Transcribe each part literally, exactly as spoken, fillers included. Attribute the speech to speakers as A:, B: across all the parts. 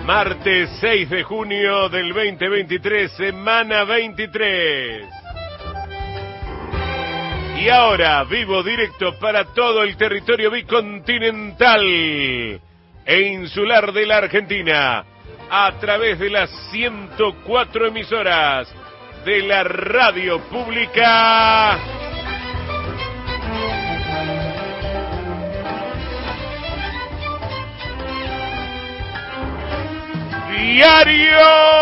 A: Martes seis de junio del veinte veintitrés, semana veintitrés. Y ahora, vivo directo para todo el territorio bicontinental e insular de la Argentina, a través de las ciento cuatro emisoras de la radio pública. Diario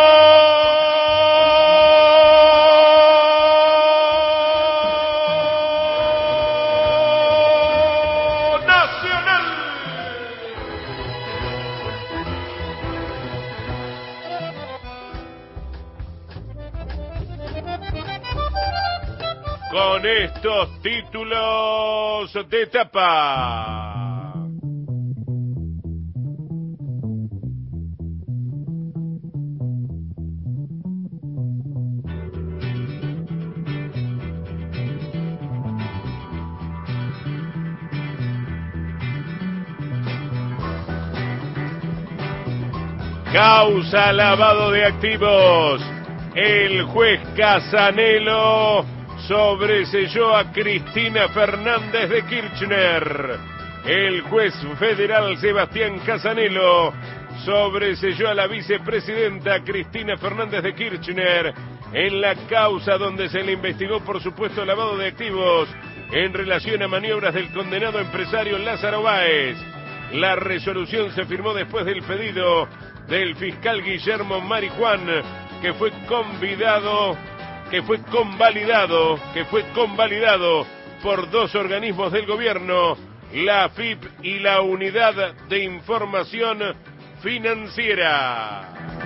A: Nacional. Con estos títulos de tapa. Causa lavado de activos. El juez Casanelo sobreselló a Cristina Fernández de Kirchner. El juez federal Sebastián Casanelo sobreselló a la vicepresidenta Cristina Fernández de Kirchner en la causa donde se le investigó por supuesto lavado de activos en relación a maniobras del condenado empresario Lázaro Báez. La resolución se firmó después del pedido del fiscal Guillermo Marijuán, que fue convidado, que fue convalidado, que fue convalidado por dos organismos del gobierno, la A F I P y la Unidad de Información Financiera.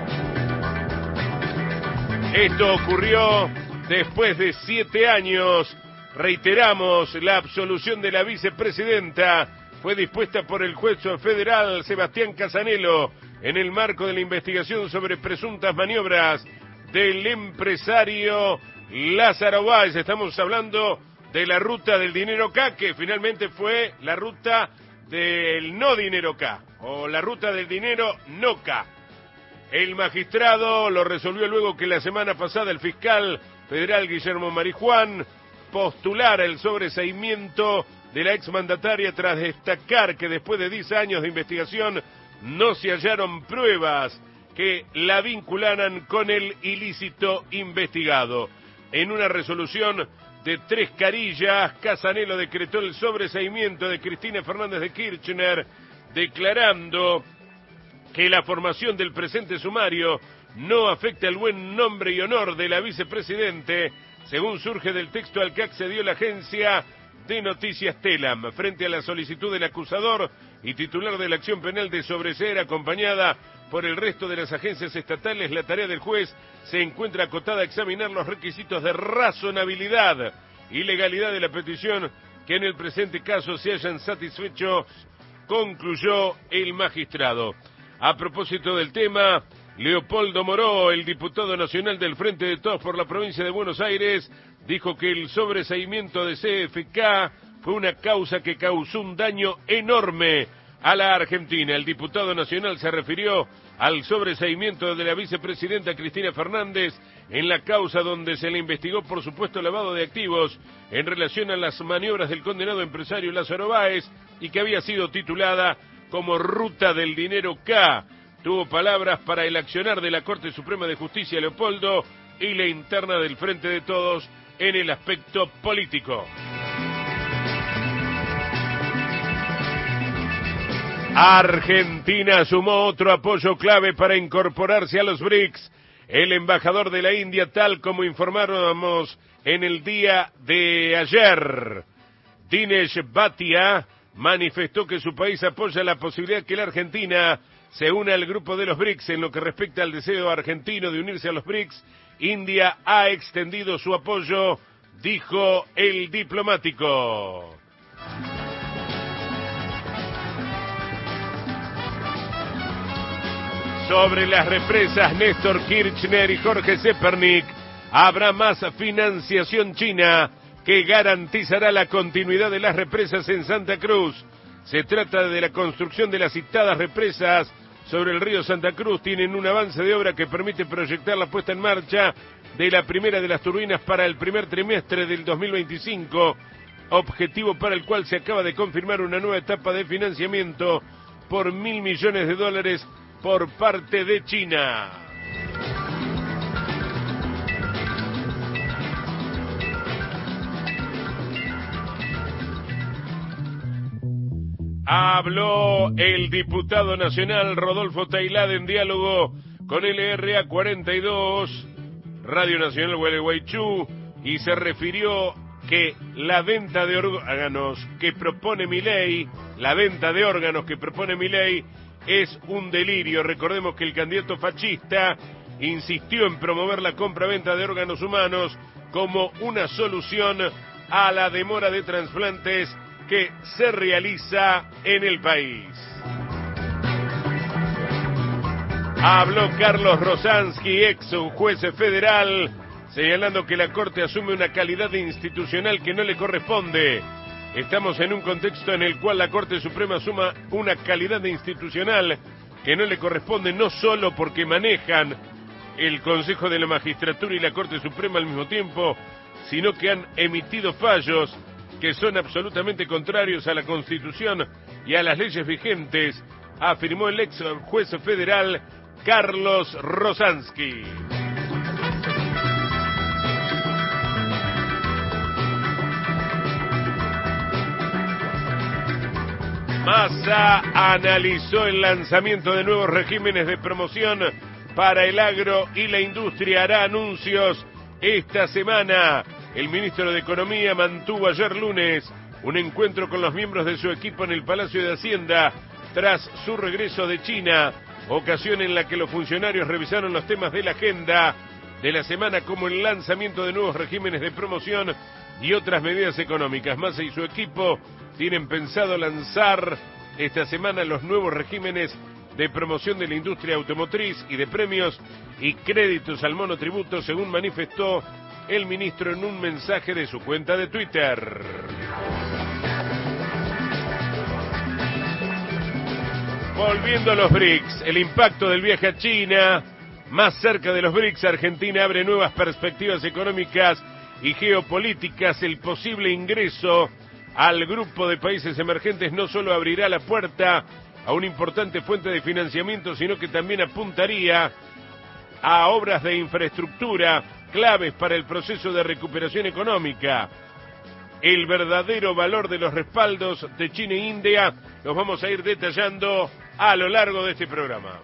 A: Esto ocurrió después de siete años. Reiteramos, la absolución de la vicepresidenta fue dispuesta por el juez federal Sebastián Casanelo en el marco de la investigación sobre presuntas maniobras del empresario Lázaro Báez. Estamos hablando de la ruta del dinero K, que finalmente fue la ruta del no dinero K, o la ruta del dinero no K. El magistrado lo resolvió luego que la semana pasada el fiscal federal Guillermo Marijuán postulara el sobreseimiento de la exmandataria tras destacar que después de diez años de investigación no se hallaron pruebas que la vincularan con el ilícito investigado. En una resolución de tres carillas, Casanelo decretó el sobreseimiento de Cristina Fernández de Kirchner, declarando que la formación del presente sumario no afecta el buen nombre y honor de la vicepresidente, según surge del texto al que accedió la agencia de noticias Telam. Frente a la solicitud del acusador y titular de la acción penal de sobreseer acompañada por el resto de las agencias estatales, la tarea del juez se encuentra acotada a examinar los requisitos de razonabilidad y legalidad de la petición que en el presente caso se hayan satisfecho, concluyó el magistrado. A propósito del tema, Leopoldo Moró, el diputado nacional del Frente de Todos por la provincia de Buenos Aires, dijo que el sobreseimiento de C F K fue una causa que causó un daño enorme a la Argentina. El diputado nacional se refirió al sobreseimiento de la vicepresidenta Cristina Fernández en la causa donde se le investigó por supuesto lavado de activos en relación a las maniobras del condenado empresario Lázaro Báez y que había sido titulada como Ruta del Dinero K. Tuvo palabras para el accionar de la Corte Suprema de Justicia, Leopoldo, y la interna del Frente de Todos en el aspecto político. Argentina sumó otro apoyo clave para incorporarse a los B R I C S. El embajador de la India, tal como informáramos en el día de ayer, Dinesh Bhatia, manifestó que su país apoya la posibilidad que la Argentina se una al grupo de los B R I C S. En lo que respecta al deseo argentino de unirse a los B R I C S, India ha extendido su apoyo, dijo el diplomático. Sobre las represas, Néstor Kirchner y Jorge Zepernik, habrá más financiación china que garantizará la continuidad de las represas en Santa Cruz. Se trata de la construcción de las citadas represas sobre el río Santa Cruz tienen un avance de obra que permite proyectar la puesta en marcha de la primera de las turbinas para el primer trimestre del dos mil veinticinco, objetivo para el cual se acaba de confirmar una nueva etapa de financiamiento por mil millones de dólares por parte de China. Habló el diputado nacional Rodolfo Tailade en diálogo con L R A cuarenta y dos, Radio Nacional Gualeguaychú, y se refirió que la venta de órganos que propone Milei, la venta de órganos que propone Milei es un delirio. Recordemos que el candidato fascista insistió en promover la compra-venta de órganos humanos como una solución a la demora de trasplantes que se realiza en el país. Habló Carlos Rosansky, ex juez federal, señalando que la Corte asume una calidad institucional que no le corresponde. Estamos en un contexto en el cual la Corte Suprema asuma una calidad institucional que no le corresponde, no solo porque manejan el Consejo de la Magistratura y la Corte Suprema al mismo tiempo, sino que han emitido fallos que son absolutamente contrarios a la Constitución y a las leyes vigentes, afirmó el ex juez federal Carlos Rosansky. Massa analizó el lanzamiento de nuevos regímenes de promoción para el agro y la industria. Hará anuncios esta semana. El ministro de Economía mantuvo ayer lunes un encuentro con los miembros de su equipo en el Palacio de Hacienda tras su regreso de China, ocasión en la que los funcionarios revisaron los temas de la agenda de la semana como el lanzamiento de nuevos regímenes de promoción y otras medidas económicas. Massa y su equipo tienen pensado lanzar esta semana los nuevos regímenes de promoción de la industria automotriz y de premios y créditos al monotributo, según manifestó el ministro en un mensaje de su cuenta de Twitter. Volviendo a los B R I C S, el impacto del viaje a China. Más cerca de los B R I C S, Argentina abre nuevas perspectivas económicas y geopolíticas. El posible ingreso al grupo de países emergentes no solo abrirá la puerta a una importante fuente de financiamiento, sino que también apuntaría a obras de infraestructura claves para el proceso de recuperación económica. El verdadero valor de los respaldos de China e India los vamos a ir detallando a lo largo de este programa.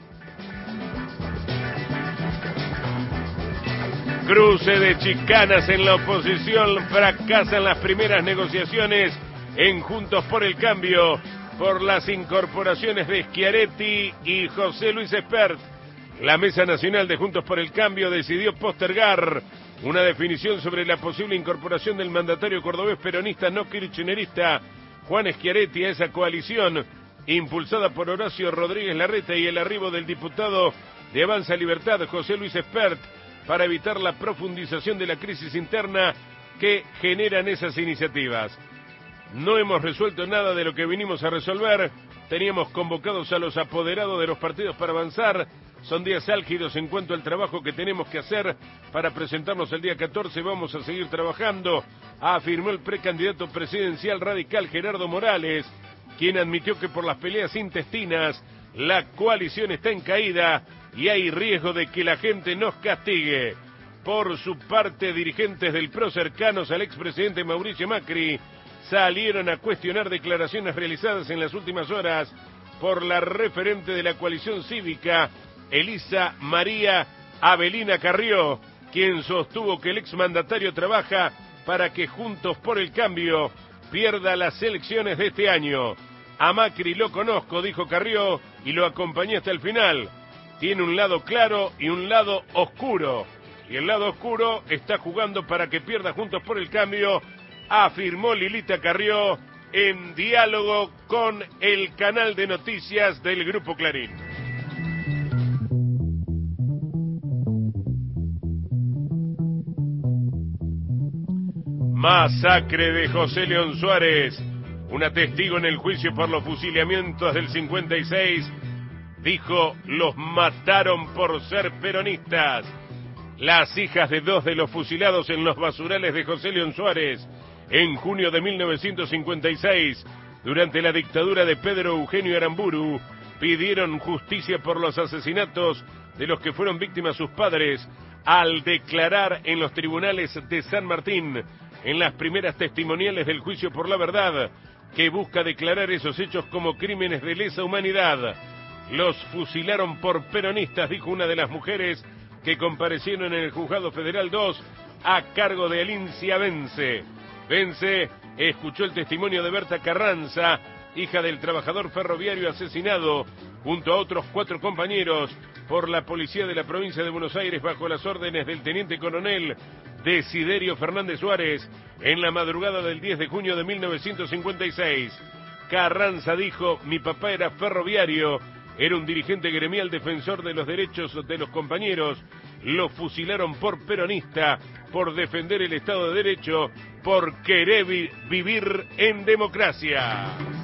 A: Cruce de chicanas en la oposición, fracasan las primeras negociaciones en Juntos por el Cambio por las incorporaciones de Schiaretti y José Luis Espert. La Mesa Nacional de Juntos por el Cambio decidió postergar una definición sobre la posible incorporación del mandatario cordobés peronista no kirchnerista Juan Schiaretti a esa coalición, impulsada por Horacio Rodríguez Larreta, y el arribo del diputado de Avanza Libertad, José Luis Espert, para evitar la profundización de la crisis interna que generan esas iniciativas. No hemos resuelto nada de lo que vinimos a resolver. Teníamos convocados a los apoderados de los partidos para avanzar. Son días álgidos en cuanto al trabajo que tenemos que hacer para presentarnos el día catorce. Vamos a seguir trabajando, afirmó el precandidato presidencial radical Gerardo Morales, quien admitió que por las peleas intestinas la coalición está en caída y hay riesgo de que la gente nos castigue. Por su parte, dirigentes del P R O cercanos al expresidente Mauricio Macri salieron a cuestionar declaraciones realizadas en las últimas horas por la referente de la coalición cívica, Elisa María Avelina Carrió, quien sostuvo que el exmandatario trabaja para que Juntos por el Cambio pierda las elecciones de este año. A Macri lo conozco, dijo Carrió, y lo acompañé hasta el final. Tiene un lado claro y un lado oscuro, y el lado oscuro está jugando para que pierda Juntos por el Cambio, afirmó Lilita Carrió en diálogo con el canal de noticias del Grupo Clarín. Masacre de José León Suárez. Una testigo en el juicio por los fusilamientos del cincuenta y seis dijo, los mataron por ser peronistas. Las hijas de dos de los fusilados en los basurales de José León Suárez en junio de mil novecientos cincuenta y seis, durante la dictadura de Pedro Eugenio Aramburu, pidieron justicia por los asesinatos de los que fueron víctimas sus padres al declarar en los tribunales de San Martín, en las primeras testimoniales del juicio por la verdad, que busca declarar esos hechos como crímenes de lesa humanidad. Los fusilaron por peronistas, dijo una de las mujeres que comparecieron en el Juzgado Federal dos a cargo de Alicia Vence. Vence escuchó el testimonio de Berta Carranza, hija del trabajador ferroviario asesinado, junto a otros cuatro compañeros por la policía de la provincia de Buenos Aires bajo las órdenes del teniente coronel Desiderio Fernández Suárez en la madrugada del diez de junio de mil novecientos cincuenta y seis. Carranza dijo, mi papá era ferroviario, era un dirigente gremial defensor de los derechos de los compañeros, lo fusilaron por peronista, por defender el Estado de Derecho, por querer vi- vivir en democracia.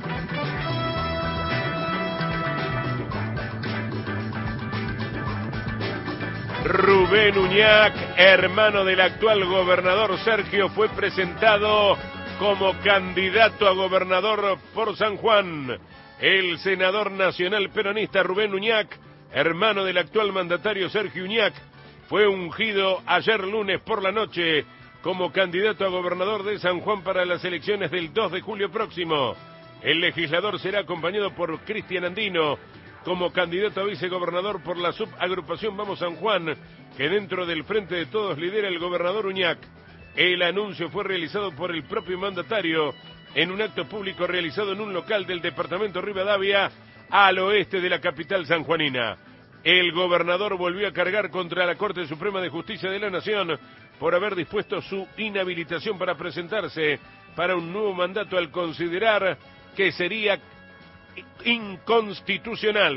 A: Rubén Uñac, hermano del actual gobernador Sergio, fue presentado como candidato a gobernador por San Juan. El senador nacional peronista Rubén Uñac, hermano del actual mandatario Sergio Uñac, fue ungido ayer lunes por la noche como candidato a gobernador de San Juan para las elecciones del dos de julio próximo. El legislador será acompañado por Cristian Andino como candidato a vicegobernador por la subagrupación Vamos San Juan, que dentro del Frente de Todos lidera el gobernador Uñac. El anuncio fue realizado por el propio mandatario en un acto público realizado en un local del departamento Rivadavia, al oeste de la capital sanjuanina. El gobernador volvió a cargar contra la Corte Suprema de Justicia de la Nación por haber dispuesto su inhabilitación para presentarse para un nuevo mandato al considerar que sería inconstitucional.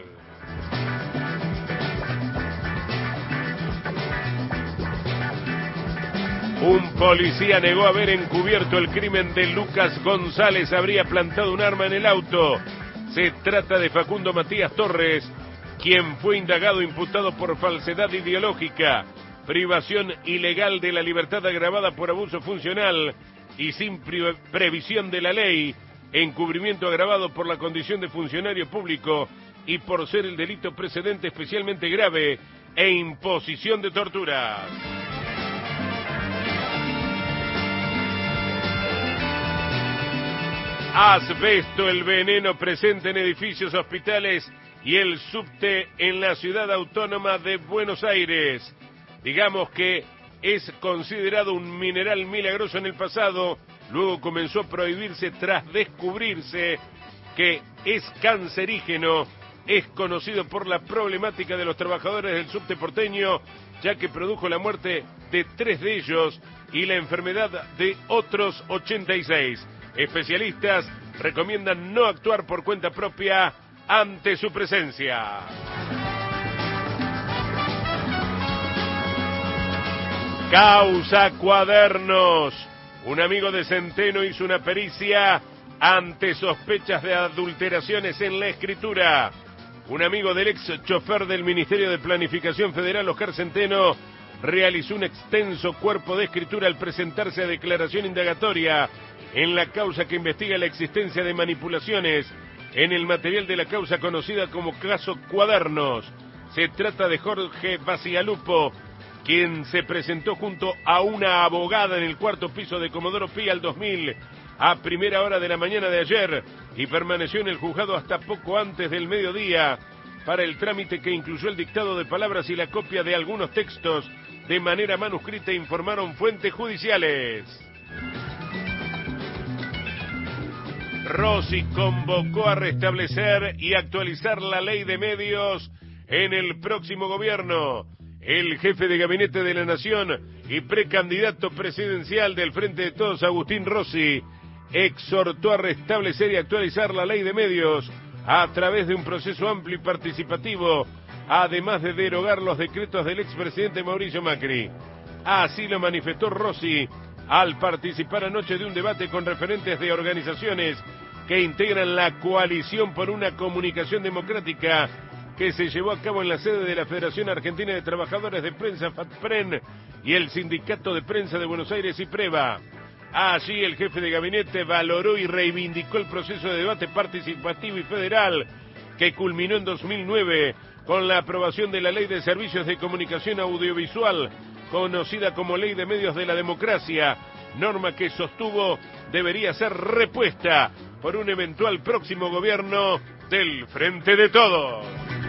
A: Un policía negó haber encubierto el crimen de Lucas González. Habría plantado un arma en el auto. Se trata de Facundo Matías Torres, quien fue indagado imputado por falsedad ideológica, privación ilegal de la libertad agravada por abuso funcional y sin pre- previsión de la ley, encubrimiento agravado por la condición de funcionario público y por ser el delito precedente especialmente grave e imposición de torturas. Asbesto, el veneno presente en edificios, hospitales y el subte en la ciudad autónoma de Buenos Aires. Digamos que es considerado un mineral milagroso en el pasado, luego comenzó a prohibirse tras descubrirse que es cancerígeno. Es conocido por la problemática de los trabajadores del subte porteño, ya que produjo la muerte de tres de ellos y la enfermedad de otros ochenta y seis. Especialistas recomiendan no actuar por cuenta propia ante su presencia. Causa Cuadernos. Un amigo de Centeno hizo una pericia ante sospechas de adulteraciones en la escritura. Un amigo del ex chofer del Ministerio de Planificación Federal, Oscar Centeno, realizó un extenso cuerpo de escritura al presentarse a declaración indagatoria en la causa que investiga la existencia de manipulaciones en el material de la causa conocida como caso Cuadernos. Se trata de Jorge Bacigalupo, quien se presentó junto a una abogada en el cuarto piso de Comodoro Pi al dos mil a primera hora de la mañana de ayer y permaneció en el juzgado hasta poco antes del mediodía para el trámite que incluyó el dictado de palabras y la copia de algunos textos de manera manuscrita, informaron fuentes judiciales. Rossi convocó a restablecer y actualizar la ley de medios en el próximo gobierno. El jefe de gabinete de la Nación y precandidato presidencial del Frente de Todos, Agustín Rossi, exhortó a restablecer y actualizar la ley de medios a través de un proceso amplio y participativo, además de derogar los decretos del expresidente Mauricio Macri. Así lo manifestó Rossi al participar anoche de un debate con referentes de organizaciones que integran la Coalición por una Comunicación Democrática que se llevó a cabo en la sede de la Federación Argentina de Trabajadores de Prensa, FATPREN, y el Sindicato de Prensa de Buenos Aires, IPREVA. Allí el jefe de gabinete valoró y reivindicó el proceso de debate participativo y federal que culminó en dos mil nueve con la aprobación de la Ley de Servicios de Comunicación Audiovisual, conocida como Ley de Medios de la Democracia, norma que sostuvo debería ser repuesta por un eventual próximo gobierno del Frente de Todos.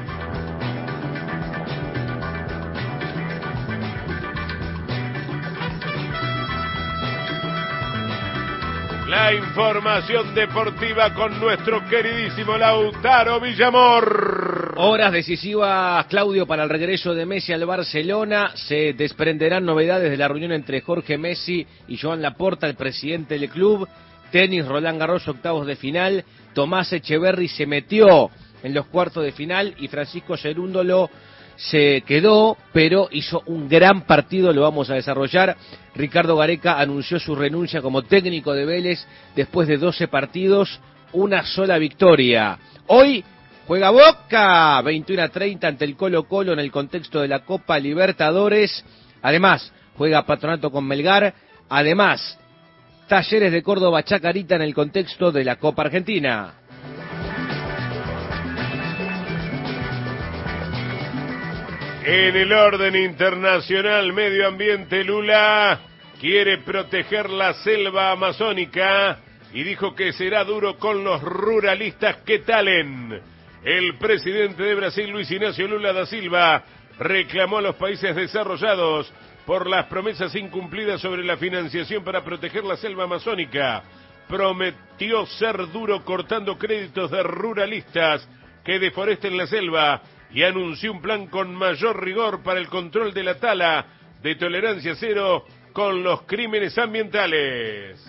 A: La información deportiva con nuestro queridísimo Lautaro Villamor.
B: Horas decisivas, Claudio, para el regreso de Messi al Barcelona. Se desprenderán novedades de la reunión entre Jorge Messi y Joan Laporta, el presidente del club. Tenis, Roland Garros, octavos de final. Tomás Echeverry se metió en los cuartos de final y Francisco Cerúndolo se quedó, pero hizo un gran partido, lo vamos a desarrollar. Ricardo Gareca anunció su renuncia como técnico de Vélez después de doce partidos, una sola victoria. Hoy juega Boca, veintiuno a treinta ante el Colo Colo en el contexto de la Copa Libertadores. Además, juega Patronato con Melgar. Además, Talleres de Córdoba Chacarita en el contexto de la Copa Argentina.
A: En el orden internacional, medio ambiente, Lula quiere proteger la selva amazónica y dijo que será duro con los ruralistas que talen. El presidente de Brasil, Luis Ignacio Lula da Silva, reclamó a los países desarrollados por las promesas incumplidas sobre la financiación para proteger la selva amazónica. Prometió ser duro cortando créditos de ruralistas que deforesten la selva y anunció un plan con mayor rigor para el control de la tala, de tolerancia cero con los crímenes ambientales.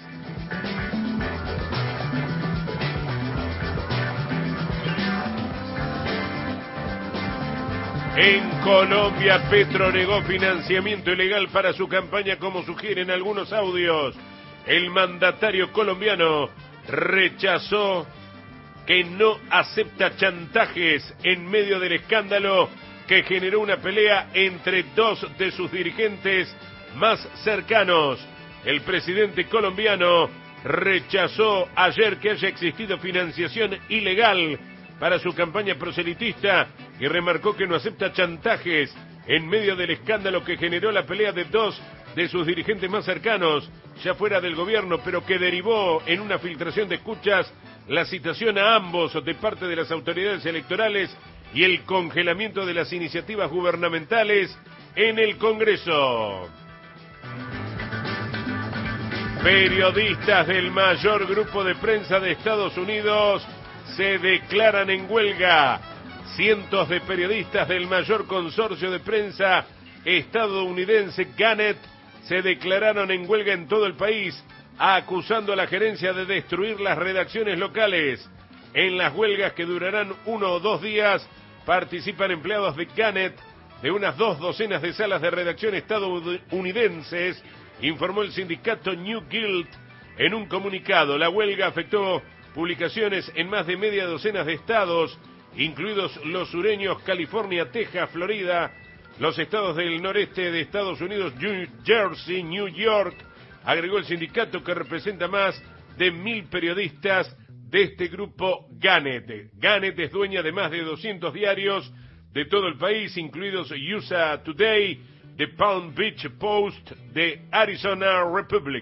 A: En Colombia, Petro negó financiamiento ilegal para su campaña, como sugieren algunos audios. El mandatario colombiano rechazó que no acepta chantajes en medio del escándalo que generó una pelea entre dos de sus dirigentes más cercanos. El presidente colombiano rechazó ayer que haya existido financiación ilegal para su campaña proselitista y remarcó que no acepta chantajes en medio del escándalo que generó la pelea de dos de sus dirigentes más cercanos, ya fuera del gobierno, pero que derivó en una filtración de escuchas, la citación a ambos de parte de las autoridades electorales y el congelamiento de las iniciativas gubernamentales en el Congreso. Periodistas del mayor grupo de prensa de Estados Unidos se declaran en huelga. Cientos de periodistas del mayor consorcio de prensa estadounidense Gannett se declararon en huelga en todo el país, acusando a la gerencia de destruir las redacciones locales. En las huelgas, que durarán uno o dos días, participan empleados de Gannett de unas dos docenas de salas de redacción estadounidenses, informó el sindicato New Guild en un comunicado. La huelga afectó publicaciones en más de media docena de estados, incluidos los sureños California, Texas, Florida, los estados del noreste de Estados Unidos, New Jersey, New York, agregó el sindicato, que representa más de mil periodistas de este grupo Gannett. Gannett es dueña de más de doscientos diarios de todo el país, incluidos U S A Today, The Palm Beach Post, de Arizona Republic.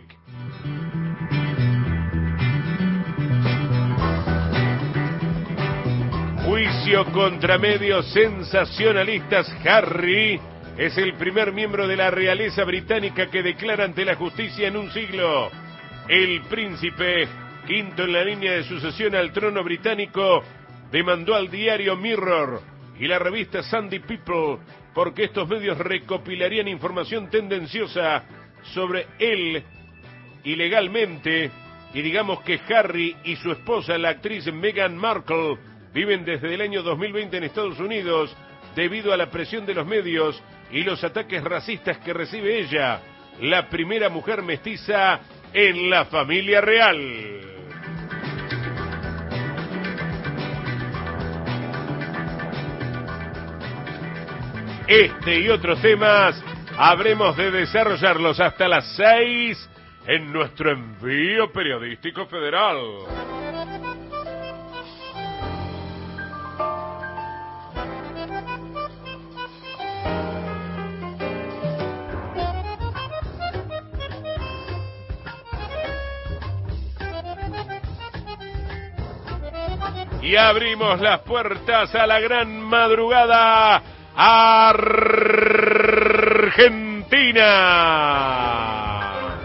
A: Juicio contra medios sensacionalistas. Harry es el primer miembro de la realeza británica que declara ante la justicia en un siglo. El príncipe, quinto en la línea de sucesión al trono británico, demandó al diario Mirror y la revista Sunday People porque estos medios recopilarían información tendenciosa sobre él ilegalmente, y digamos que Harry y su esposa, la actriz Meghan Markle, viven desde el año dos mil veinte en Estados Unidos debido a la presión de los medios y los ataques racistas que recibe ella, la primera mujer mestiza en la familia real. Este y otros temas habremos de desarrollarlos hasta las seis en nuestro envío periodístico federal. Y abrimos las puertas a la gran madrugada Argentina.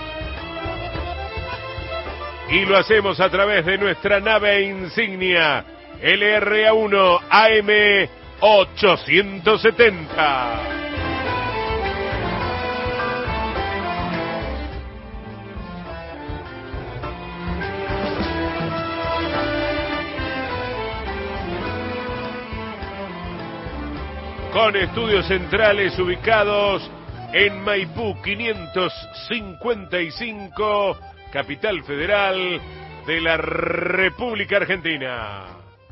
A: Y lo hacemos a través de nuestra nave insignia, L R A uno A M ochocientos setenta. Con estudios centrales ubicados en Maipú quinientos cincuenta y cinco, capital federal de la República Argentina.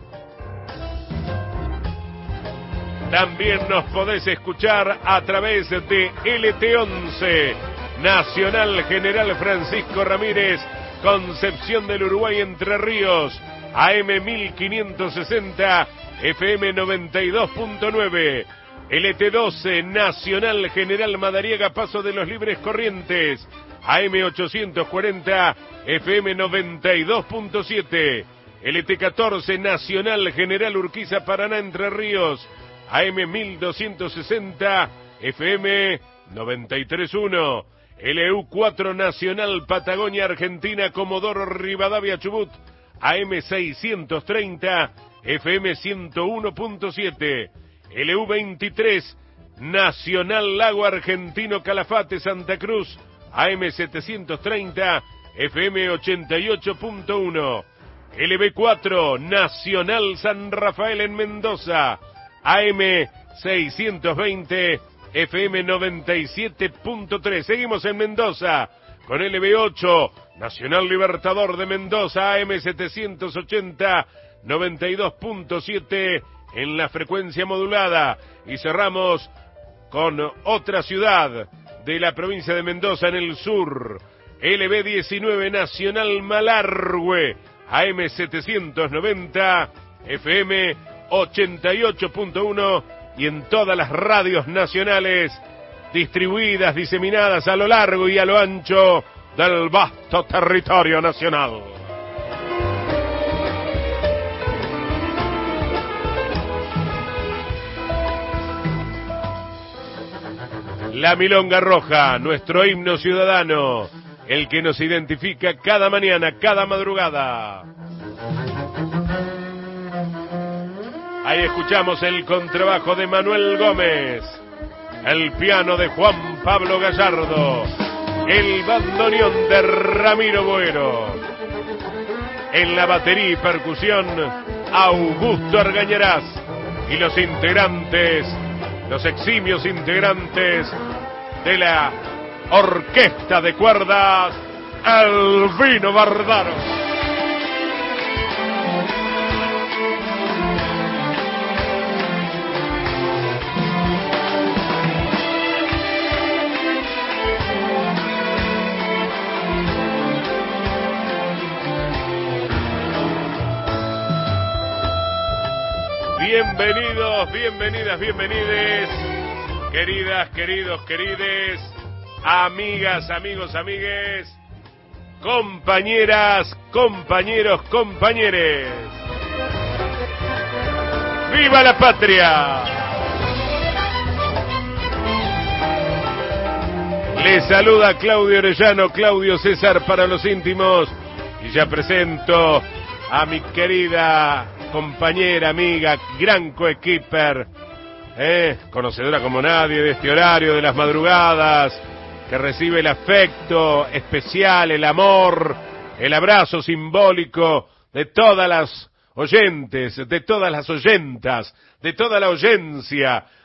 A: También nos podés escuchar a través de L T once, Nacional General Francisco Ramírez, Concepción del Uruguay, Entre Ríos, A M mil quinientos sesenta, F M noventa y dos punto nueve, L T doce, Nacional General Madariaga, Paso de los Libres Corrientes, A M ochocientos cuarenta, F M noventa y dos punto siete, L T catorce, Nacional General Urquiza, Paraná, Entre Ríos, A M mil doscientos sesenta, F M noventa y tres punto uno, L U cuatro, Nacional Patagonia, Argentina, Comodoro Rivadavia, Chubut, A M seiscientos treinta, F M ciento uno punto siete, L U veintitrés, Nacional Lago Argentino, Calafate, Santa Cruz, A M setecientos treinta, F M ochenta y ocho punto uno, L B cuatro, Nacional San Rafael en Mendoza, A M seiscientos veinte, F M noventa y siete punto tres. Seguimos en Mendoza con L B ocho, Nacional Libertador de Mendoza, A M setecientos ochenta, noventa y dos punto siete en la frecuencia modulada. Y cerramos con otra ciudad de la provincia de Mendoza en el sur, L B diecinueve, Nacional Malargüe, A M setecientos noventa, F M ochenta y ocho punto uno, y en todas las radios nacionales distribuidas, diseminadas a lo largo y a lo ancho del vasto territorio nacional. La Milonga Roja, nuestro himno ciudadano, el que nos identifica cada mañana, cada madrugada. Ahí escuchamos el contrabajo de Manuel Gómez, el piano de Juan Pablo Gallardo, el bandoneón de Ramiro Boero, en la batería y percusión Augusto Argañarás, y los integrantes, los eximios integrantes de la orquesta de cuerdas El Vino Bardaro. Bienvenidos, bienvenidas, bienvenides, queridas, queridos, querides, amigas, amigos, amigues, compañeras, compañeros, compañeres. ¡Viva la patria! Les saluda Claudio Orellano, Claudio César para los íntimos, y ya presento a mi querida compañera, amiga, gran coequiper, eh, conocedora como nadie de este horario de las madrugadas, que recibe el afecto especial, el amor, el abrazo simbólico de todas las oyentes, de todas las oyentas, de toda la oyencia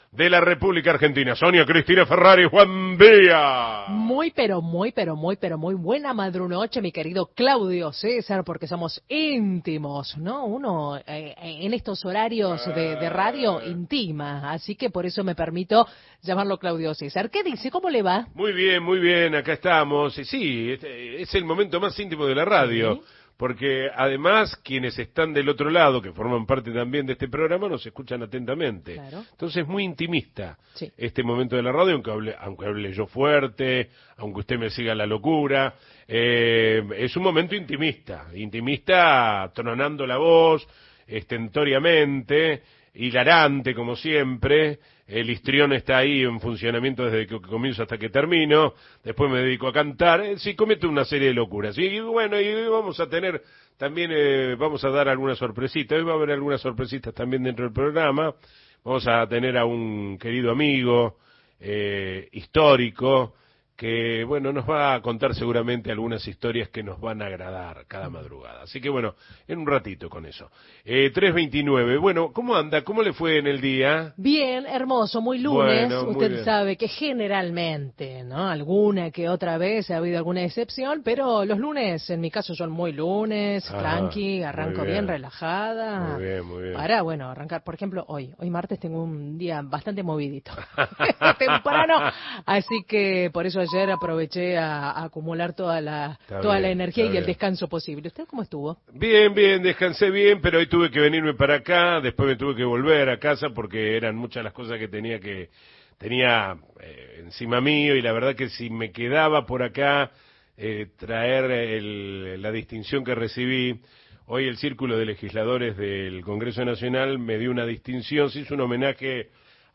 A: de la República Argentina. Sonia Cristina Ferrari, Juan Vía.
C: Muy, pero muy, pero muy, pero muy buena madrunoche, mi querido Claudio César, porque somos íntimos, ¿no? Uno eh, en estos horarios de, de radio intima, así que por eso me permito llamarlo Claudio César. ¿Qué dice? ¿Cómo le va?
A: Muy bien, muy bien, acá estamos. Sí, este es el momento más íntimo de la radio. ¿Sí? Porque además quienes están del otro lado, que forman parte también de este programa, nos escuchan atentamente. Claro. Entonces es muy intimista sí. este momento de la radio, aunque hable, aunque hable yo fuerte, aunque usted me siga la locura. Eh, es un momento intimista, intimista tronando la voz, estentoriamente, hilarante como siempre. El histrión está ahí en funcionamiento desde que comienzo hasta que termino. Después me dedico a cantar. Eh, sí, comete una serie de locuras. Y bueno, y vamos a tener también, eh, vamos a dar algunas sorpresitas. Hoy va a haber algunas sorpresitas también dentro del programa. Vamos a tener a un querido amigo eh, histórico que, bueno, nos va a contar seguramente algunas historias que nos van a agradar cada madrugada. Así que, bueno, en un ratito con eso. Eh, tres veintinueve. Bueno, ¿cómo anda? ¿Cómo le fue en el día?
C: Bien, hermoso, muy lunes.
A: Bueno, muy
C: Usted
A: bien.
C: sabe que generalmente, ¿no? Alguna que otra vez ha habido alguna excepción, pero los lunes, en mi caso, son muy lunes, ah, tranqui, arranco bien. bien, relajada.
A: Muy bien, muy bien.
C: Para, bueno, arrancar, por ejemplo, hoy. Hoy martes tengo un día bastante movidito. Temprano. Así que, por eso ayer aproveché a, a acumular toda la está toda bien, la energía y bien. el descanso posible. ¿Usted cómo estuvo?
A: Bien, bien, descansé bien, pero hoy tuve que venirme para acá, después me tuve que volver a casa porque eran muchas las cosas que tenía que tenía eh, encima mío y la verdad que si me quedaba por acá eh, traer el, la distinción que recibí. Hoy el Círculo de Legisladores del Congreso Nacional me dio una distinción, se hizo un homenaje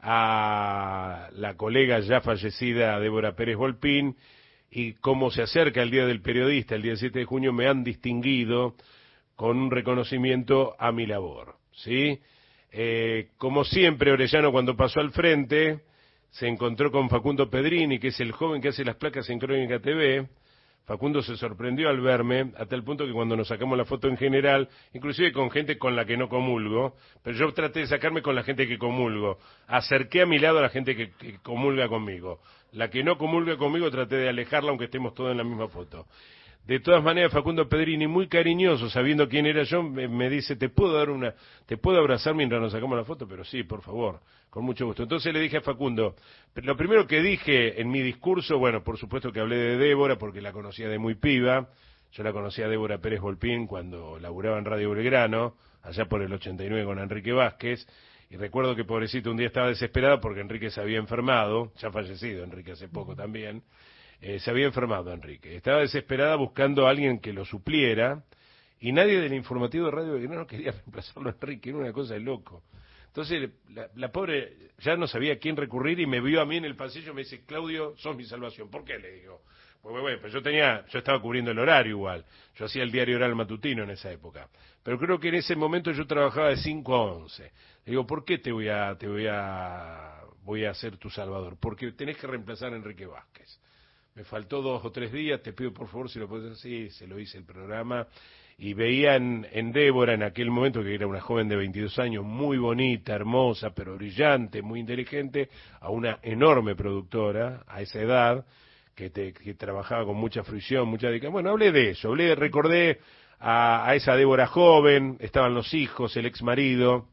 A: a la colega ya fallecida Débora Pérez Volpín, y como se acerca el Día del Periodista, el día siete de junio, me han distinguido con un reconocimiento a mi labor, ¿sí? Eh, como siempre, Orellano cuando pasó al frente se encontró con Facundo Pedrini, que es el joven que hace las placas en Crónica T V. Facundo se sorprendió al verme, a tal punto que cuando nos sacamos la foto en general, inclusive con gente con la que no comulgo, pero yo traté de sacarme con la gente que comulgo, acerqué a mi lado a la gente que, que comulga conmigo, la que no comulga conmigo traté de alejarla aunque estemos todos en la misma foto. De todas maneras, Facundo Pedrini, muy cariñoso, sabiendo quién era yo, me, me dice, ¿te puedo dar una, te puedo abrazar mientras nos sacamos la foto? Pero sí, por favor, con mucho gusto. Entonces le dije a Facundo, lo primero que dije en mi discurso, bueno, por supuesto que hablé de Débora, porque la conocía de muy piba, yo la conocía a Débora Pérez Volpín cuando laburaba en Radio Belgrano, allá por el ochenta y nueve con Enrique Vázquez, y recuerdo que pobrecito un día estaba desesperada porque Enrique se había enfermado, ya fallecido Enrique hace poco también. Eh, se había enfermado Enrique, estaba desesperada buscando a alguien que lo supliera y nadie del informativo de Radio Belgrano quería reemplazarlo a Enrique, era una cosa de loco. Entonces la, la pobre ya no sabía a quién recurrir y me vio a mí en el pasillo y me dice, Claudio, sos mi salvación. ¿Por qué? Le digo. Pues bueno, pues yo tenía, yo estaba cubriendo el horario igual, yo hacía el diario oral matutino en esa época, pero creo que en ese momento yo trabajaba de cinco a once. Le digo, ¿por qué te voy a, te voy a, voy a ser tu salvador? Porque tenés que reemplazar a Enrique Vázquez. Me faltó dos o tres días, te pido por favor si lo puedes hacer. Sí, se lo hice el programa. Y veía en, en Débora en aquel momento, que era una joven de veintidós años, muy bonita, hermosa, pero brillante, muy inteligente, a una enorme productora, a esa edad, que, te, que trabajaba con mucha fruición, mucha dedicación. Bueno, hablé de eso, hablé, recordé a, a esa Débora joven, estaban los hijos, el ex marido,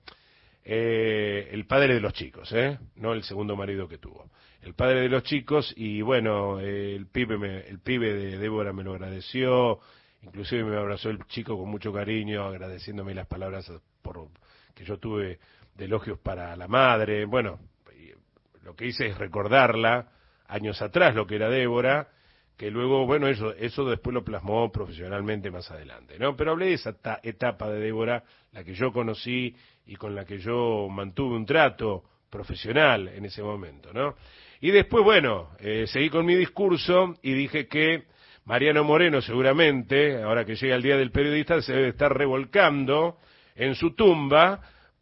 A: eh, el padre de los chicos, ¿eh? No el segundo marido que tuvo. El padre de los chicos, y bueno, eh, el pibe me, el pibe de Débora me lo agradeció, inclusive me abrazó el chico con mucho cariño, agradeciéndome las palabras por que yo tuve de elogios para la madre. Bueno, lo que hice es recordarla años atrás, lo que era Débora, que luego, bueno, eso, eso después lo plasmó profesionalmente más adelante, ¿no? Pero hablé de esa ta- etapa de Débora, la que yo conocí y con la que yo mantuve un trato profesional en ese momento, ¿no? Y después, bueno, eh, seguí con mi discurso y dije que Mariano Moreno seguramente, ahora que llega el Día del Periodista, se debe estar revolcando en su tumba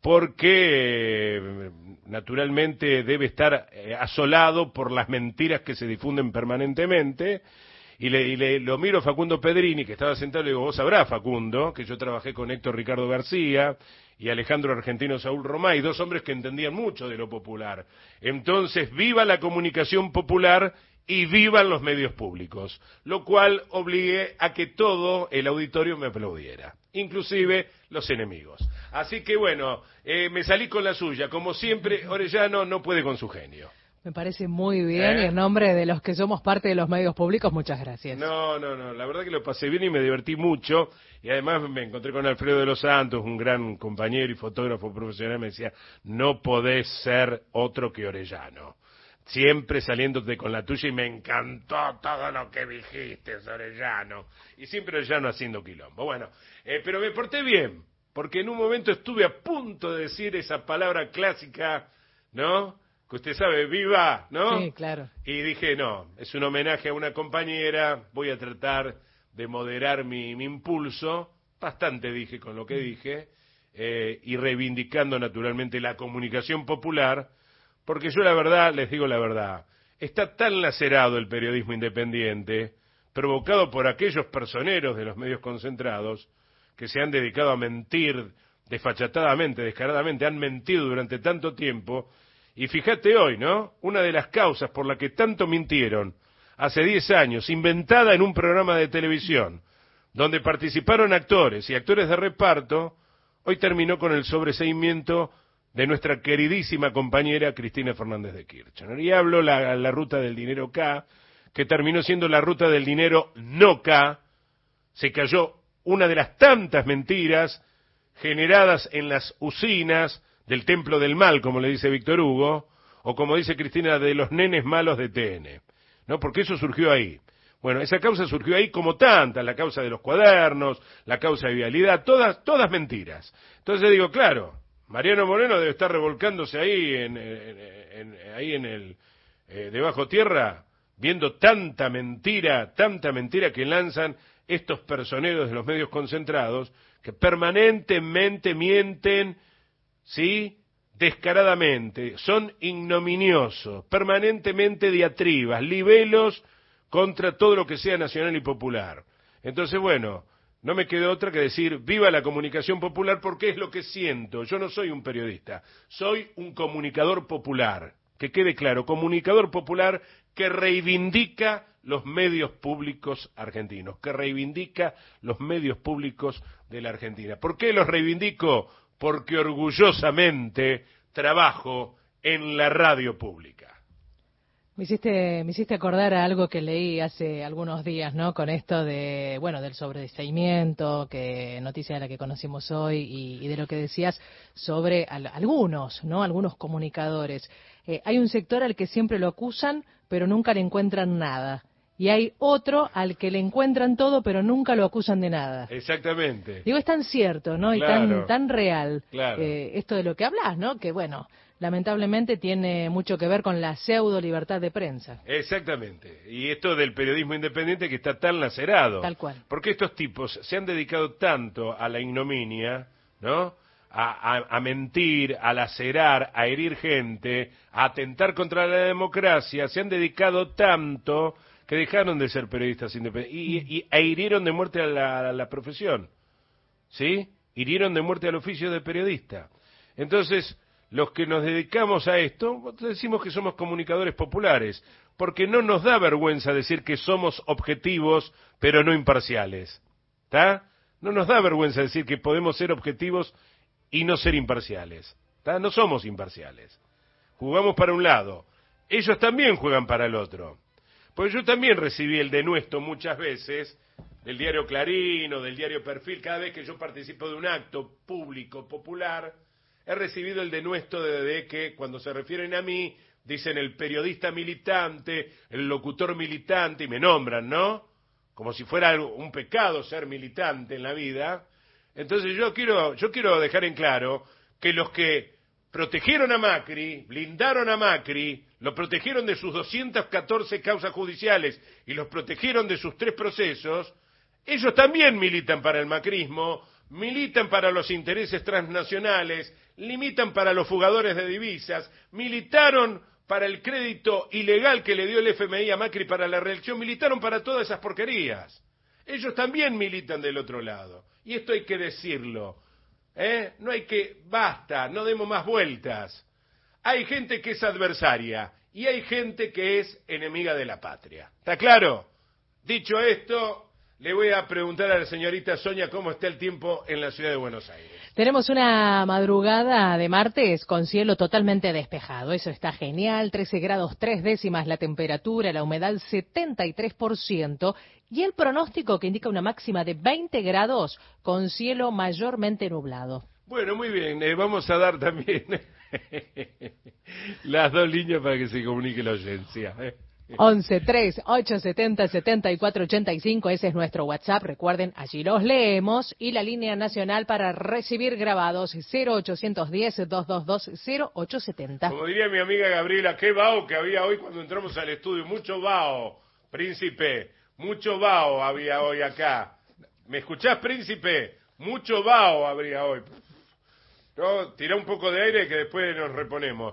A: porque eh, naturalmente debe estar eh, asolado por las mentiras que se difunden permanentemente Y, le, y le, lo miro a Facundo Pedrini, que estaba sentado, y le digo, vos sabrás, Facundo, que yo trabajé con Héctor Ricardo García y Alejandro Argentino Saúl Romay, dos hombres que entendían mucho de lo popular. Entonces, viva la comunicación popular y vivan los medios públicos, lo cual obligue a que todo el auditorio me aplaudiera, inclusive los enemigos. Así que bueno, eh, me salí con la suya, como siempre, Orellano no puede con su genio.
C: Me parece muy bien,
A: ¿Eh?
C: y en nombre de los que somos parte de los medios públicos, muchas gracias.
A: No, no, no, la verdad que lo pasé bien y me divertí mucho, y además me encontré con Alfredo de los Santos, un gran compañero y fotógrafo profesional, me decía, no podés ser otro que Orellano. Siempre saliéndote con la tuya, y me encantó todo lo que dijiste, Orellano. Y siempre Orellano haciendo quilombo. Bueno, eh, pero me porté bien, porque en un momento estuve a punto de decir esa palabra clásica, ¿no? Que usted sabe, viva, ¿no?
C: Sí, claro.
A: Y dije, no, es un homenaje a una compañera, voy a tratar de moderar mi, mi impulso, bastante dije con lo que dije, eh, y reivindicando naturalmente la comunicación popular, porque yo la verdad, les digo la verdad, está tan lacerado el periodismo independiente, provocado por aquellos personeros de los medios concentrados, que se han dedicado a mentir desfachatadamente, descaradamente, han mentido durante tanto tiempo, y fíjate hoy, ¿no? Una de las causas por la que tanto mintieron, hace diez años, inventada en un programa de televisión, donde participaron actores y actores de reparto, hoy terminó con el sobreseimiento de nuestra queridísima compañera Cristina Fernández de Kirchner. Y hablo la, la ruta del dinero K, que terminó siendo la ruta del dinero no K. Se cayó una de las tantas mentiras generadas en las usinas del templo del mal, como le dice Víctor Hugo, o como dice Cristina, de los nenes malos de T N, ¿no? Porque eso surgió ahí. Bueno, esa causa surgió ahí como tantas, la causa de los cuadernos, la causa de vialidad, todas, todas mentiras. Entonces digo, claro, Mariano Moreno debe estar revolcándose ahí en, en, en ahí en el eh, debajo tierra, viendo tanta mentira, tanta mentira que lanzan estos personeros de los medios concentrados, que permanentemente mienten, ¿sí?, descaradamente, son ignominiosos, permanentemente diatribas, libelos contra todo lo que sea nacional y popular. Entonces, bueno, no me queda otra que decir, viva la comunicación popular, porque es lo que siento. Yo no soy un periodista, soy un comunicador popular, que quede claro, comunicador popular que reivindica los medios públicos argentinos, que reivindica los medios públicos de la Argentina. ¿Por qué los reivindico? Porque orgullosamente trabajo en la radio pública.
C: Me hiciste, me hiciste acordar a algo que leí hace algunos días, ¿no? Con esto de, bueno, del sobreseimiento, que noticia de la que conocimos hoy, y, y de lo que decías sobre al, algunos, ¿no? Algunos comunicadores. Eh, hay un sector al que siempre lo acusan, pero nunca le encuentran nada. Y hay otro al que le encuentran todo, pero nunca lo acusan de nada.
A: Exactamente.
C: Digo, es tan cierto, ¿no? Y
A: Claro.
C: tan tan real,
A: Claro.
C: eh, esto de lo que hablas, ¿no? Que, bueno, lamentablemente tiene mucho que ver con la pseudo libertad de prensa.
A: Exactamente. Y esto del periodismo independiente que está tan lacerado.
C: Tal cual.
A: Porque estos tipos se han dedicado tanto a la ignominia, ¿no? A, a, a mentir, a lacerar, a herir gente, a atentar contra la democracia, se han dedicado tanto que dejaron de ser periodistas independientes y, y, e hirieron de muerte a la, a la profesión, ¿sí? Hirieron de muerte al oficio de periodista. Entonces, los que nos dedicamos a esto, decimos que somos comunicadores populares, porque no nos da vergüenza decir que somos objetivos, pero no imparciales, ¿está? No nos da vergüenza decir que podemos ser objetivos y no ser imparciales, ¿está? No somos imparciales. Jugamos para un lado, ellos también juegan para el otro. Pues yo también recibí el denuesto muchas veces del diario Clarín o del diario Perfil. Cada vez que yo participo de un acto público, popular, he recibido el denuesto de, de que cuando se refieren a mí, dicen el periodista militante, el locutor militante, y me nombran, ¿no? Como si fuera algo, un pecado ser militante en la vida. Entonces yo quiero, yo quiero dejar en claro que los que protegieron a Macri, blindaron a Macri, lo protegieron de sus doscientas catorce causas judiciales y los protegieron de sus tres procesos, ellos también militan para el macrismo, militan para los intereses transnacionales, limitan para los fugadores de divisas, militaron para el crédito ilegal que le dio el F M I a Macri para la reelección, militaron para todas esas porquerías. Ellos también militan del otro lado. Y esto hay que decirlo. ¿eh? No hay que... Basta, no demos más vueltas. Hay gente que es adversaria y hay gente que es enemiga de la patria. ¿Está claro? Dicho esto, le voy a preguntar a la señorita Sonia cómo está el tiempo en la ciudad de Buenos Aires.
C: Tenemos una madrugada de martes con cielo totalmente despejado. Eso está genial. trece grados tres décimas la temperatura, la humedad setenta y tres por ciento y el pronóstico que indica una máxima de veinte grados con cielo mayormente nublado.
A: Bueno, muy bien. Eh, vamos a dar también las dos líneas para que se comunique la audiencia. ¿eh?
C: once tres ocho setenta setenta y cuatro ochenta y cinco, ese es nuestro WhatsApp, recuerden, allí los leemos, y la línea nacional para recibir grabados cero ochocientos diez, doscientos veintidós, cero ochocientos setenta.
A: Como diría mi amiga Gabriela, qué vaho que había hoy cuando entramos al estudio, mucho vaho, príncipe, mucho vaho había hoy acá. ¿Me escuchás, príncipe? Mucho vaho habría hoy. No, tira un poco de aire que después nos reponemos.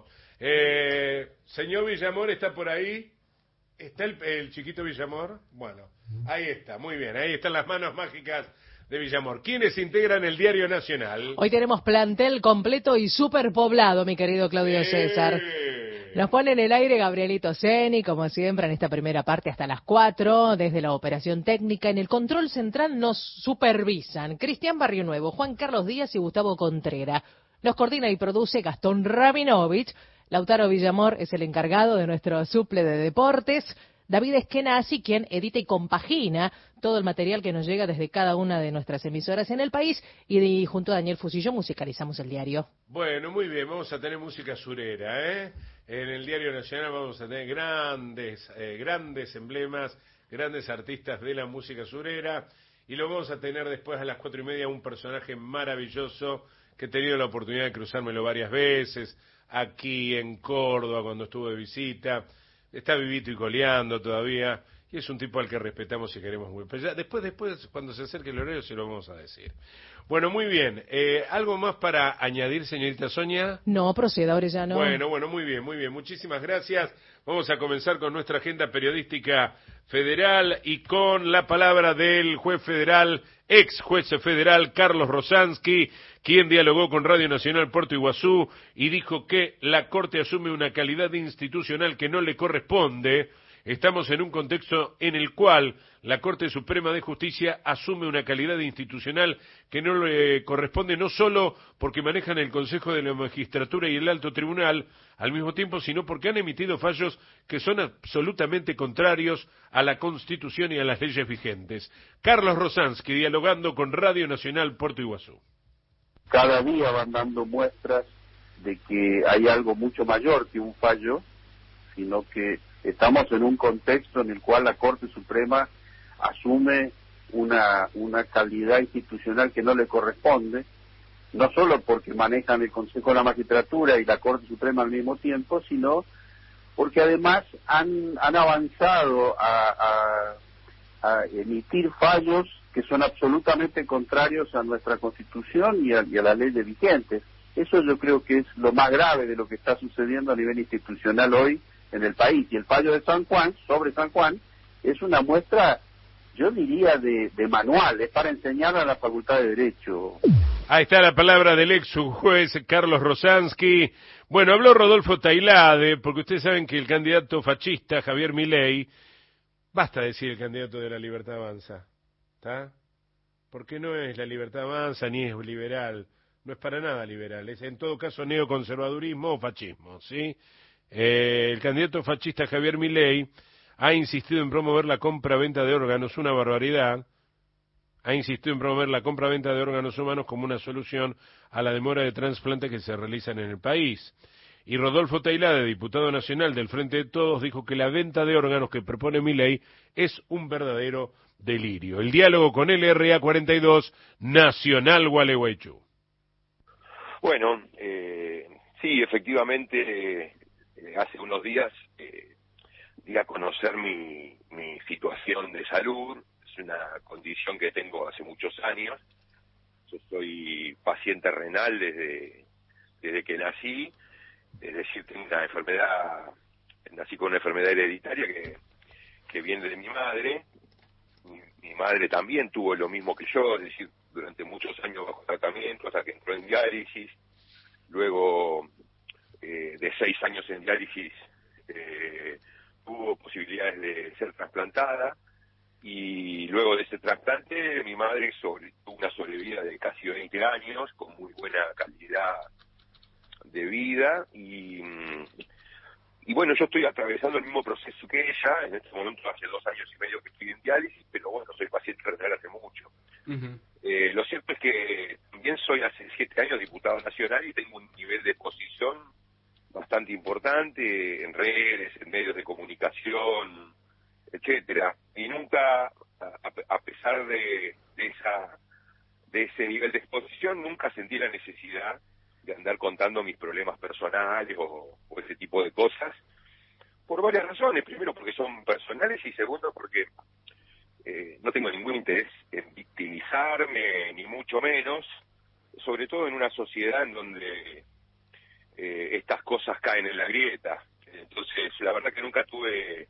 A: Eh, señor Villamor, ¿está por ahí? ¿Está el, el chiquito Villamor? Bueno, ahí está, muy bien, ahí están las manos mágicas de Villamor. ¿Quiénes integran el Diario Nacional?
C: Hoy tenemos plantel completo y superpoblado, mi querido Claudio
A: ¡Eh!
C: César. Nos pone en el aire Gabrielito Ceni, como siempre, en esta primera parte hasta las cuatro, desde la operación técnica. En el control central nos supervisan Cristian Barrio Nuevo, Juan Carlos Díaz y Gustavo Contreras. Nos coordina y produce Gastón Rabinovich. Lautaro Villamor es el encargado de nuestro suple de deportes. David Eskenazi, quien edita y compagina todo el material que nos llega desde cada una de nuestras emisoras en el país. Y, de, junto a Daniel Fusillo musicalizamos el diario.
A: Bueno, muy bien, vamos a tener música surera, ¿eh? En el Diario Nacional vamos a tener grandes, eh, grandes emblemas, grandes artistas de la música surera. Y lo vamos a tener después a las cuatro y media un personaje maravilloso que he tenido la oportunidad de cruzármelo varias veces, aquí en Córdoba cuando estuve de visita, está vivito y coleando todavía, y es un tipo al que respetamos y queremos muy. Pero ya después, después, cuando se acerque el horario se lo vamos a decir. Bueno, muy bien, eh, ¿algo más para añadir, señorita Sonia?
C: No, proceda, Orellano.
A: Bueno, bueno, muy bien, muy bien, muchísimas gracias. Vamos a comenzar con nuestra agenda periodística federal y con la palabra del juez federal, ex juez federal Carlos Rosansky, quien dialogó con Radio Nacional Puerto Iguazú y dijo que la Corte asume una calidad institucional que no le corresponde. Estamos en un contexto en el cual la Corte Suprema de Justicia asume una calidad institucional que no le corresponde, no solo porque manejan el Consejo de la Magistratura y el Alto Tribunal al mismo tiempo, sino porque han emitido fallos que son absolutamente contrarios a la Constitución y a las leyes vigentes. Carlos Rosansky, dialogando con Radio Nacional Puerto Iguazú.
D: Cada día van dando muestras de que hay algo mucho mayor que un fallo, sino que estamos en un contexto en el cual la Corte Suprema asume una, una calidad institucional que no le corresponde, no solo porque manejan el Consejo de la Magistratura y la Corte Suprema al mismo tiempo, sino porque además han, han avanzado a, a, a emitir fallos que son absolutamente contrarios a nuestra Constitución y a, y a las leyes vigentes. Eso yo creo que es lo más grave de lo que está sucediendo a nivel institucional hoy en el país. Y el fallo de San Juan, sobre San Juan, es una muestra, yo diría, de, de manual, es para enseñar a la Facultad de Derecho.
A: Ahí está la palabra del ex juez Carlos Rosansky. Bueno, habló Rodolfo Tailade, porque ustedes saben que el candidato fascista Javier Milei, basta decir el candidato de la Libertad Avanza, ¿está? Porque no es la Libertad Avanza ni es liberal, no es para nada liberal, es en todo caso neoconservadurismo o fascismo, ¿sí? Eh, el candidato fascista Javier Milei ha insistido en promover la compra-venta de órganos, una barbaridad, ha insistido en promover la compra-venta de órganos humanos como una solución a la demora de trasplantes que se realizan en el país. Y Rodolfo Tailade, diputado nacional del Frente de Todos, dijo que la venta de órganos que propone Milei es un verdadero delirio. El diálogo con el R A cuarenta y dos, Nacional Gualeguaychú.
E: Bueno, eh, sí, efectivamente, eh, hace unos días eh, di a conocer mi, mi situación de salud. Es una condición que tengo hace muchos años. Yo soy paciente renal desde, desde que nací, es decir, tengo una enfermedad nací con una enfermedad hereditaria que, que viene de mi madre. Mi, mi madre también tuvo lo mismo que yo, es decir, durante muchos años bajo tratamiento, hasta que entró en diálisis. Luego eh, de seis años en diálisis eh, tuvo posibilidades de ser trasplantada. Y luego de ese trasplante, mi madre sobre, tuvo una sobrevida de casi veinte años, con muy buena calidad de vida. Y, y bueno, yo estoy atravesando el mismo proceso que ella. En este momento hace dos años y medio que estoy en diálisis, pero bueno, soy paciente renal hace mucho. Uh-huh. Eh, lo cierto es que también soy hace siete años diputado nacional y tengo un nivel de exposición bastante importante en redes, en medios de comunicación, etcétera, y nunca, a, a pesar de, de esa de ese nivel de exposición, nunca sentí la necesidad de andar contando mis problemas personales o, o ese tipo de cosas, por varias razones. Primero, porque son personales, y segundo, porque eh, no tengo ningún interés en victimizarme, ni mucho menos, sobre todo en una sociedad en donde eh, estas cosas caen en la grieta. Entonces, la verdad que nunca tuve...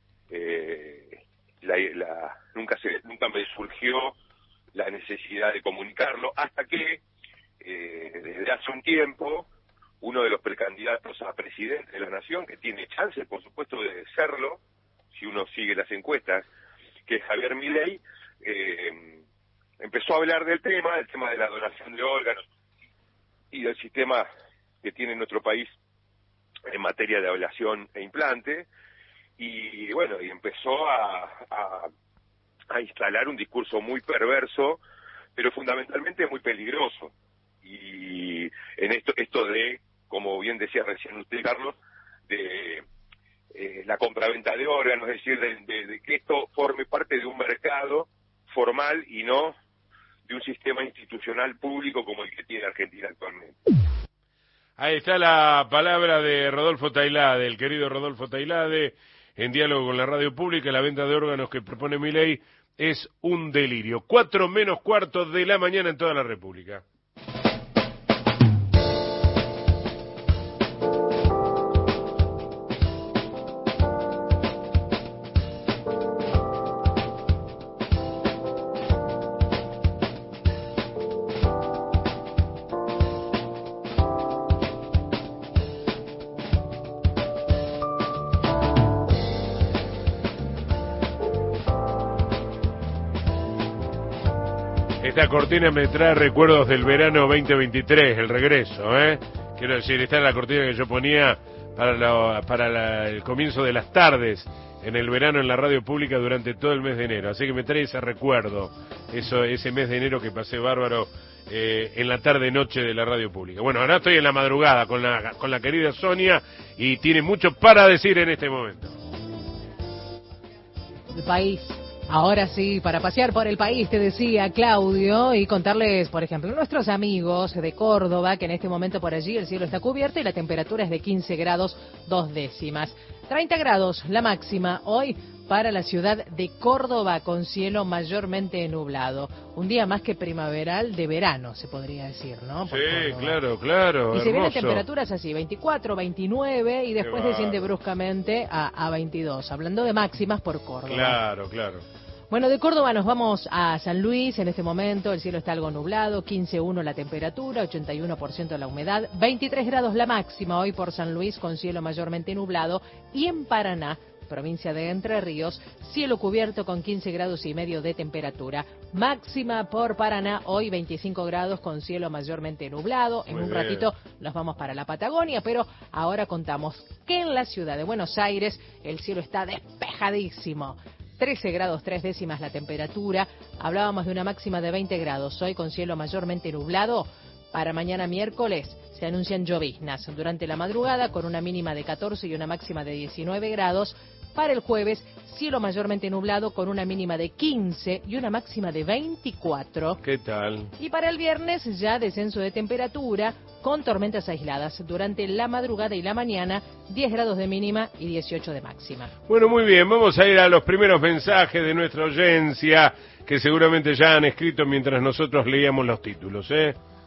E: Eh, la, la, nunca se nunca me surgió la necesidad de comunicarlo, hasta que eh, desde hace un tiempo uno de los precandidatos a presidente de la nación, que tiene chances por supuesto de serlo si uno sigue las encuestas, que es Javier Milei, eh, empezó a hablar del tema, del tema de la donación de órganos y del sistema que tiene nuestro país en materia de ablación e implante. Y bueno, y empezó a, a, a instalar un discurso muy perverso, pero fundamentalmente muy peligroso. Y en esto esto de, como bien decía recién usted, Carlos, de eh, la compraventa de órganos, es decir, de, de, de que esto forme parte de un mercado formal y no de un sistema institucional público como el que tiene Argentina actualmente.
A: Ahí está la palabra de Rodolfo Tailade, el querido Rodolfo Tailade, en diálogo con la radio pública. La venta de órganos que propone Milei es un delirio. Cuatro menos cuarto de la mañana en toda la República. Esta cortina me trae recuerdos del verano veinte veintitrés, el regreso, ¿eh? Quiero decir, esta es la cortina que yo ponía para, la, para la, el comienzo de las tardes en el verano en la radio pública durante todo el mes de enero. Así que me trae ese recuerdo, eso, ese mes de enero que pasé bárbaro eh, en la tarde-noche de la radio pública. Bueno, ahora estoy en la madrugada con la, con la querida Sonia y tiene mucho para decir en este momento.
C: El país. Ahora sí, para pasear por el país, te decía Claudio, y contarles, por ejemplo, nuestros amigos de Córdoba, que en este momento por allí el cielo está cubierto y la temperatura es de quince grados dos décimas. treinta grados la máxima hoy para la ciudad de Córdoba, con cielo mayormente nublado. Un día más que primaveral de verano, se podría decir, ¿no? Por
A: sí,
C: Córdoba. Claro,
A: claro.
C: Y
A: hermoso.
C: se vienen temperaturas así, veinticuatro, veintinueve, y después desciende bruscamente a, a veintidós. Hablando de máximas por Córdoba.
A: Claro, claro.
C: Bueno, de Córdoba nos vamos a San Luis. En este momento el cielo está algo nublado, quince coma uno la temperatura, ochenta y uno por ciento la humedad, veintitrés grados la máxima hoy por San Luis, con cielo mayormente nublado. Y en Paraná, provincia de Entre Ríos, cielo cubierto con quince grados y medio de temperatura. Máxima por Paraná hoy veinticinco grados con cielo mayormente nublado. En
A: Muy
C: un
A: bien.
C: ratito nos vamos para la Patagonia, pero ahora contamos que en la ciudad de Buenos Aires el cielo está despejadísimo. trece grados tres décimas la temperatura. Hablábamos de una máxima de veinte grados hoy con cielo mayormente nublado. Para mañana miércoles se anuncian lloviznas durante la madrugada con una mínima de catorce y una máxima de diecinueve grados. Para el jueves, cielo mayormente nublado con una mínima de quince y una máxima de veinticuatro.
A: ¿Qué tal?
C: Y para el viernes ya descenso de temperatura con tormentas aisladas durante la madrugada y la mañana, diez grados de mínima y dieciocho de máxima.
A: Bueno, muy bien, vamos a ir a los primeros mensajes de nuestra audiencia que seguramente ya han escrito mientras nosotros leíamos los títulos, ¿eh?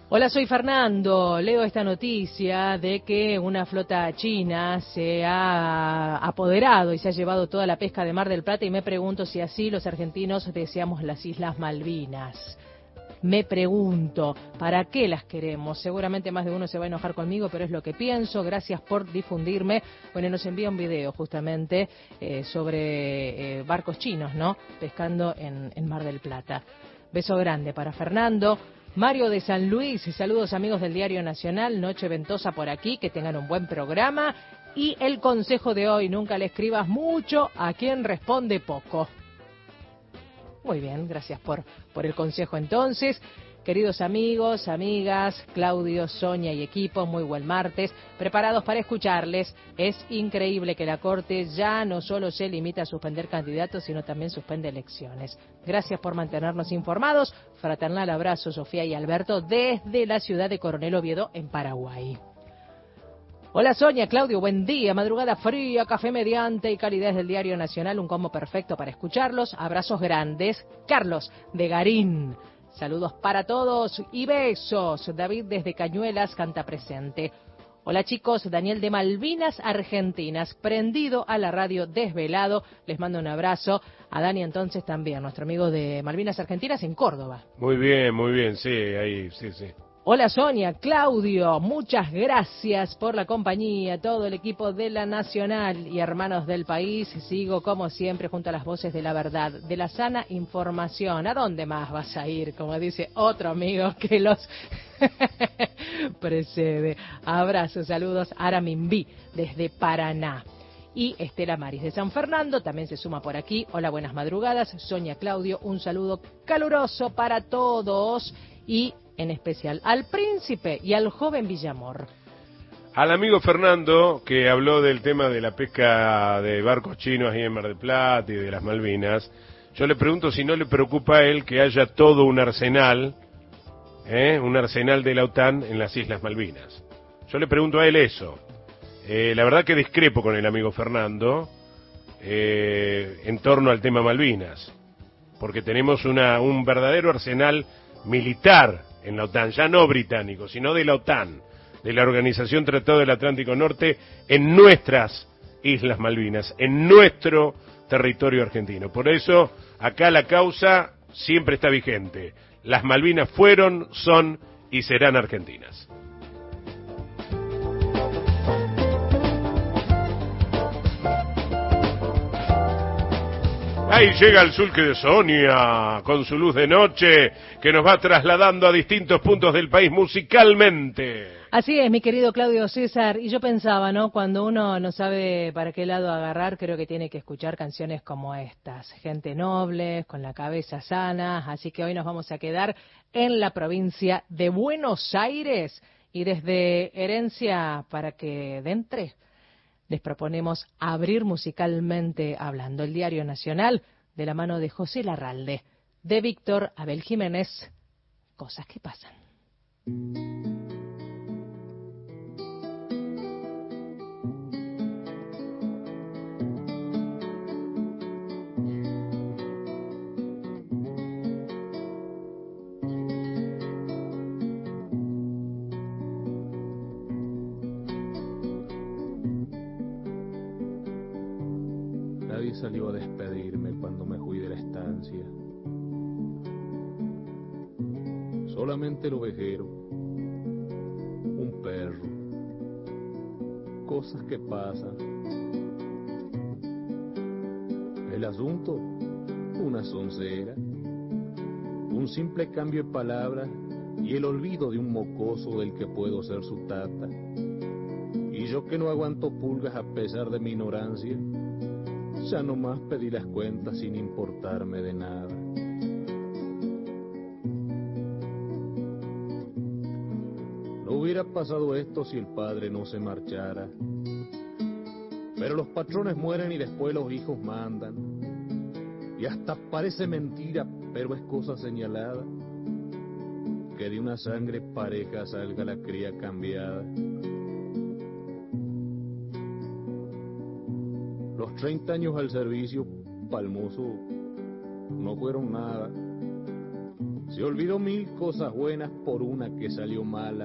C: Hola, soy Fernando. Leo esta noticia de que una flota china se ha apoderado y se ha llevado toda la pesca de Mar del Plata y me pregunto si así los argentinos deseamos las Islas Malvinas. Me pregunto, ¿para qué las queremos? Seguramente más de uno se va a enojar conmigo, pero es lo que pienso. Gracias por difundirme. Bueno, nos envía un video justamente eh, sobre eh, barcos chinos, ¿no? Pescando en, en Mar del Plata. Beso grande para Fernando. Mario de San Luis, saludos amigos del Diario Nacional, noche ventosa por aquí, que tengan un buen programa. Y el consejo de hoy, nunca le escribas mucho a quien responde poco. Muy bien, gracias por, por el consejo entonces. Queridos amigos, amigas, Claudio, Sonia y equipo, muy buen martes, preparados para escucharles. Es increíble que la Corte ya no solo se limita a suspender candidatos, sino también suspende elecciones. Gracias por mantenernos informados. Fraternal abrazo, Sofía y Alberto, desde la ciudad de Coronel Oviedo, en Paraguay. Hola Sonia, Claudio, buen día, madrugada fría, café mediante y calidez del Diario Nacional, un combo perfecto para escucharlos. Abrazos grandes. Carlos, de Garín. Saludos para todos y besos. David desde Cañuelas canta presente. Hola chicos, Daniel de Malvinas Argentinas, prendido a la radio desvelado. Les mando un abrazo. A Dani entonces también, nuestro amigo de Malvinas Argentinas en Córdoba.
A: Muy bien, muy bien, sí, ahí, sí, sí.
C: Hola Sonia, Claudio, muchas gracias por la compañía, todo el equipo de la Nacional y hermanos del país. Sigo como siempre junto a las voces de la verdad, de la sana información. ¿A dónde más vas a ir? Como dice otro amigo que los precede. Abrazos, saludos, Araminbí, desde Paraná. Y Estela Maris de San Fernando también se suma por aquí. Hola, buenas madrugadas. Sonia, Claudio, un saludo caluroso para todos y en especial al príncipe y al joven Villamor.
A: Al amigo Fernando, que habló del tema de la pesca de barcos chinos ahí en Mar del Plata y de las Malvinas, yo le pregunto si no le preocupa a él que haya todo un arsenal, ¿eh? un arsenal de la OTAN en las Islas Malvinas. Yo le pregunto a él eso. Eh, la verdad que discrepo con el amigo Fernando eh, en torno al tema Malvinas, porque tenemos una, un verdadero arsenal militar en la OTAN, ya no británico, sino de la OTAN, de la Organización Tratado del Atlántico Norte, en nuestras Islas Malvinas, en nuestro territorio argentino. Por eso, acá la causa siempre está vigente. Las Malvinas fueron, son y serán argentinas. Ahí llega el sulque de Sonia, con su luz de noche, que nos va trasladando a distintos puntos del país musicalmente.
C: Así es, mi querido Claudio César, y yo pensaba, ¿no? Cuando uno no sabe para qué lado agarrar, creo que tiene que escuchar canciones como estas. Gente noble, con la cabeza sana, así que hoy nos vamos a quedar en la provincia de Buenos Aires, y desde Herencia, para que de entre... les proponemos abrir musicalmente hablando el Diario Nacional de la mano de José Larralde, de Víctor Abel Jiménez, Cosas que pasan.
F: Nadie salió a despedirme cuando me fui de la estancia. Solamente el ovejero, un perro, cosas que pasan. El asunto, una soncera, un simple cambio de palabras y el olvido de un mocoso del que puedo ser su tata. Y yo que no aguanto pulgas a pesar de mi ignorancia, ya nomás pedí las cuentas sin importarme de nada. No hubiera pasado esto si el padre no se marchara. Pero los patrones mueren y después los hijos mandan. Y hasta parece mentira, pero es cosa señalada, que de una sangre pareja salga la cría cambiada. Los treinta años al servicio, palmoso, no fueron nada. Se olvidó mil cosas buenas por una que salió mala.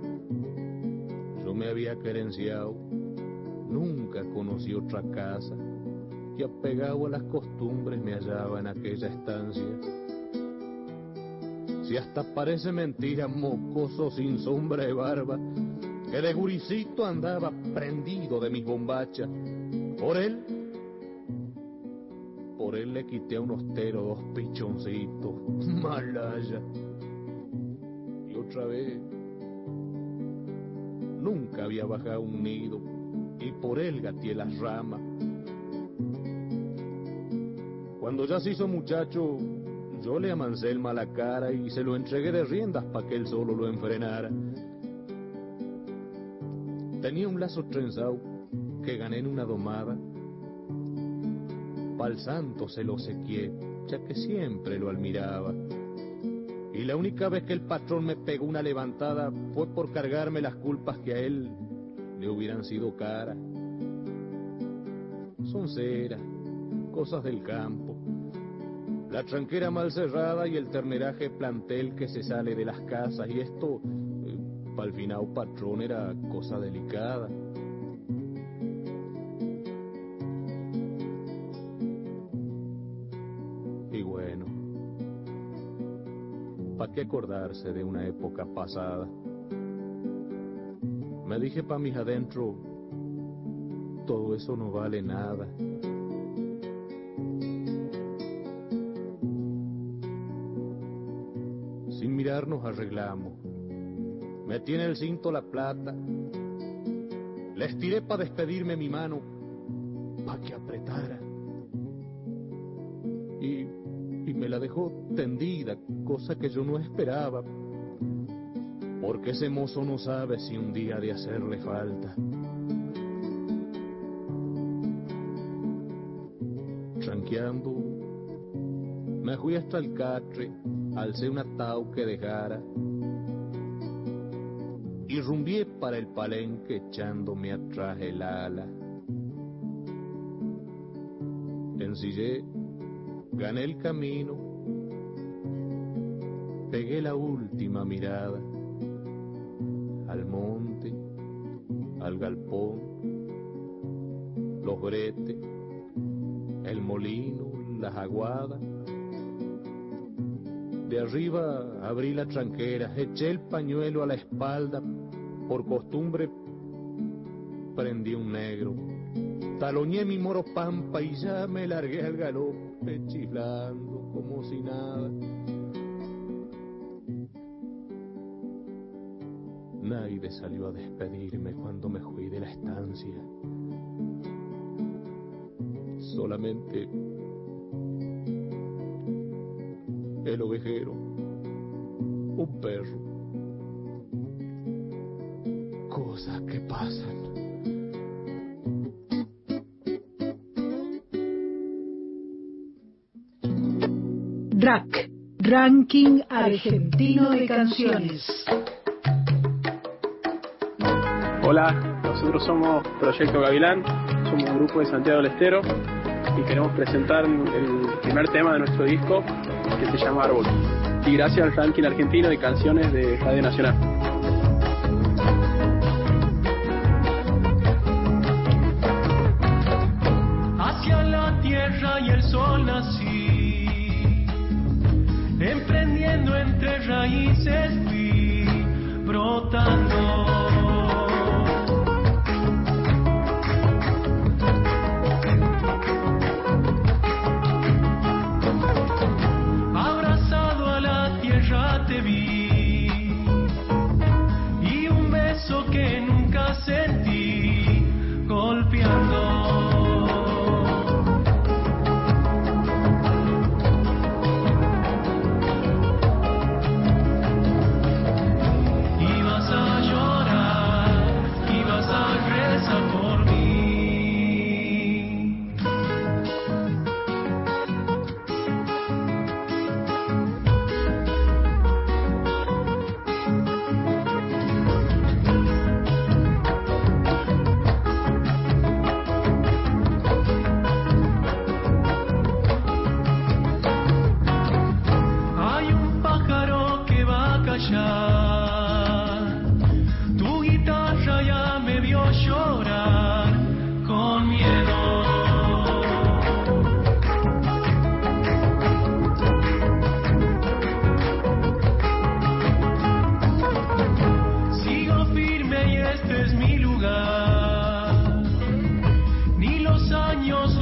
F: Yo me había querenciado, nunca conocí otra casa, y apegado a las costumbres me hallaba en aquella estancia. Si hasta parece mentira, mocoso sin sombra de barba, que de guricito andaba prendido de mis bombachas. Por él, por él le quité a un hostero dos pichoncitos, malaya. Y otra vez, nunca había bajado un nido, y por él gateé las ramas. Cuando ya se hizo muchacho, yo le amancé el mala cara y se lo entregué de riendas pa' que él solo lo enfrenara. Tenía un lazo trenzado que gané en una domada. Pa'l santo se lo sequié, ya que siempre lo admiraba. Y la única vez que el patrón me pegó una levantada fue por cargarme las culpas que a él le hubieran sido caras. Son ceras, cosas del campo. La tranquera mal cerrada y el terneraje plantel que se sale de las casas. Y esto, eh, pa'l finao patrón, era cosa delicada. Y bueno, ¿pa' qué acordarse de una época pasada? Me dije pa' mis adentro, todo eso no vale nada. Sin mirar nos arreglamos. Metí en el cinto la plata. Le estiré pa' despedirme mi mano, pa' que apretara. Y, y me la dejó tendida, cosa que yo no esperaba. Porque ese mozo no sabe si un día de hacerle falta. Tranqueando, me fui hasta el catre, alcé un atao que dejara y rumbié para el palenque echándome atrás el ala. Ensillé, gané el camino, pegué la última mirada al monte, al galpón, los bretes, el molino, las aguadas. De arriba abrí la tranquera, eché el pañuelo a la espalda, por costumbre prendí un negro, taloñé mi moro pampa y ya me largué al galope chiflando como si nada. Nadie salió a despedirme cuando me fui de la estancia. Solamente el ovejero, un perro. Cosas que pasan.
G: R A C, Ranking Argentino de Canciones.
H: Hola, nosotros somos Proyecto Gavilán, somos un grupo de Santiago del Estero y queremos presentar el primer tema de nuestro disco que se llama Árbol. Y gracias al Ranking Argentino de Canciones de Radio Nacional.
I: Hacia la tierra y el sol nací, emprendiendo entre raíces fui brotando. Te vi y un beso que nunca sentí golpeando. Ibas a llorar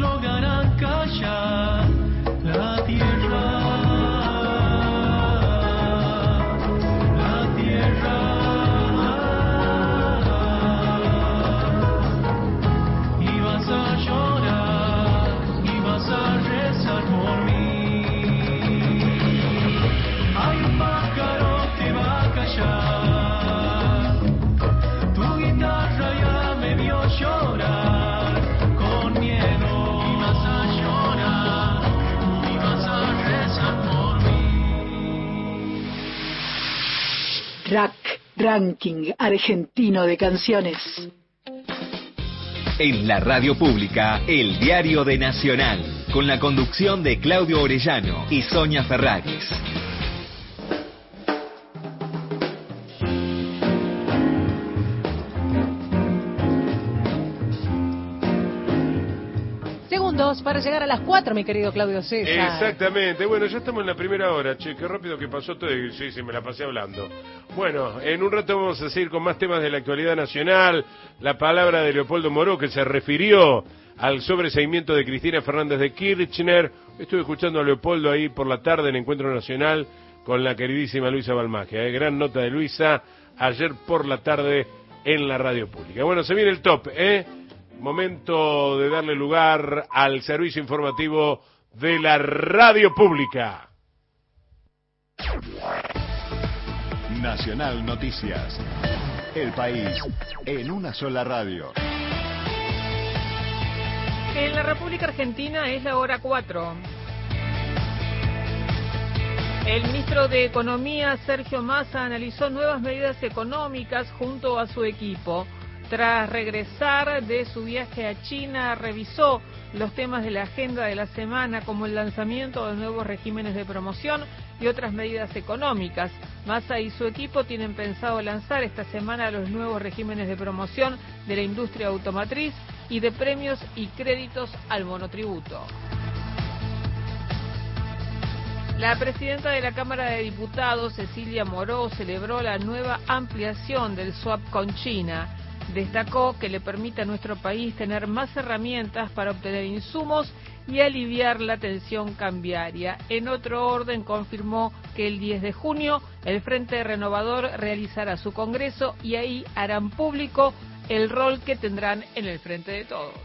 I: lograrán callar la tierra, la tierra. Y vas a llorar, y vas a rezar por mí. Hay un pájaro que va a callar, tu guitarra ya me vio llorar con miedo. Y vas a llorar, y vas a rezar por mí.
G: Rack, Ranking Argentino de Canciones.
J: En la radio pública, el diario de Nacional, con la conducción de Claudio Orellano y Sonia Ferraris.
C: Segundos para llegar a las cuatro, mi querido Claudio César.
A: Exactamente. Bueno, ya estamos en la primera hora, che, qué rápido que pasó todo y sí, sí, me la pasé hablando. Bueno, en un rato vamos a seguir con más temas de la actualidad nacional. La palabra de Leopoldo Moró, que se refirió al sobreseimiento de Cristina Fernández de Kirchner. Estuve escuchando a Leopoldo ahí por la tarde en Encuentro Nacional con la queridísima Luisa Balmagia. ¿eh? Gran nota de Luisa ayer por la tarde en la radio pública. Bueno, se viene el top, ¿eh? Momento de darle lugar al servicio informativo de la radio pública.
K: Nacional Noticias. El país en una sola radio.
L: En la República Argentina es la hora cuatro. El ministro de Economía, Sergio Massa, analizó nuevas medidas económicas junto a su equipo. Tras regresar de su viaje a China, revisó los temas de la agenda de la semana, como el lanzamiento de nuevos regímenes de promoción y otras medidas económicas. Massa y su equipo tienen pensado lanzar esta semana los nuevos regímenes de promoción de la industria automotriz y de premios y créditos al monotributo. La presidenta de la Cámara de Diputados, Cecilia Moró, celebró la nueva ampliación del swap con China. Destacó que le permite a nuestro país tener más herramientas para obtener insumos y aliviar la tensión cambiaria. En otro orden, confirmó que el diez de junio el Frente Renovador realizará su congreso y ahí harán público el rol que tendrán en el Frente de Todos.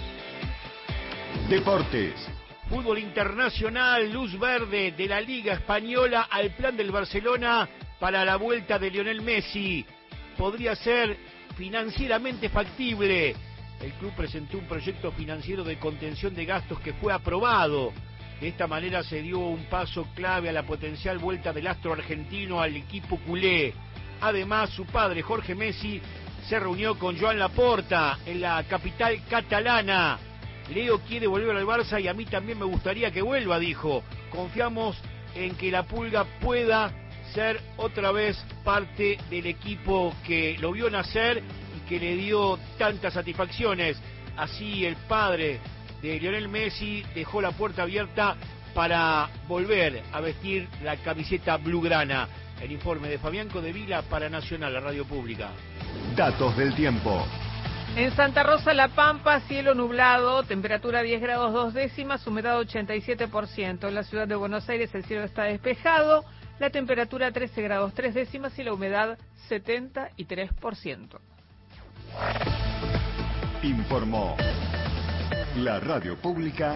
K: Deportes.
M: Fútbol internacional, luz verde de la Liga Española al plan del Barcelona para la vuelta de Lionel Messi. Podría ser financieramente factible. El club presentó un proyecto financiero de contención de gastos que fue aprobado. De esta manera se dio un paso clave a la potencial vuelta del astro argentino al equipo culé. Además, su padre, Jorge Messi, se reunió con Joan Laporta en la capital catalana. Leo quiere volver al Barça y a mí también me gustaría que vuelva, dijo. Confiamos en que la Pulga pueda ser otra vez parte del equipo que lo vio nacer y que le dio tantas satisfacciones. Así el padre de Lionel Messi dejó la puerta abierta para volver a vestir la camiseta blaugrana. El informe de Fabián Codevila para Nacional, la radio pública.
K: Datos del tiempo.
L: En Santa Rosa, La Pampa, cielo nublado, temperatura diez grados dos décimas, humedad ochenta y siete por ciento. En la ciudad de Buenos Aires el cielo está despejado, la temperatura trece grados tres décimas y la humedad setenta y tres por ciento.
K: Informó la radio pública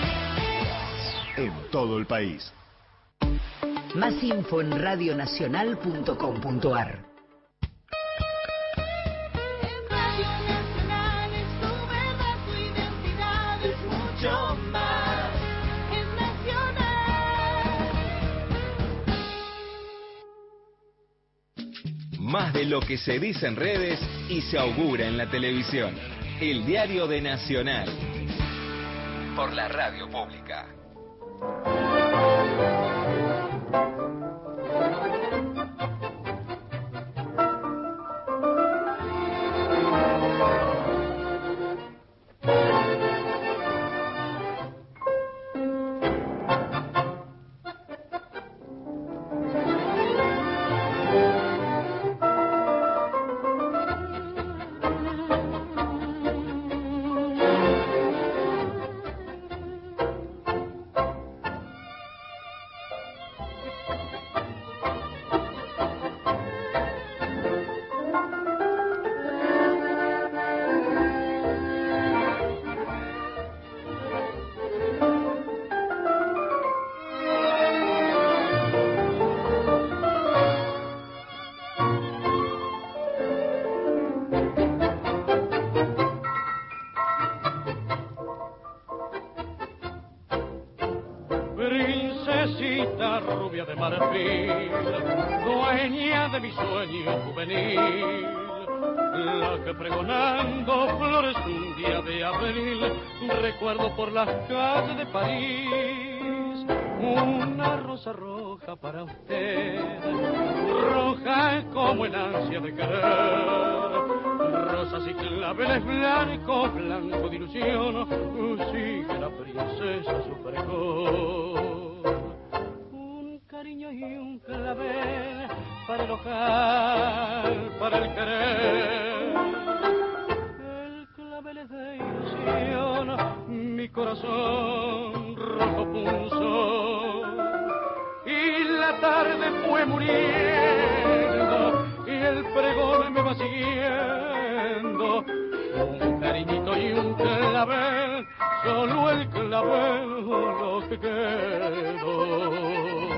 K: en todo el país.
N: Más info en radionacional punto com punto ar.
J: Más de lo que se dice en redes y se augura en la televisión. El diario de Nacional. Por la radio pública.
I: morenita rubia de marfil, dueña de mi sueño juvenil, la que pregonando flores un día de abril, recuerdo por las calles de París, una rosa roja para usted, roja como el ansia de querer, rosas y claveles blancos, blanco de ilusión, sigue la princesa su pregón. Un cariño y un clavel para el ojal, para el querer, el clavel es de ilusión, mi corazón rojo punzó, y la tarde fue muriendo, y el pregón me va siguiendo, un cariñito y un clavel, solo el clavel lo que quedó.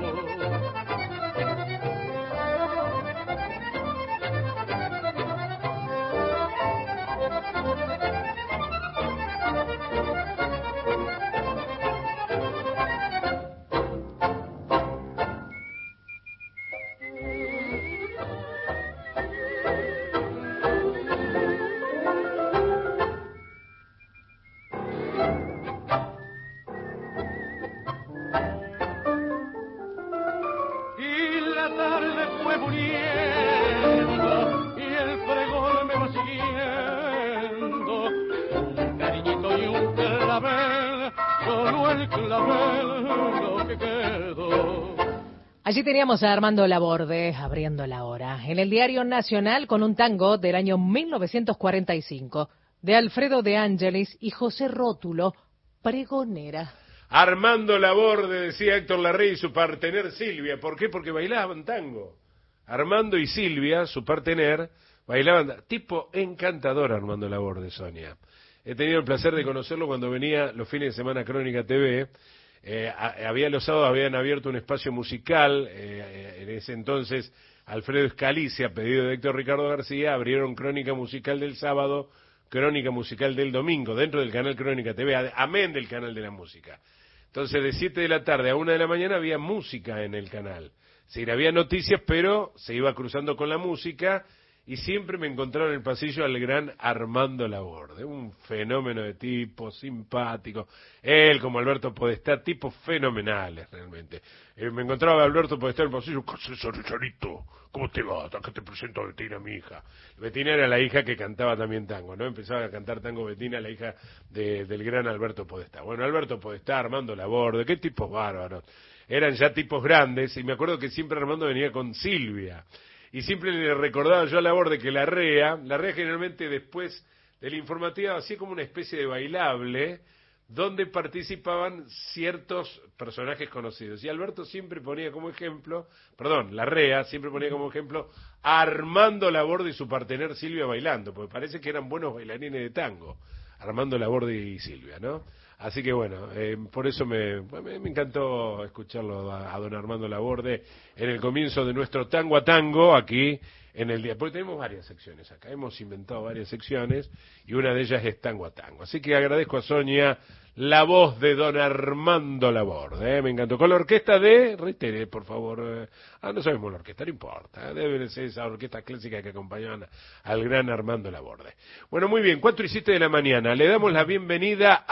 C: Allí teníamos a Armando Laborde abriendo la hora en el Diario Nacional con un tango del año mil novecientos cuarenta y cinco de Alfredo de Ángelis y José Rótulo, Pregonera.
A: Armando Laborde, decía Héctor Larrey, y su partener Silvia. ¿Por qué? Porque bailaban tango. Armando y Silvia, su partener, bailaban. Tipo encantador Armando Laborde, Sonia. He tenido el placer de conocerlo cuando venía los fines de semana a Crónica T V. Eh, había los sábados habían abierto un espacio musical, eh, en ese entonces Alfredo Scalisi, a pedido de Héctor Ricardo García, abrieron Crónica Musical del sábado, Crónica Musical del domingo, dentro del canal Crónica T V, amén del canal de la música. Entonces de siete de la tarde a una de la mañana había música en el canal. Sí, había noticias, pero se iba cruzando con la música, y siempre me encontraba en el pasillo al gran Armando Laborde, un fenómeno de tipo, simpático. Él, como Alberto Podestá, tipos fenomenales realmente. Eh, me encontraba a Alberto Podestá en el pasillo. ¿Qué haces, Richarito? ¿Cómo te va? Acá te presento a Betina, mi hija. Betina era la hija que cantaba también tango, ¿no? Empezaba a cantar tango Betina, la hija de, del gran Alberto Podestá. Bueno, Alberto Podestá, Armando Laborde, qué tipos bárbaros. Eran ya tipos grandes, y me acuerdo que siempre Armando venía con Silvia. Y siempre le recordaba yo a Laborde que la REA, la REA generalmente después del informativo hacía como una especie de bailable donde participaban ciertos personajes conocidos. Y Alberto siempre ponía como ejemplo, perdón, la REA siempre ponía como ejemplo a Armando Laborde y su partener Silvia bailando, porque parece que eran buenos bailarines de tango, Armando Laborde y Silvia, ¿no? Así que bueno, eh, por eso me, me encantó escucharlo a, a don Armando Laborde en el comienzo de nuestro Tango a Tango aquí en el día. Porque tenemos varias secciones acá, hemos inventado varias secciones y una de ellas es Tango a Tango. Así que agradezco a Sonia la voz de don Armando Laborde, ¿eh? Me encantó. Con la orquesta de, reitere por favor, eh, ah, no sabemos la orquesta, no importa, ¿eh? Debe ser esa orquesta clásica que acompañaban al gran Armando Laborde. Bueno, muy bien, cuatro y siete de la mañana, le damos la bienvenida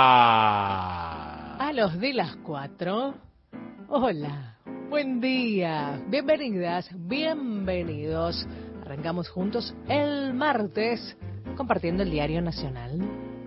A: a...
C: A los de las cuatro. Hola, buen día, bienvenidas, bienvenidos. Arrancamos juntos el martes compartiendo el Diario Nacional.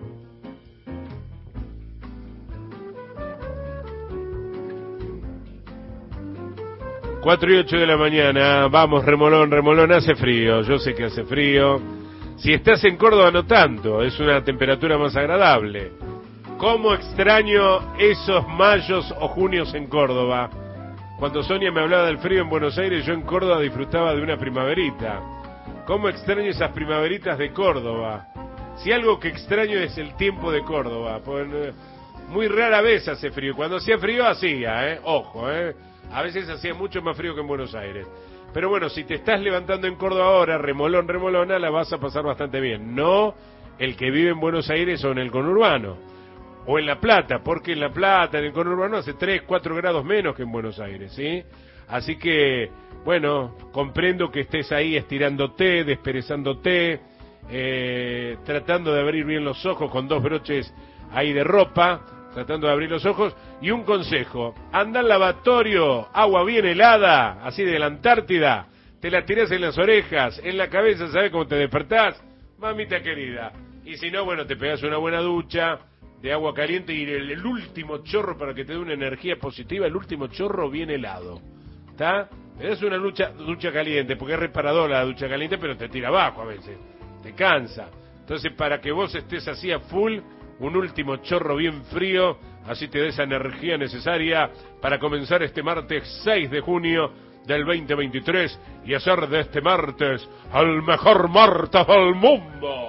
A: Cuatro y ocho de la mañana, vamos remolón, remolón, hace frío, yo sé que hace frío. Si estás en Córdoba no tanto, es una temperatura más agradable. ¿Cómo extraño esos mayos o junios en Córdoba? Cuando Sonia me hablaba del frío en Buenos Aires, yo en Córdoba disfrutaba de una primaverita. ¿Cómo extraño esas primaveritas de Córdoba? Si algo que extraño es el tiempo de Córdoba, pues muy rara vez hace frío. Cuando hacía frío hacía, ¿eh? Ojo, ¿eh? A veces hacía mucho más frío que en Buenos Aires. Pero bueno, si te estás levantando en Córdoba ahora, remolón, remolona, la vas a pasar bastante bien. No el que vive en Buenos Aires o en el conurbano. o en La Plata, porque en La Plata, en el conurbano, hace tres, cuatro grados menos que en Buenos Aires, ¿sí? Así que, bueno, comprendo que estés ahí estirándote, desperezándote, eh, tratando de abrir bien los ojos con dos broches ahí de ropa, tratando de abrir los ojos. Y un consejo: anda al lavatorio, agua bien helada, así de la Antártida, te la tirás en las orejas, en la cabeza, ¿sabes cómo te despertás? Mamita querida. Y si no, bueno, te pegás una buena ducha de agua caliente y el, el último chorro, para que te dé una energía positiva, el último chorro bien helado, ¿está? Te das una ducha, ducha caliente, porque es reparadora la ducha caliente, pero te tira abajo a veces, te cansa. Entonces, para que vos estés así a full, un último chorro bien frío, así te da esa energía necesaria para comenzar este martes seis de junio del veinte veintitrés y hacer de este martes el mejor martes del mundo.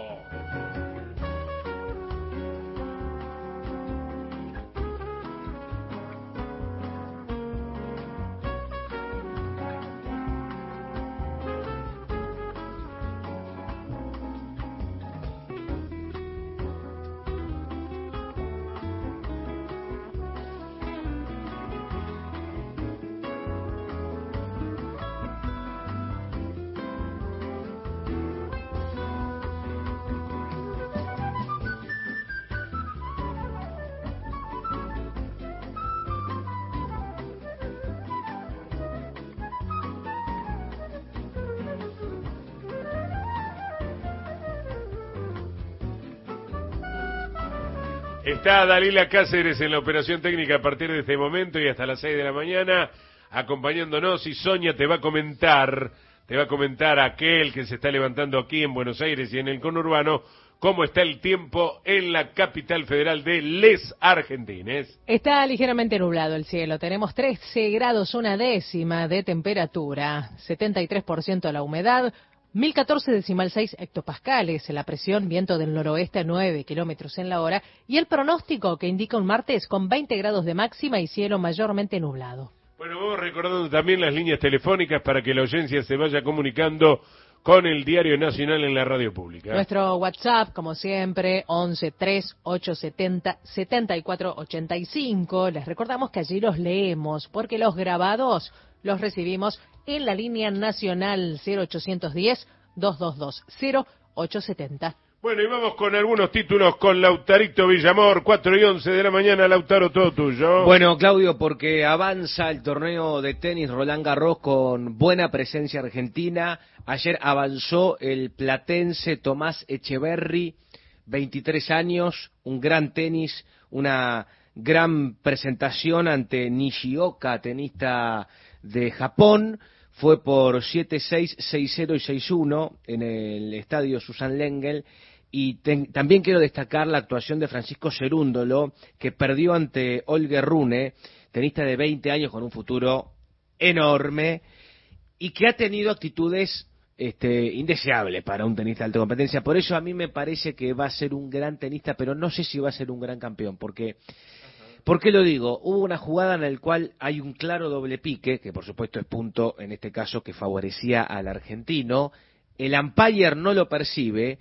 A: Está Dalila Cáceres en la operación técnica a partir de este momento y hasta las seis de la mañana, acompañándonos, y Sonia te va a comentar, te va a comentar aquel que se está levantando aquí en Buenos Aires y en el conurbano, cómo está el tiempo en la capital federal de les Argentines.
C: Está ligeramente nublado el cielo, tenemos trece grados una décima de temperatura, setenta y tres por ciento la humedad, mil catorce decimal seis hectopascales, la presión, viento del noroeste a nueve kilómetros en la hora, y el pronóstico que indica un martes con veinte grados de máxima y cielo mayormente nublado.
A: Bueno, vamos recordando también las líneas telefónicas para que la audiencia se vaya comunicando con el Diario Nacional en la radio pública.
C: Nuestro WhatsApp, como siempre, once tres ocho setenta setenta y cuatro ochenta y cinco. Les recordamos que allí los leemos, porque los grabados los recibimos en la línea nacional cero ochocientos diez, doscientos veintidós, cero ochocientos setenta.
A: Bueno, y vamos con algunos títulos con Lautarito Villamor, cuatro y once de la mañana. Lautaro, todo tuyo.
B: Bueno, Claudio, porque avanza el torneo de tenis Roland Garros con buena presencia argentina. Ayer avanzó el platense Tomás Echeverry, veintitrés años, un gran tenis, una gran presentación ante Nishioka, tenista de Japón. Fue por siete seis, seis cero y seis uno en el estadio Susan Lengel. Y ten, también quiero destacar la actuación de Francisco Cerúndolo, que perdió ante Holger Rune, tenista de veinte años con un futuro enorme y que ha tenido actitudes este, indeseables para un tenista de alta competencia. Por eso a mí me parece que va a ser un gran tenista, pero no sé si va a ser un gran campeón, porque... ¿Por qué lo digo? Hubo una jugada en la cual hay un claro doble pique, que por supuesto es punto, en este caso, que favorecía al argentino. El umpire no lo percibe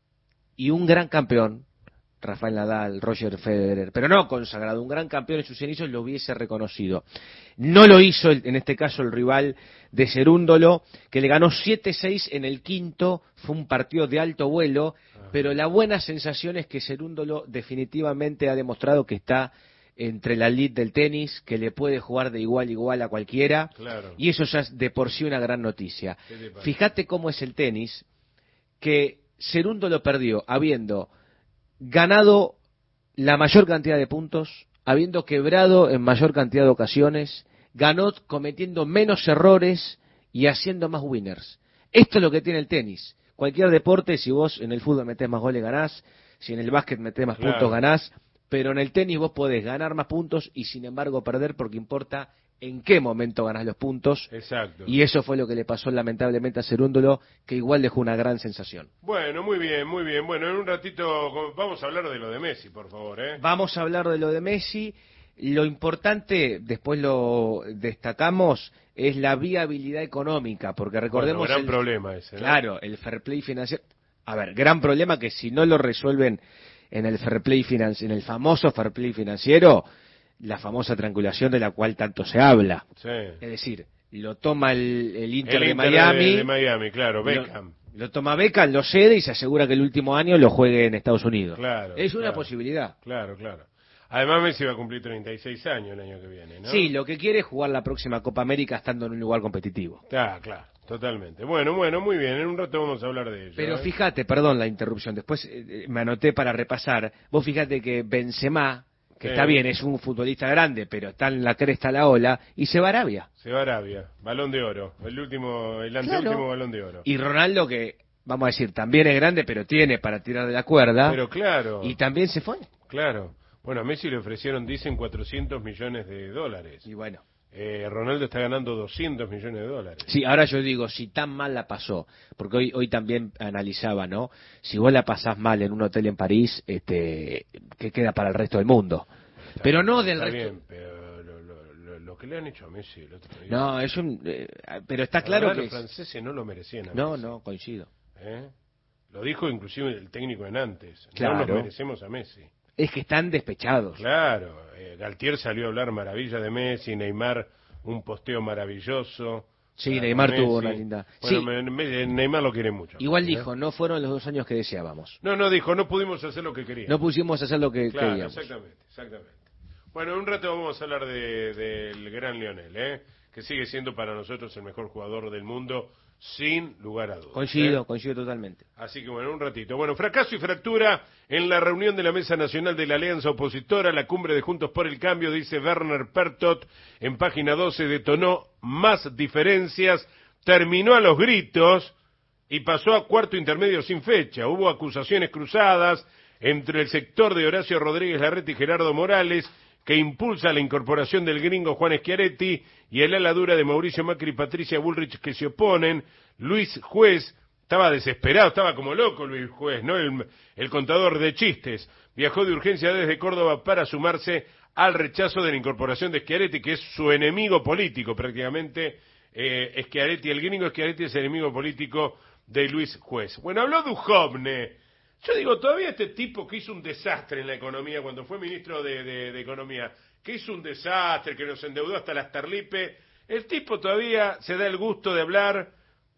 B: y un gran campeón, Rafael Nadal, Roger Federer, pero no consagrado, un gran campeón en sus inicios, lo hubiese reconocido. No lo hizo, en este caso, el rival de Cerúndolo, que le ganó siete seis en el quinto. Fue un partido de alto vuelo, pero la buena sensación es que Cerúndolo definitivamente ha demostrado que está entre la elite del tenis, que le puede jugar de igual a igual a cualquiera,
A: claro.
B: Y eso ya es de por sí una gran noticia. Fíjate cómo es el tenis, que Cerúndolo perdió habiendo ganado la mayor cantidad de puntos, habiendo quebrado en mayor cantidad de ocasiones, ganó cometiendo menos errores y haciendo más winners. Esto es lo que tiene el tenis. Cualquier deporte, si vos en el fútbol metés más goles ganás, si en el básquet metés más
A: Claro.
B: puntos ganás, pero en el tenis vos podés ganar más puntos y sin embargo perder, porque importa en qué momento ganás los puntos.
A: Exacto.
B: Y eso fue lo que le pasó lamentablemente a Cerúndolo, que igual dejó una gran sensación.
A: Bueno, muy bien, muy bien. Bueno, en un ratito vamos a hablar de lo de Messi, por favor, ¿eh?
B: Vamos a hablar de lo de Messi. Lo importante, después lo destacamos, es la viabilidad económica, porque recordemos...
A: Bueno, gran
B: el,
A: problema ese, ¿no?
B: Claro, el fair play financiero. A ver, gran problema que si no lo resuelven en el fair play financi- en el famoso fair play financiero, la famosa triangulación de la cual tanto se habla.
A: Sí.
B: Es decir, lo toma el, el Inter
A: El
B: de
A: Inter
B: Miami.
A: De, de Miami, claro, Beckham.
B: Lo, lo toma Beckham, lo cede y se asegura que el último año lo juegue en Estados Unidos.
A: Claro.
B: Es una
A: claro,
B: posibilidad.
A: Claro, claro. Además Messi va a cumplir treinta y seis años el año que viene, ¿no?
B: Sí, lo que quiere es jugar la próxima Copa América estando en un lugar competitivo.
A: Ah, claro, totalmente. Bueno, bueno, muy bien, en un rato vamos a hablar de ello.
B: Pero
A: ¿eh?
B: fíjate, perdón la interrupción, después eh, me anoté para repasar. Vos fíjate que Benzema, que
A: Sí.
B: está bien, es un futbolista grande, pero está en la cresta la ola, y se va a Arabia.
A: Se va a Arabia, Balón de Oro, el último, el anteúltimo
B: Claro.
A: Balón de Oro.
B: Y Ronaldo, que vamos a decir, también es grande, pero tiene para tirar de la cuerda.
A: Pero claro.
B: Y también se fue.
A: Claro. Bueno, a Messi le ofrecieron, dicen, cuatrocientos millones de dólares.
B: Y bueno.
A: Eh, Ronaldo está ganando doscientos millones de dólares.
B: Sí, ahora yo digo, si tan mal la pasó, porque hoy hoy también analizaba, ¿no? Si vos la pasás mal en un hotel en París, este, ¿qué queda para el resto del mundo?
A: Está
B: pero
A: bien,
B: no del
A: está
B: resto.
A: bien, pero lo, lo- lo- lo que le han hecho a Messi el otro día.
B: No, es un, eh, pero está
A: La
B: claro
A: verdad,
B: que
A: los
B: es-
A: franceses no lo merecían a
B: no,
A: Messi.
B: no, coincido.
A: ¿Eh? Lo dijo inclusive el técnico en antes. No
B: Claro.
A: nos merecemos a Messi.
B: Es que están despechados.
A: Claro, eh, Galtier salió a hablar maravilla de Messi, Neymar un posteo maravilloso.
B: Sí,
A: para
B: Neymar
A: Messi.
B: tuvo una linda.
A: Bueno,
B: Sí.
A: me- me- Neymar lo quiere mucho.
B: Igual
A: ¿eh?
B: dijo, no fueron los dos años que deseábamos.
A: No, no dijo, no pudimos hacer lo que queríamos.
B: No pusimos a hacer lo que
A: Claro,
B: queríamos.
A: exactamente, exactamente. Bueno, en un rato vamos a hablar de- del gran Lionel, ¿eh? Que sigue siendo para nosotros el mejor jugador del mundo, sin lugar a dudas.
B: Coincido,
A: ¿eh?
B: coincido totalmente.
A: Así que bueno, un ratito. Bueno, fracaso y fractura en la reunión de la Mesa Nacional de la Alianza Opositora, la cumbre de Juntos por el Cambio, dice Werner Pertot, en página doce, detonó más diferencias, terminó a los gritos y pasó a cuarto intermedio sin fecha. Hubo acusaciones cruzadas entre el sector de Horacio Rodríguez Larreta y Gerardo Morales, que impulsa la incorporación del gringo Juan Schiaretti, y el ala dura de Mauricio Macri y Patricia Bullrich, que se oponen. Luis Juez estaba desesperado, estaba como loco Luis Juez, ¿no? El, el contador de chistes. Viajó de urgencia desde Córdoba para sumarse al rechazo de la incorporación de Schiaretti, que es su enemigo político prácticamente. Eh, Schiaretti, el gringo Schiaretti es el enemigo político de Luis Juez. Bueno, habló Duhovne. Yo digo, todavía este tipo que hizo un desastre en la economía cuando fue ministro de, de, de Economía, que hizo un desastre, que nos endeudó hasta las tarlipe, el tipo todavía se da el gusto de hablar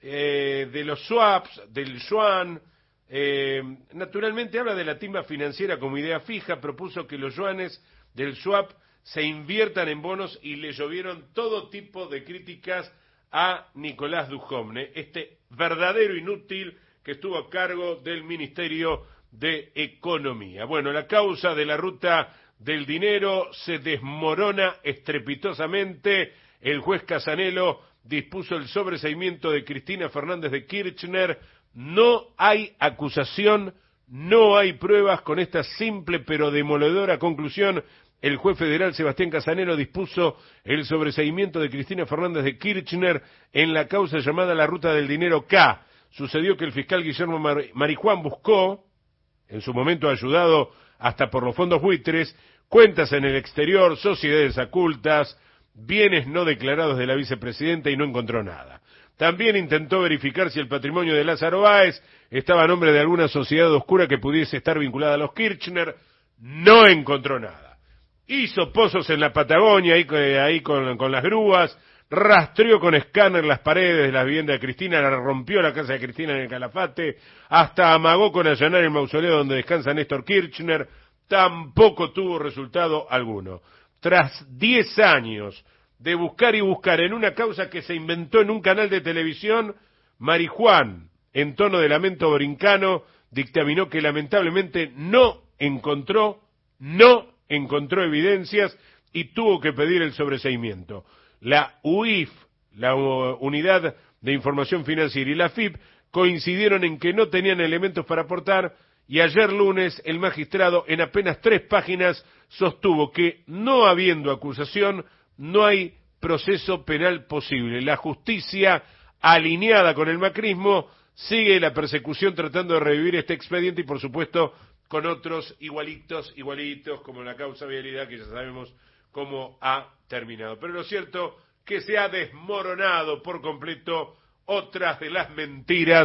A: eh, de los swaps, del yuan. Eh, naturalmente habla de la timba financiera como idea fija, propuso que los yuanes del swap se inviertan en bonos y le llovieron todo tipo de críticas a Nicolás Duhovne, este verdadero inútil que estuvo a cargo del Ministerio de Economía. Bueno, la causa de la ruta del dinero se desmorona estrepitosamente. El juez Casanelo dispuso el sobreseimiento de Cristina Fernández de Kirchner. No hay acusación, no hay pruebas. Con esta simple pero demoledora conclusión, el juez federal Sebastián Casanelo dispuso el sobreseimiento de Cristina Fernández de Kirchner en la causa llamada la ruta del dinero K. Sucedió que el fiscal Guillermo Mar- Marijuán buscó, en su momento ayudado hasta por los fondos buitres, cuentas en el exterior, sociedades ocultas, bienes no declarados de la vicepresidenta y no encontró nada. También intentó verificar si el patrimonio de Lázaro Báez estaba a nombre de alguna sociedad oscura que pudiese estar vinculada a los Kirchner, no encontró nada. Hizo pozos en la Patagonia, ahí, ahí con, con las grúas, rastreó con escáner las paredes de la vivienda de Cristina, la rompió la casa de Cristina en el Calafate, hasta amagó con allanar el mausoleo donde descansa Néstor Kirchner, tampoco tuvo resultado alguno. Tras diez años de buscar y buscar en una causa que se inventó en un canal de televisión, Marijuán, en tono de lamento brincano, dictaminó que lamentablemente no encontró, no encontró evidencias y tuvo que pedir el sobreseimiento. La U I F, la Unidad de Información Financiera, y la F I P coincidieron en que no tenían elementos para aportar, y ayer lunes el magistrado en apenas tres páginas sostuvo que, no habiendo acusación, no hay proceso penal posible. La justicia, alineada con el macrismo, sigue la persecución tratando de revivir este expediente y, por supuesto, con otros igualitos, igualitos, como la causa vialidad, que ya sabemos cómo ha terminado. Pero lo cierto que se ha desmoronado por completo otras de las mentiras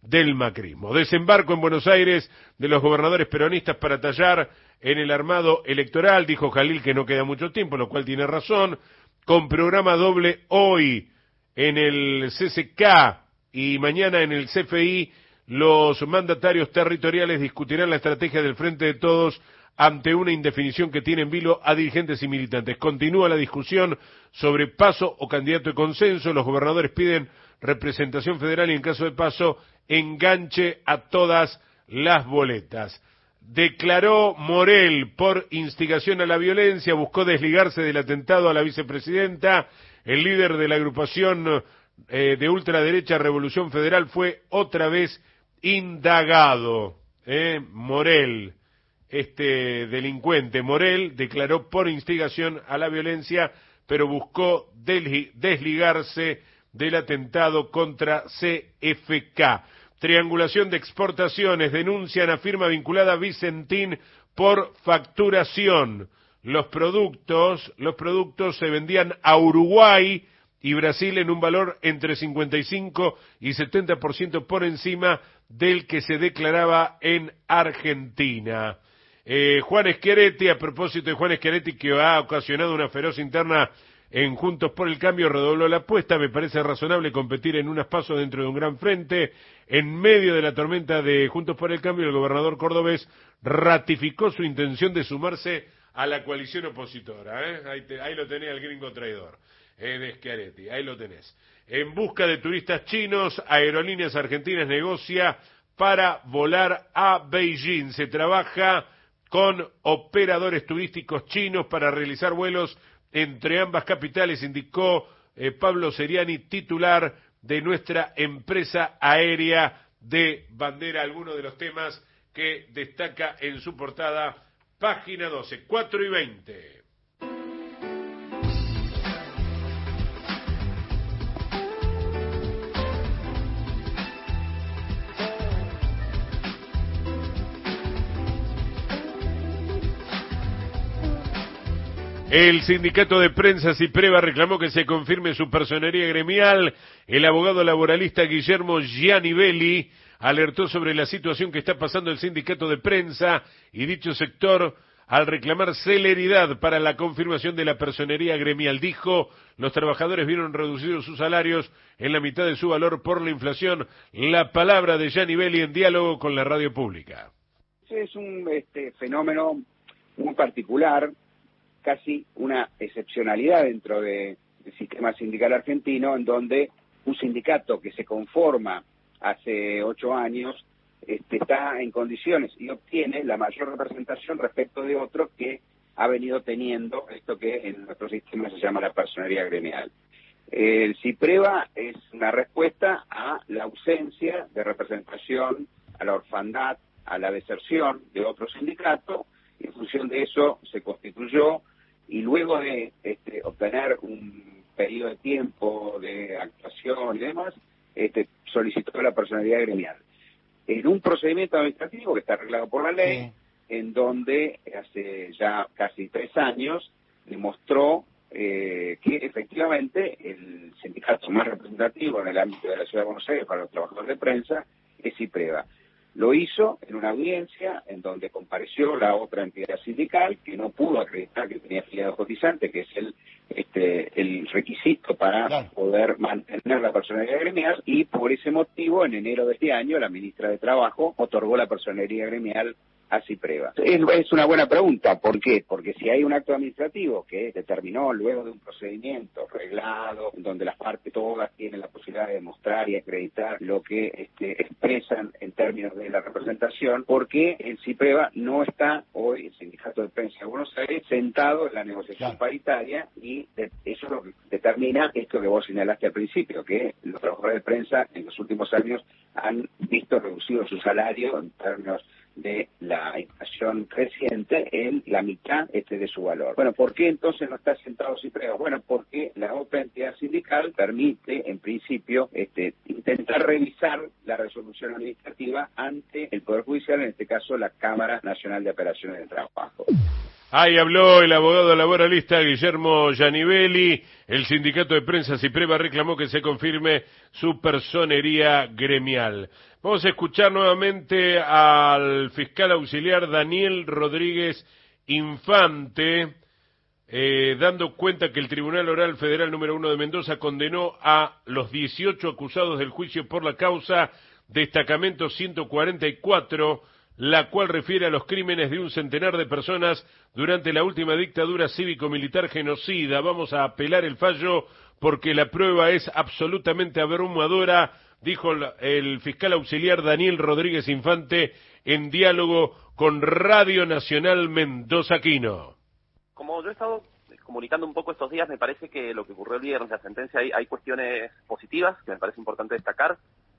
A: del macrismo. Desembarco en Buenos Aires de los gobernadores peronistas para tallar en el armado electoral, dijo Jalil que no queda mucho tiempo, lo cual tiene razón, con programa doble hoy en el C C K y mañana en el C F I, los mandatarios territoriales discutirán la estrategia del Frente de Todos ante una indefinición que tiene en vilo a dirigentes y militantes. Continúa la discusión sobre Paso o candidato de consenso. Los gobernadores piden representación federal y en caso de Paso, enganche a todas las boletas. Declaró Morel por instigación a la violencia, buscó desligarse del atentado a la vicepresidenta. El líder de la agrupación eh, de ultraderecha Revolución Federal fue otra vez indagado. Eh, Morel. Este delincuente Morel declaró por instigación a la violencia, pero buscó desligarse del atentado contra C F K. Triangulación de exportaciones, denuncian a firma vinculada a Vicentín por facturación. Los productos, los productos se vendían a Uruguay y Brasil en un valor entre cincuenta y cinco y setenta por ciento por encima del que se declaraba en Argentina. Eh, Juan Schiaretti, a propósito de Juan Schiaretti, que ha ocasionado una feroz interna en Juntos por el Cambio, redobló la apuesta. Me parece razonable competir en unas pasos dentro de un gran frente. En medio de la tormenta de Juntos por el Cambio, el gobernador cordobés ratificó su intención de sumarse a la coalición opositora. ¿eh? Ahí, te, ahí lo tenés, el gringo traidor eh, de Schiaretti, ahí lo tenés. En busca de turistas chinos, Aerolíneas Argentinas negocia para volar a Beijing. Se trabaja con operadores turísticos chinos para realizar vuelos entre ambas capitales, indicó eh, Pablo Seriani, titular de nuestra empresa aérea de bandera. Algunos de los temas que destaca en su portada, página doce, cuatro y veinte. El sindicato de prensa Cipreva reclamó que se confirme su personería gremial. El abogado laboralista Guillermo Gianibelli alertó sobre la situación que está pasando el sindicato de prensa y dicho sector al reclamar celeridad para la confirmación de la personería gremial. Dijo, los trabajadores vieron reducidos sus salarios en la mitad de su valor por la inflación. La palabra de Gianibelli en diálogo con la radio pública.
O: Es un este, fenómeno muy particular, casi una excepcionalidad dentro de, del sistema sindical argentino, en donde un sindicato que se conforma hace ocho años este, está en condiciones y obtiene la mayor representación respecto de otro que ha venido teniendo esto que en nuestro sistema se llama la personería gremial. El Cipreva es una respuesta a la ausencia de representación, a la orfandad, a la deserción de otro sindicato. En función de eso se constituyó y luego de este, obtener un periodo de tiempo de actuación y demás, este, solicitó la personalidad gremial. En un procedimiento administrativo que está arreglado por la ley, sí, en donde hace ya casi tres años demostró eh, que efectivamente el sindicato más representativo en el ámbito de la Ciudad de Buenos Aires para los trabajadores de prensa es Cipreva. Lo hizo en una audiencia en donde compareció la otra entidad sindical que no pudo acreditar que tenía afiliado cotizante, que es el este el requisito para claro. poder mantener la personería gremial, y por ese motivo en enero de este año la ministra de Trabajo otorgó la personería gremial a Cipreva. Es, es una buena pregunta. ¿Por qué? Porque si hay un acto administrativo que determinó luego de un procedimiento reglado, donde las partes todas tienen la posibilidad de demostrar y acreditar lo que este, expresan en términos de la representación, ¿por qué el Cipreva no está hoy, el Sindicato de Prensa de Buenos Aires, sentado en la negociación claro. paritaria? Y de, eso es lo que determina esto que vos señalaste al principio, que los trabajadores de prensa en los últimos años han visto reducido su salario en términos de la inflación creciente en la mitad este de su valor. Bueno, ¿por qué entonces no está sentado Cipreva? Bueno, porque la otra entidad sindical permite, en principio, este, intentar revisar la resolución administrativa ante el Poder Judicial, en este caso la Cámara Nacional de Apelaciones del Trabajo.
A: Ahí habló el abogado laboralista Guillermo Gianivelli. El sindicato de prensa Ciprema reclamó que se confirme su personería gremial. Vamos a escuchar nuevamente al fiscal auxiliar Daniel Rodríguez Infante, eh, dando cuenta que el Tribunal Oral Federal número uno de Mendoza condenó a los dieciocho acusados del juicio por la causa Destacamento ciento cuarenta y cuatro, la cual refiere a los crímenes de un centenar de personas durante la última dictadura cívico-militar genocida. Vamos a apelar el fallo porque la prueba es absolutamente abrumadora, dijo el fiscal auxiliar Daniel Rodríguez Infante en diálogo con Radio Nacional Mendoza-Quino.
P: Como yo he estado comunicando un poco estos días, me parece que lo que ocurrió el viernes, la sentencia, hay, hay cuestiones positivas que me parece importante destacar,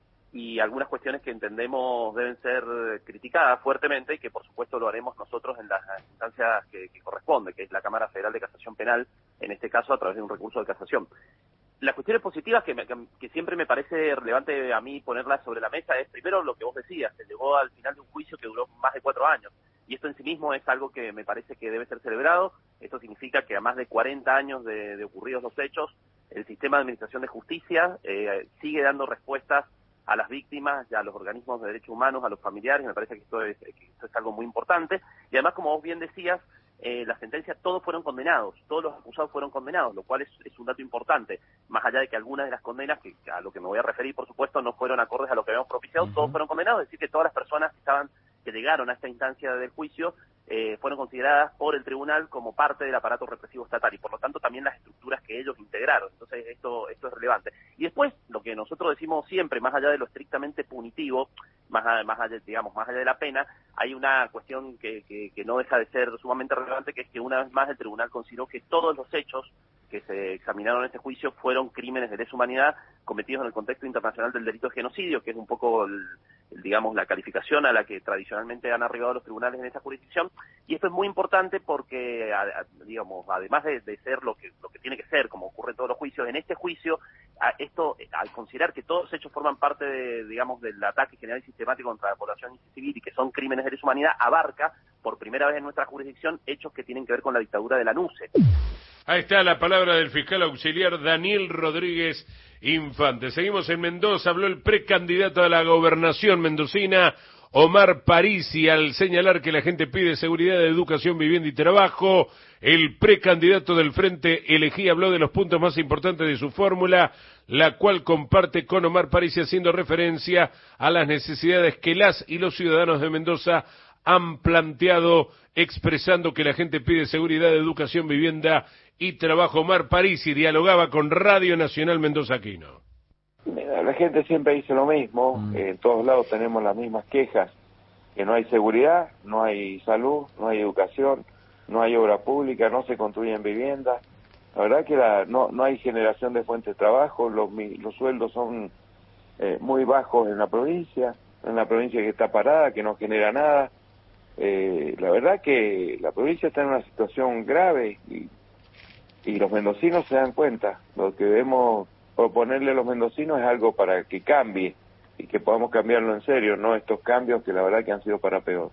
P: y algunas cuestiones que entendemos deben ser criticadas fuertemente y que por supuesto lo haremos nosotros en las instancias que, que corresponde, que es la Cámara Federal de Casación Penal, en este caso a través de un recurso de casación. Las cuestiones positivas que, me, que, que siempre me parece relevante a mí ponerlas sobre la mesa es primero lo que vos decías, se llegó al final de un juicio que duró más de cuatro años y esto en sí mismo es algo que me parece que debe ser celebrado. Esto significa que a más de cuarenta años de, de ocurridos los hechos, el sistema de administración de justicia eh, sigue dando respuestas a las víctimas, a los organismos de derechos humanos, a los familiares. Me parece que esto es, que esto es algo muy importante. Y además, como vos bien decías, eh, la sentencia, todos fueron condenados, todos los acusados fueron condenados, lo cual es, es un dato importante, más allá de que algunas de las condenas, que a lo que me voy a referir, por supuesto, no fueron acordes a lo que habíamos propiciado, uh-huh. Todos fueron condenados, es decir, que todas las personas que estaban, que llegaron a esta instancia del juicio, eh, fueron consideradas por el tribunal como parte del aparato represivo estatal y por lo tanto también las estructuras que ellos integraron. Entonces esto esto es relevante. Y después, lo que nosotros decimos siempre, más allá de lo estrictamente punitivo, más allá, más allá, digamos, más allá de la pena, hay una cuestión que, que, que no deja de ser sumamente relevante, que es que una vez más el tribunal consideró que todos los hechos que se examinaron en este juicio fueron crímenes de lesa humanidad cometidos en el contexto internacional del delito de genocidio, que es un poco, el, el, digamos, la calificación a la que tradicionalmente han arribado los tribunales en esa jurisdicción. Y esto es muy importante porque, a, a, digamos, además de, de ser lo que lo que tiene que ser, como ocurre en todos los juicios, en este juicio, a, esto, al considerar que todos los hechos forman parte, de, digamos, del ataque general y sistemático contra la población civil y que son crímenes de lesa humanidad, abarca por primera vez en nuestra jurisdicción hechos que tienen que ver con la dictadura de la N U C E.
A: Ahí está la palabra del fiscal auxiliar Daniel Rodríguez Infante. Seguimos en Mendoza. Habló el precandidato a la gobernación mendocina, Omar Parisi, al señalar que la gente pide seguridad de educación, vivienda y trabajo. El precandidato del Frente Elegí habló de los puntos más importantes de su fórmula, la cual comparte con Omar Parisi, haciendo referencia a las necesidades que las y los ciudadanos de Mendoza han planteado, expresando que la gente pide seguridad de educación, vivienda y trabajo. Omar Parisi dialogaba con Radio Nacional Mendoza-Quino.
Q: Mira, la gente siempre dice lo mismo, mm. eh, en todos lados tenemos las mismas quejas, que no hay seguridad, no hay salud, no hay educación, no hay obra pública, no se construyen viviendas. La verdad que la, no, no hay generación de fuentes de trabajo, los, los sueldos son eh, muy bajos en la provincia, en la provincia que está parada, que no genera nada. Eh, la verdad que la provincia está en una situación grave y, y los mendocinos se dan cuenta. Lo que debemos proponerle a los mendocinos es algo para que cambie y que podamos cambiarlo en serio, no estos cambios que la verdad que han sido para peor.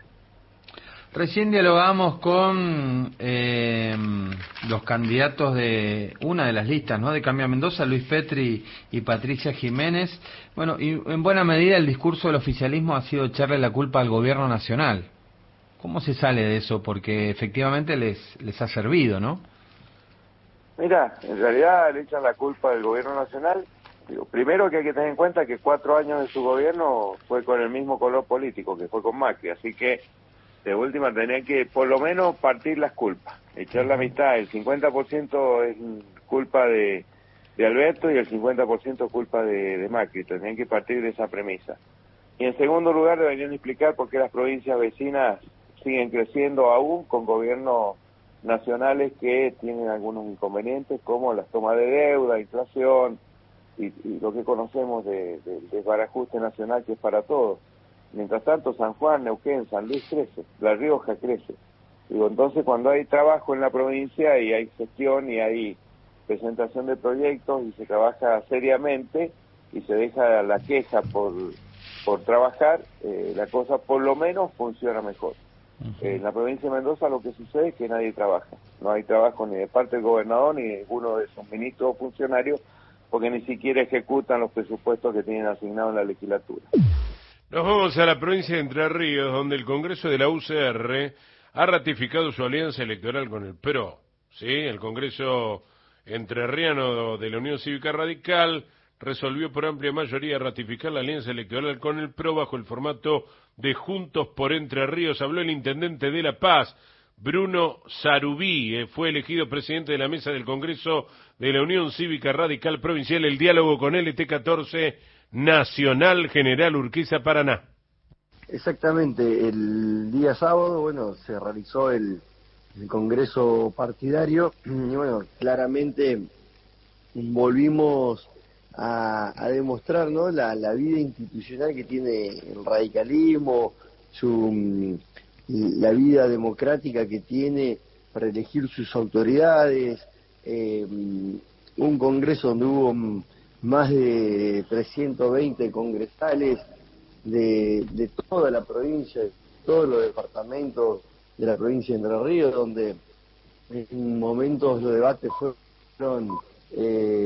R: Recién dialogamos con eh, los candidatos de una de las listas, ¿no?, de Cambia Mendoza, Luis Petri y Patricia Jiménez. Bueno, y en buena medida el discurso del oficialismo ha sido echarle la culpa al gobierno nacional. ¿Cómo se sale de eso? Porque efectivamente les les ha servido, ¿no?
Q: Mira, en realidad le echan la culpa al gobierno nacional. Digo, primero que hay que tener en cuenta que cuatro años de su gobierno fue con el mismo color político, que fue con Macri, así que de última tenía que por lo menos partir las culpas, echar la mitad, el cincuenta por ciento es culpa de, de Alberto y el cincuenta por ciento culpa de, de Macri, tenían que partir de esa premisa. Y en segundo lugar deberían explicar por qué las provincias vecinas siguen creciendo aún con gobiernos nacionales que tienen algunos inconvenientes como las tomas de deuda, inflación y, y lo que conocemos de, de, de desbarajuste nacional que es para todos. Mientras tanto, San Juan, Neuquén, San Luis crece, La Rioja crece. Digo, entonces cuando hay trabajo en la provincia y hay gestión y hay presentación de proyectos y se trabaja seriamente y se deja la queja por, por trabajar, eh, la cosa por lo menos funciona mejor. Uh-huh. En la provincia de Mendoza lo que sucede es que nadie trabaja. No hay trabajo ni de parte del gobernador ni de ninguno de sus ministros o funcionarios, porque ni siquiera ejecutan los presupuestos que tienen asignados en la legislatura.
A: Nos vamos a la provincia de Entre Ríos, donde el Congreso de la U C R ha ratificado su alianza electoral con el P R O. ¿Sí? El Congreso entrerriano de la Unión Cívica Radical resolvió por amplia mayoría ratificar la alianza electoral con el P R O bajo el formato de Juntos por Entre Ríos. Habló el intendente de La Paz, Bruno Sarubí, eh, fue elegido presidente de la mesa del Congreso de la Unión Cívica Radical Provincial. El diálogo con L T catorce Nacional, General Urquiza, Paraná.
S: Exactamente, el día sábado, bueno, se realizó el, el Congreso partidario y bueno, claramente volvimos a, a demostrar, ¿no?, la, la vida institucional que tiene el radicalismo, su la vida democrática que tiene para elegir sus autoridades, eh, un Congreso donde hubo más de trescientos veinte congresales de, de toda la provincia, de todos los departamentos de la provincia de Entre Ríos, donde en momentos los debates fueron eh,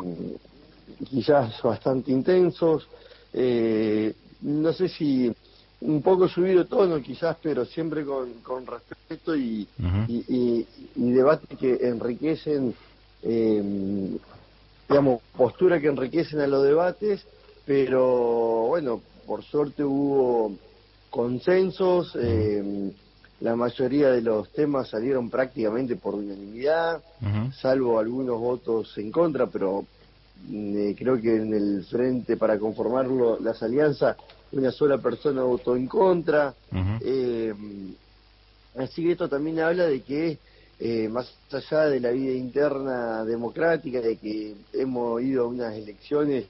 S: quizás bastante intensos, eh, no sé si un poco subido tono quizás, pero siempre con, con respeto y, uh-huh. y, y, y debates que enriquecen, eh, digamos, posturas que enriquecen a los debates, pero bueno, por suerte hubo consensos, eh, la mayoría de los temas salieron prácticamente por unanimidad, uh-huh. salvo algunos votos en contra, pero eh, creo que en el frente para conformarlo las alianzas una sola persona votó en contra. Uh-huh. eh, así que esto también habla de que eh, más allá de la vida interna democrática, de que hemos ido a unas elecciones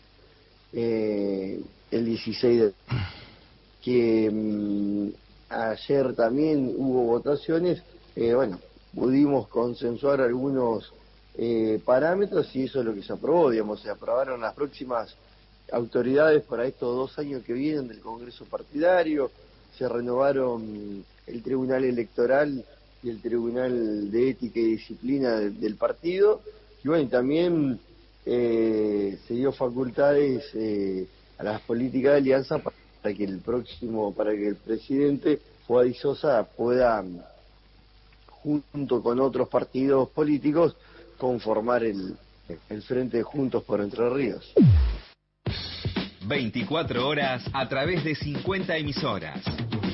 S: eh, el dieciséis de que mm, ayer también hubo votaciones, eh, bueno, pudimos consensuar algunos eh, parámetros y eso es lo que se aprobó, digamos, se aprobaron las próximas autoridades para estos dos años que vienen del Congreso partidario, se renovaron el Tribunal Electoral y el Tribunal de Ética y Disciplina de, del partido, y bueno, también eh, se dio facultades eh, a las políticas de alianza para, para que el próximo, para que el presidente Fuadi Sosa pueda, junto con otros partidos políticos, conformar el, el Frente de Juntos por Entre Ríos.
J: veinticuatro horas a través de cincuenta emisoras.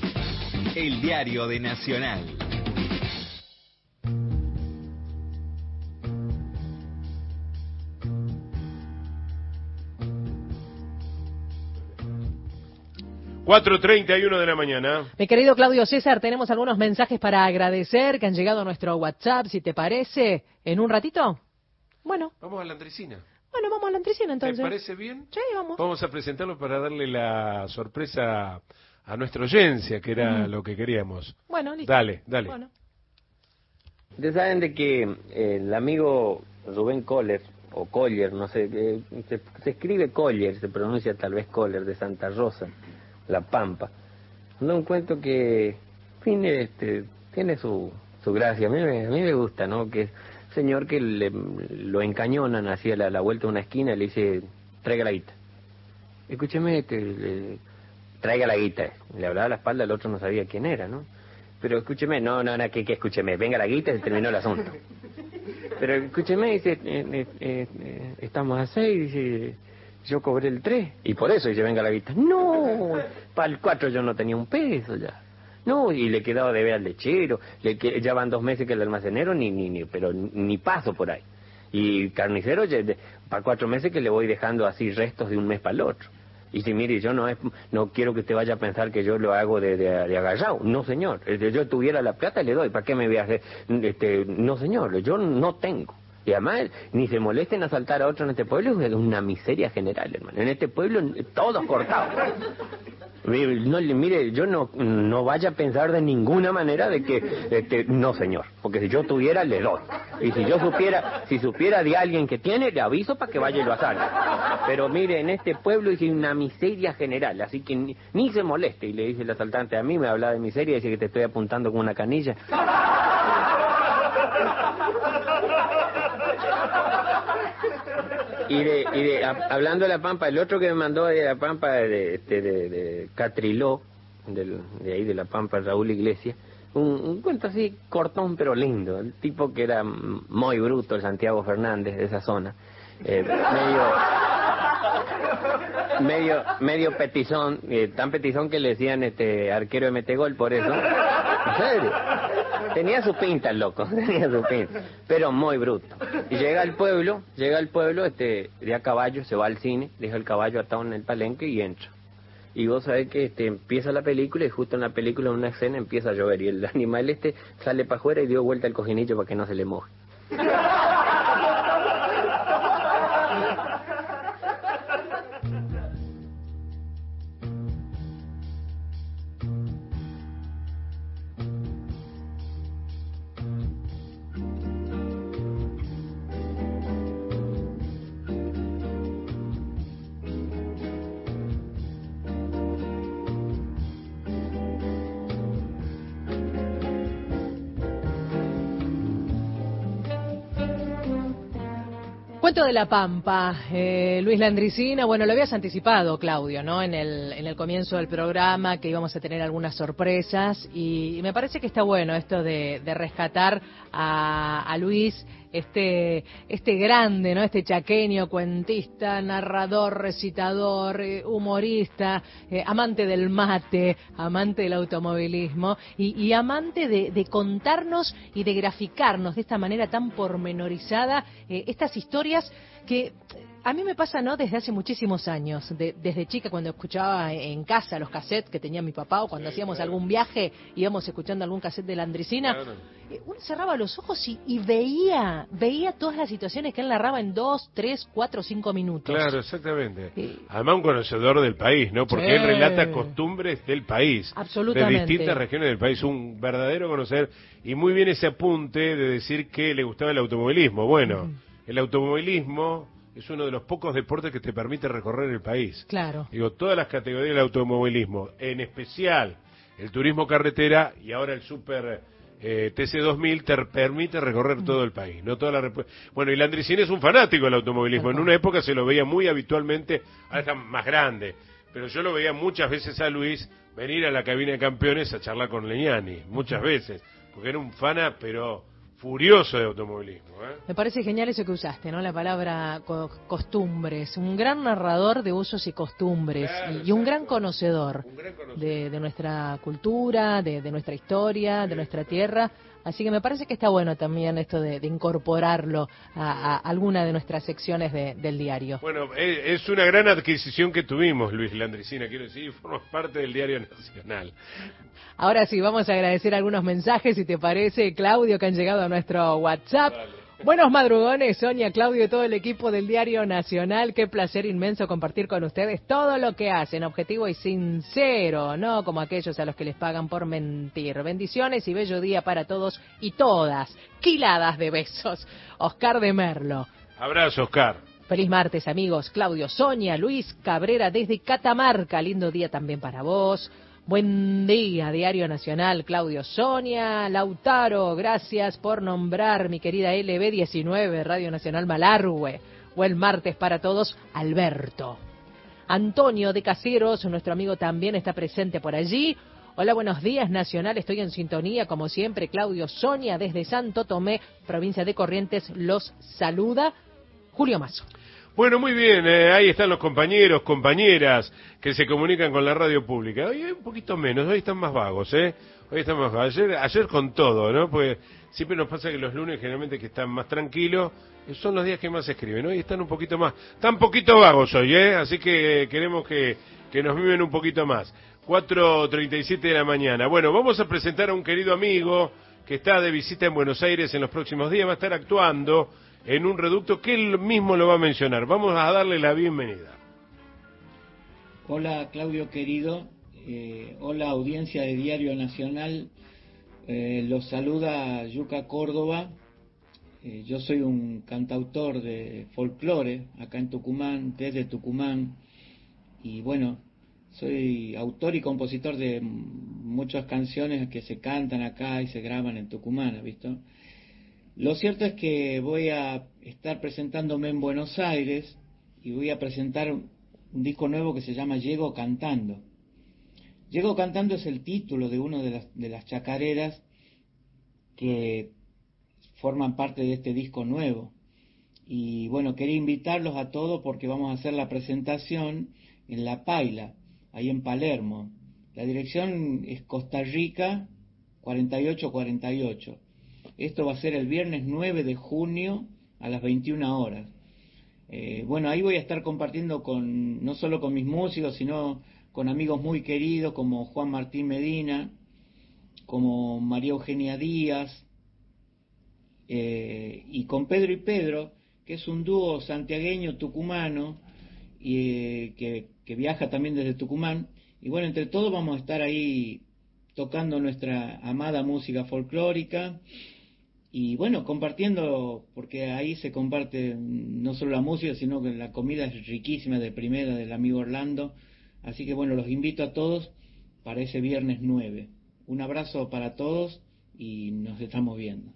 J: El diario de Nacional.
A: cuatro treinta y uno de la mañana.
C: Mi querido Claudio César, tenemos algunos mensajes para agradecer que han llegado a nuestro WhatsApp, si te parece, en un ratito. Bueno.
A: Vamos a la Andresina.
C: Bueno, vamos a la Andresina entonces.
A: ¿Te parece bien?
C: Sí, vamos.
A: Vamos a presentarlo para darle la sorpresa a nuestra audiencia, que era uh-huh. lo que queríamos.
C: Bueno, listo.
A: Dale, dale.
C: Bueno.
T: Ustedes saben de que eh, el amigo Rubén Coller, o Coller, no sé, eh, se, se escribe Coller, se pronuncia tal vez Coller, de Santa Rosa, La Pampa. No un cuento que, en fin, este, tiene su, su gracia. A mí, me, a mí me gusta, ¿no? Que señor que le, lo encañonan hacia la, la vuelta de una esquina y le dice, traiga la guita. Escúcheme, te, le, traiga la guita. Le hablaba a la espalda, el otro no sabía quién era, ¿no? Pero escúcheme, no, no, no, que, que escúcheme, venga la guita y se terminó el asunto. Pero escúcheme, dice, eh, eh, eh, estamos a seis, dice, yo cobré el tres, y por eso dice, venga la guita. No, para el cuatro yo no tenía un peso ya. No, y le quedaba de ver al lechero, le que, ya van dos meses que el almacenero ni, ni, ni, pero ni paso por ahí. Y carnicero, para cuatro meses que le voy dejando así restos de un mes para el otro. Y si mire, yo no es, no quiero que usted vaya a pensar que yo lo hago de, de, de agallado. No, señor. Si yo tuviera la plata, le doy. ¿Para qué me voy a hacer? Este, no, señor. Yo no tengo. Y además, ni se molesten a asaltar a otro en este pueblo, es una miseria general, hermano. En este pueblo, todos cortados. No, mire, yo no no vaya a pensar de ninguna manera de que, este, no señor, porque si yo tuviera, le doy. Y si yo supiera, si supiera de alguien que tiene, le aviso para que vaya y lo asalve. Pero mire, en este pueblo es una miseria general, así que ni, ni se moleste. Y le dice el asaltante, a mí me habla de miseria y dice que te estoy apuntando con una canilla. Y de, y de a, hablando de La Pampa, el otro que me mandó de La Pampa, de, de, de, de Catriló, del, de ahí de La Pampa, Raúl Iglesias, un, un cuento así cortón pero lindo, el tipo que era muy bruto, el Santiago Fernández de esa zona, eh, medio medio medio petizón, eh, tan petizón que le decían este arquero de metegol por eso. ¿En serio? Tenía su pinta el loco, tenía su pinta, pero muy bruto. Y llega al pueblo, llega al pueblo, este, de a caballo, se va al cine, deja el caballo atado en el palenque y entra. Y vos sabés que este, empieza la película y justo en la película, en una escena, empieza a llover y el animal este sale para afuera y dio vuelta al cojinillo para que no se le moje.
C: Cuento de la Pampa, eh, Luis Landricina. Bueno, lo habías anticipado, Claudio, ¿no? En el, en el comienzo del programa, que íbamos a tener algunas sorpresas, y, y me parece que está bueno esto de, de rescatar a, a Luis, este, este grande, ¿no? Este chaqueño, cuentista, narrador, recitador, eh, humorista, eh, amante del mate, amante del automovilismo y, y amante de, de contarnos y de graficarnos de esta manera tan pormenorizada eh, estas historias que a mí me pasa, ¿no? Desde hace muchísimos años, de, desde chica cuando escuchaba en casa los cassettes que tenía mi papá, o cuando sí, hacíamos claro. algún viaje, íbamos escuchando algún cassette de Landricina, claro. uno cerraba los ojos y, y veía veía todas las situaciones que él narraba en dos, tres, cuatro, cinco minutos.
A: Claro, exactamente. Sí. Además un conocedor del país, ¿no? Porque sí. él relata costumbres del país.
C: Absolutamente.
A: De distintas regiones del país, un verdadero conocer, y muy bien ese apunte de decir que le gustaba el automovilismo. Bueno, mm. el automovilismo es uno de los pocos deportes que te permite recorrer el país.
C: Claro.
A: Digo, todas las categorías del automovilismo, en especial el turismo carretera y ahora el super eh, T C dos mil, te permite recorrer todo el país. No toda la rep... Bueno, y Landricina es un fanático del automovilismo. En una época se lo veía muy habitualmente, ahora está más grande, pero yo lo veía muchas veces a Luis venir a la cabina de campeones a charlar con Leñani, muchas veces, porque era un fana, pero furioso de automovilismo, ¿eh?
C: Me parece genial eso que usaste, ¿no? La palabra co costumbres. Un gran narrador de usos y costumbres, claro, y, y un gran conocedor, un gran conocedor. De, de nuestra cultura, de, de nuestra historia, sí, de nuestra tierra. Así que me parece que está bueno también esto de, de incorporarlo a, a alguna de nuestras secciones de, del diario.
A: Bueno, es, es una gran adquisición que tuvimos, Luis Landricina, quiero decir, formas parte del Diario Nacional.
C: Ahora sí, vamos a agradecer algunos mensajes, si te parece, Claudio, que han llegado a nuestro WhatsApp. Vale. Buenos madrugones, Sonia, Claudio y todo el equipo del Diario Nacional. Qué placer inmenso compartir con ustedes todo lo que hacen, objetivo y sincero, no como aquellos a los que les pagan por mentir. Bendiciones y bello día para todos y todas. Quiladas de besos. Oscar de Merlo.
A: Abrazo, Oscar.
C: Feliz martes, amigos. Claudio, Sonia, Luis Cabrera desde Catamarca. Lindo día también para vos. Buen día, Diario Nacional, Claudio, Sonia, Lautaro, gracias por nombrar mi querida L B diecinueve, Radio Nacional Malargüe. Buen martes para todos, Alberto. Antonio de Caseros, nuestro amigo, también está presente por allí. Hola, buenos días, Nacional, estoy en sintonía, como siempre, Claudio, Sonia, desde Santo Tomé, provincia de Corrientes, los saluda Julio Mazo.
A: Bueno, muy bien, eh, ahí están los compañeros, compañeras que se comunican con la radio pública. Hoy hay un poquito menos, hoy están más vagos, ¿eh? Hoy están más vagos. Ayer, ayer con todo, ¿no? Porque siempre nos pasa que los lunes generalmente que están más tranquilos son los días que más escriben. Hoy están un poquito más, están un poquito vagos hoy, ¿eh? Así que queremos que, que nos viven un poquito más. cuatro treinta y siete de la mañana. Bueno, vamos a presentar a un querido amigo que está de visita en Buenos Aires en los próximos días, va a estar actuando en un reducto que él mismo lo va a mencionar. Vamos a darle la bienvenida.
U: Hola, Claudio querido, Eh, hola, audiencia de Diario Nacional. Eh, los saluda Yuka Córdoba. Eh, yo soy un cantautor de folclore acá en Tucumán, desde Tucumán. Y bueno, soy autor y compositor de muchas canciones que se cantan acá y se graban en Tucumán, ¿has visto? Lo cierto es que voy a estar presentándome en Buenos Aires y voy a presentar un disco nuevo que se llama Llego Cantando. Llego Cantando es el título de una de las, de las chacareras que forman parte de este disco nuevo. Y bueno, quería invitarlos a todos porque vamos a hacer la presentación en La Paila, ahí en Palermo. La dirección es Costa Rica cuarenta y ocho cuarenta y ocho. Esto va a ser el viernes nueve de junio a las veintiuna horas. Eh, bueno, ahí voy a estar compartiendo con no solo con mis músicos, sino con amigos muy queridos como Juan Martín Medina, como María Eugenia Díaz, eh, y con Pedro y Pedro, que es un dúo santiagueño tucumano y, eh, que, que viaja también desde Tucumán. Y bueno, entre todos vamos a estar ahí tocando nuestra amada música folclórica y bueno, compartiendo, porque ahí se comparte no solo la música, sino que la comida es riquísima, de primera, del amigo Orlando. Así que bueno, los invito a todos para ese viernes nueve. Un abrazo para todos y nos estamos viendo.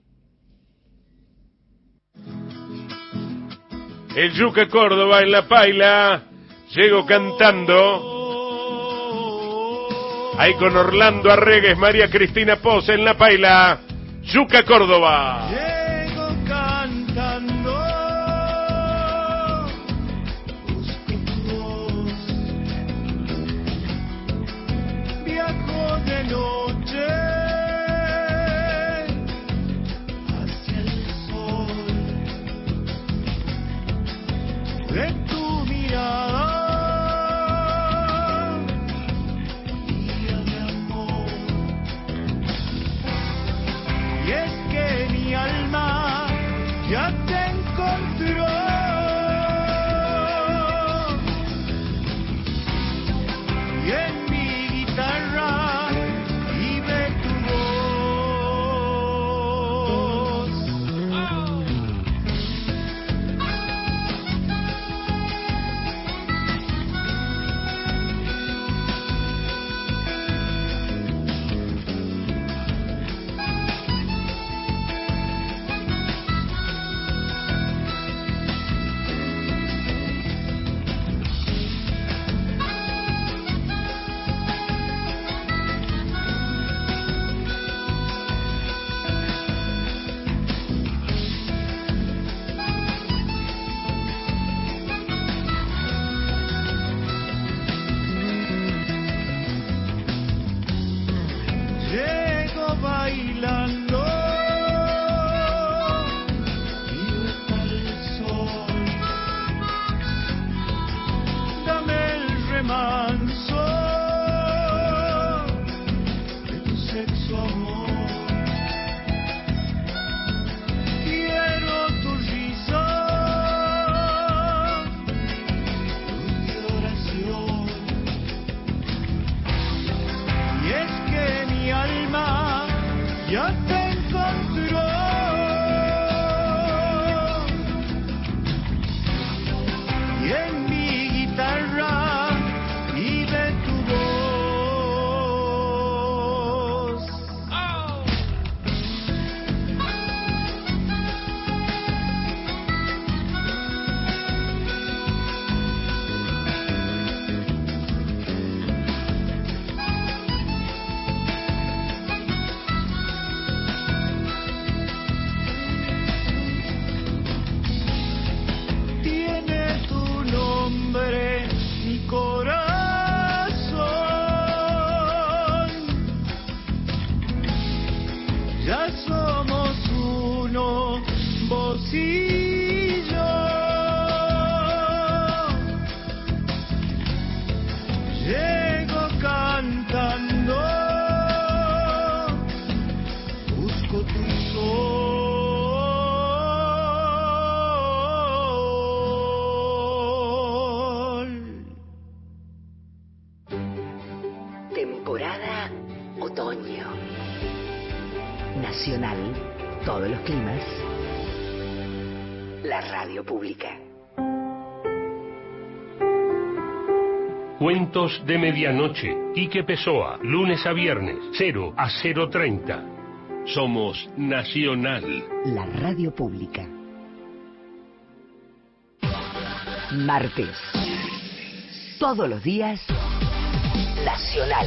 A: El Yuka Córdoba en La Paila, Llego Cantando. Ahí con Orlando Arregues, María Cristina Poza en La Paila, Yuka Córdoba.
I: Llego cantando, busco tu voz, viajo de noche hacia el sol de tu mirada. Ya te encontró y en mi guitarra vive tu voz. Oh.
N: nacional, todos los climas. La radio pública.
D: Cuentos de medianoche. Quique Pessoa, lunes a viernes, cero a cero treinta. Somos Nacional.
N: La radio pública. Martes. Todos los días. Nacional.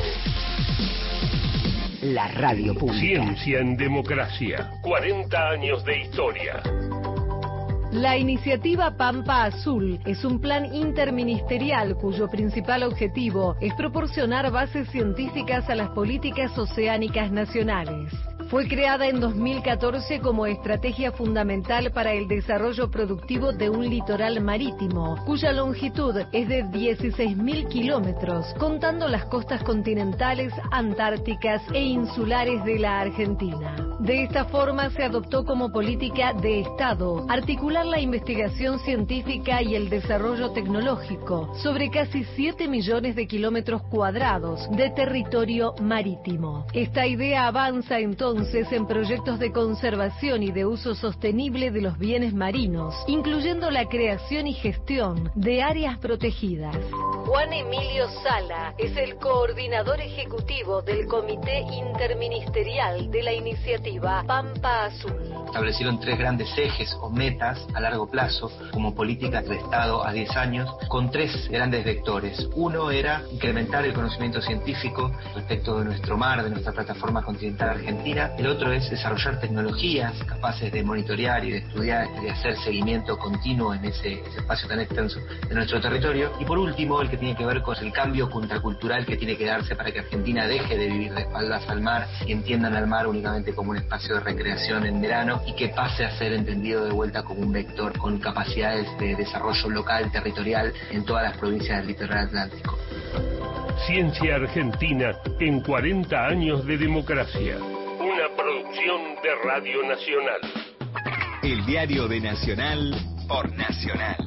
N: La radio pública.
D: Ciencia en democracia. cuarenta años de historia.
V: La iniciativa Pampa Azul es un plan interministerial cuyo principal objetivo es proporcionar bases científicas a las políticas oceánicas nacionales. Fue creada en dos mil catorce como estrategia fundamental para el desarrollo productivo de un litoral marítimo, cuya longitud es de dieciséis mil kilómetros, contando las costas continentales, antárticas e insulares de la Argentina. De esta forma se adoptó como política de Estado articular la investigación científica y el desarrollo tecnológico sobre casi siete millones de kilómetros cuadrados de territorio marítimo. Esta idea avanza entonces en proyectos de conservación y de uso sostenible de los bienes marinos, incluyendo la creación y gestión de áreas protegidas. Juan Emilio Sala es el coordinador ejecutivo del Comité Interministerial de la iniciativa Pampa Azul.
W: Establecieron tres grandes ejes o metas a largo plazo como políticas de Estado a diez años, con tres grandes vectores. Uno era incrementar el conocimiento científico respecto de nuestro mar, de nuestra plataforma continental argentina. El otro es desarrollar tecnologías capaces de monitorear y de estudiar y de hacer seguimiento continuo en ese, ese espacio tan extenso de nuestro territorio. Y por último, el que tiene que ver con el cambio contracultural que tiene que darse para que Argentina deje de vivir de espaldas al mar y entiendan al mar únicamente como un espacio de recreación en verano y que pase a ser entendido de vuelta como un vector con capacidades de desarrollo local, territorial en todas las provincias del litoral atlántico.
D: Ciencia Argentina en cuarenta años de democracia. Una producción de Radio Nacional.
J: El diario de Nacional por Nacional.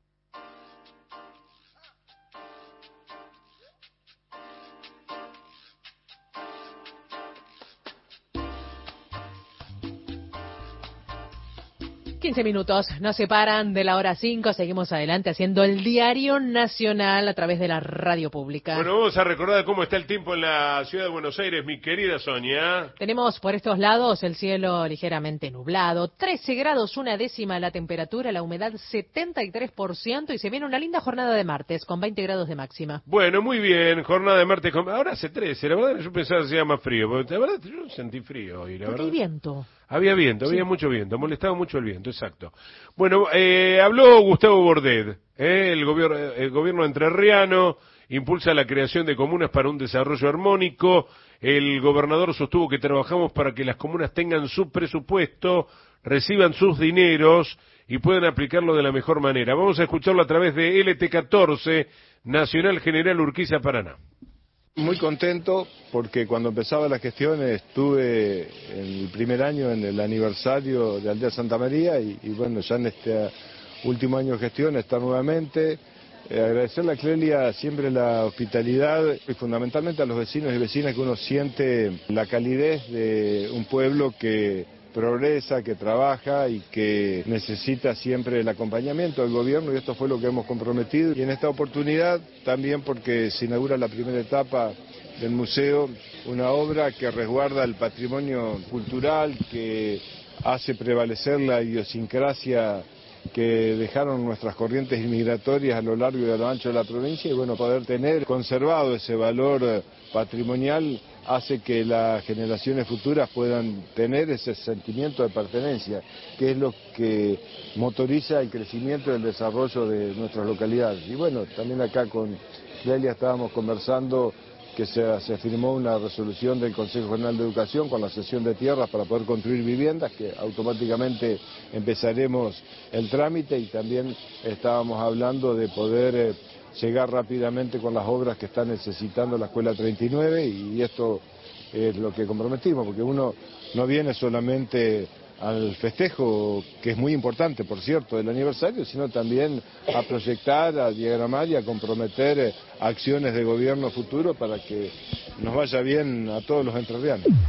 C: quince minutos nos separan de la hora cinco, seguimos adelante haciendo el diario nacional a través de la radio pública.
A: Bueno, vamos a recordar cómo está el tiempo en la ciudad de Buenos Aires, mi querida Sonia.
C: Tenemos por estos lados el cielo ligeramente nublado, trece grados una décima la temperatura, la humedad setenta y tres por ciento y se viene una linda jornada de martes con veinte grados de máxima.
A: Bueno, muy bien, jornada de martes, con... ahora hace trece, la verdad que yo pensaba que hacía más frío, porque la verdad yo sentí frío hoy, la
C: Porque
A: verdad.
C: hay viento.
A: Había viento, había
C: Sí.
A: mucho viento, molestaba mucho el viento, exacto. Bueno, eh, habló Gustavo Bordet, eh, el, gobierno, el gobierno entrerriano impulsa la creación de comunas para un desarrollo armónico. El gobernador sostuvo que trabajamos para que las comunas tengan su presupuesto, reciban sus dineros y puedan aplicarlo de la mejor manera. Vamos a escucharlo a través de L T catorce, Nacional General Urquiza, Paraná.
X: Muy contento porque cuando empezaba la gestión estuve en el primer año en el aniversario de Aldea Santa María y, y bueno, ya en este último año de gestión está nuevamente. Eh, agradecerle a Clelia siempre la hospitalidad y fundamentalmente a los vecinos y vecinas que uno siente la calidez de un pueblo que progresa, que trabaja y que necesita siempre el acompañamiento del gobierno y esto fue lo que hemos comprometido. Y en esta oportunidad también porque se inaugura la primera etapa del museo, una obra que resguarda el patrimonio cultural, que hace prevalecer la idiosincrasia que dejaron nuestras corrientes inmigratorias a lo largo y a lo ancho de la provincia y bueno, poder tener conservado ese valor patrimonial hace que las generaciones futuras puedan tener ese sentimiento de pertenencia, que es lo que motoriza el crecimiento y el desarrollo de nuestras localidades. Y bueno, también acá con Clelia estábamos conversando que se, se firmó una resolución del Consejo General de Educación con la cesión de tierras para poder construir viviendas, que automáticamente empezaremos el trámite y también estábamos hablando de poder eh, llegar rápidamente con las obras que está necesitando la Escuela treinta y nueve y esto es lo que comprometimos, porque uno no viene solamente al festejo, que es muy importante, por cierto, del aniversario, sino también a proyectar, a diagramar y a comprometer eh, acciones de gobierno futuro para que nos vaya bien a todos los entrerrianos.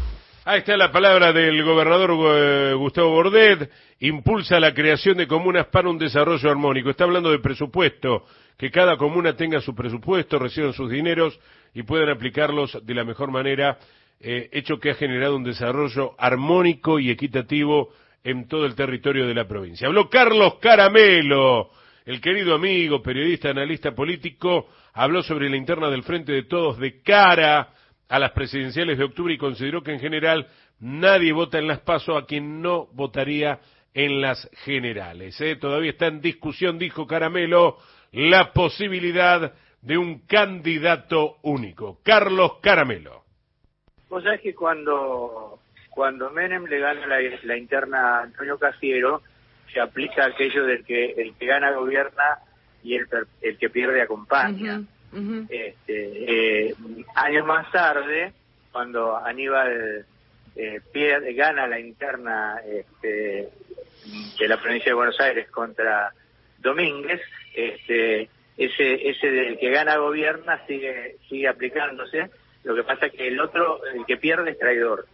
A: Ahí está la palabra del gobernador eh, Gustavo Bordet. Impulsa la creación de comunas para un desarrollo armónico. Está hablando de presupuesto, que cada comuna tenga su presupuesto, reciban sus dineros y puedan aplicarlos de la mejor manera, eh, hecho que ha generado un desarrollo armónico y equitativo en todo el territorio de la provincia. Habló Carlos Caramelo, el querido amigo, periodista, analista político, habló sobre la interna del Frente de Todos de cara a las presidenciales de octubre y consideró que en general nadie vota en las PASO a quien no votaría en las generales. ¿eh? Todavía está en discusión, dijo Caramelo, la posibilidad de un candidato único. Carlos Caramelo.
E: Vos sabés que cuando, cuando Menem le gana la, la interna a Antonio Cafiero, se aplica aquello del que el que gana gobierna y el, el que pierde acompaña. Uh-huh. Uh-huh. Este, eh, años más tarde, cuando Aníbal eh, pierde, gana la interna este, de la provincia de Buenos Aires contra Domínguez, este, ese ese del que gana gobierna sigue sigue aplicándose. Lo que pasa es que el otro, el que pierde, es traidor.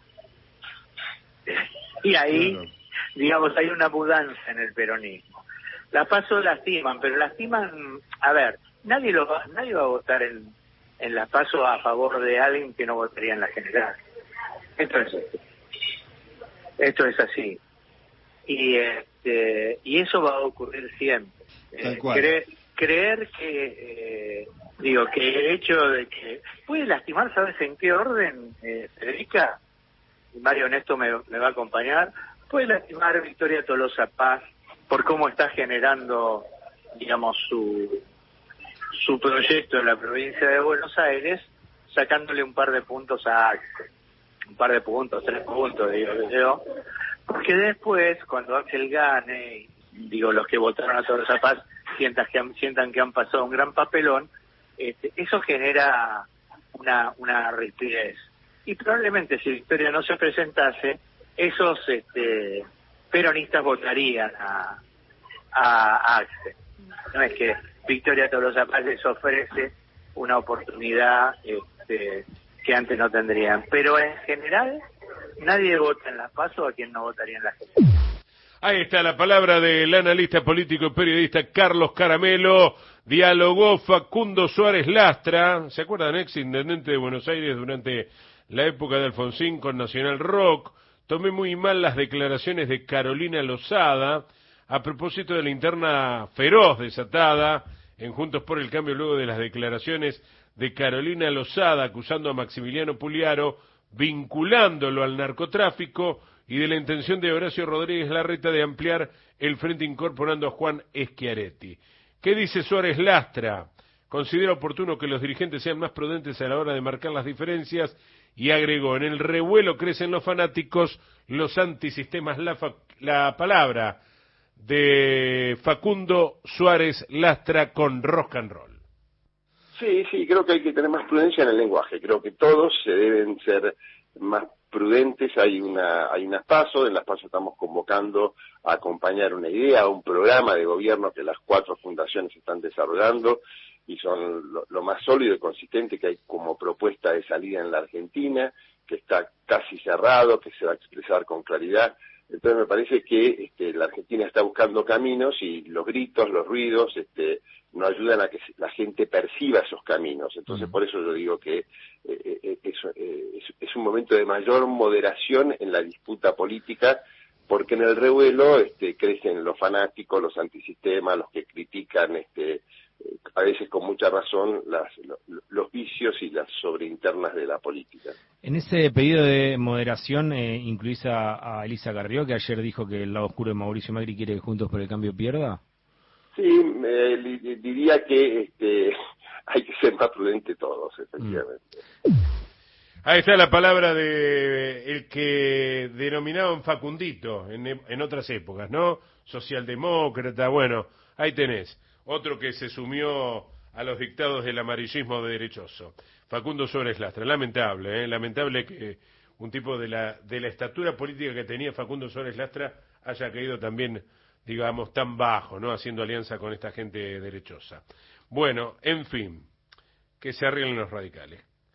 E: Y ahí, no, no. digamos, hay una mudanza en el peronismo. La PASO lastiman, pero lastiman, a ver, nadie lo va, nadie va a votar en, en la PASO a favor de alguien que no votaría en la general. Esto es esto es así. Y este y eso va a ocurrir siempre. Eh, cre, creer que, eh, digo, que el hecho de que puede lastimar, ¿sabes en qué orden, eh, Federica? Y Mario Honesto me, me va a acompañar. Puede lastimar Victoria Tolosa Paz por cómo está generando, digamos, su su proyecto en la provincia de Buenos Aires, sacándole un par de puntos a Axel. Un par de puntos, tres puntos, digo yo. Porque después, cuando Axel gane, digo, los que votaron a Tolosa Paz sientan que han, sientan que han pasado un gran papelón, este, eso genera una, una rigidez. Y probablemente si Victoria no se presentase, esos este, peronistas votarían a, a, a Axel. No es que Victoria Tolosa Paz les ofrece una oportunidad este, que antes no tendrían. Pero en general, nadie vota en las PASO a quien no votaría en las generales.
A: Ahí está la palabra del analista político y periodista Carlos Caramelo. Dialogó Facundo Suárez Lastra, ¿se acuerdan? Ex intendente de Buenos Aires durante la época de Alfonsín con Nacional Rock. Tomé muy mal las declaraciones de Carolina Lozada a propósito de la interna feroz desatada en Juntos por el Cambio luego de las declaraciones de Carolina Lozada acusando a Maximiliano Puliaro, vinculándolo al narcotráfico, y de la intención de Horacio Rodríguez Larreta de ampliar el frente incorporando a Juan Schiaretti. ¿Qué dice Suárez Lastra? Considera oportuno que los dirigentes sean más prudentes a la hora de marcar las diferencias y agregó, en el revuelo crecen los fanáticos, los antisistemas, la, fa la palabra de Facundo Suárez Lastra con rock and roll.
F: Sí, sí, creo que hay que tener más prudencia en el lenguaje. Creo que todos se deben ser más prudentes. Hay una hay unas PASO, en las PASO estamos convocando a acompañar una idea, un programa de gobierno que las cuatro fundaciones están desarrollando y son lo, lo más sólido y consistente que hay como propuesta de salida en la Argentina, que está casi cerrado, que se va a expresar con claridad. Entonces me parece que este, la Argentina está buscando caminos y los gritos, los ruidos, este, no ayudan a que la gente perciba esos caminos. Entonces por eso yo digo que eh, eh, es, eh, es, es un momento de mayor moderación en la disputa política, porque en el revuelo este, crecen los fanáticos, los antisistemas, los que critican este, a veces con mucha razón las, los, los vicios y las sobreinternas de la política.
G: En ese pedido de moderación eh, incluís a, a Elisa Carrió, que ayer dijo que el lado oscuro de Mauricio Macri quiere que Juntos por el Cambio pierda.
F: Sí, eh, diría que este, hay que ser más prudente todos, efectivamente.
A: Mm. Ahí está la palabra de el que denominaban Facundito en, en otras épocas, ¿no? Socialdemócrata, bueno, ahí tenés. Otro que se sumió a los dictados del amarillismo derechoso. Facundo Suárez Lastra. Lamentable, ¿eh? Lamentable que un tipo de la, de la estatura política que tenía Facundo Suárez Lastra haya caído también, digamos, tan bajo, ¿no? Haciendo alianza con esta gente derechosa. Bueno, en fin, que se arreglen los radicales.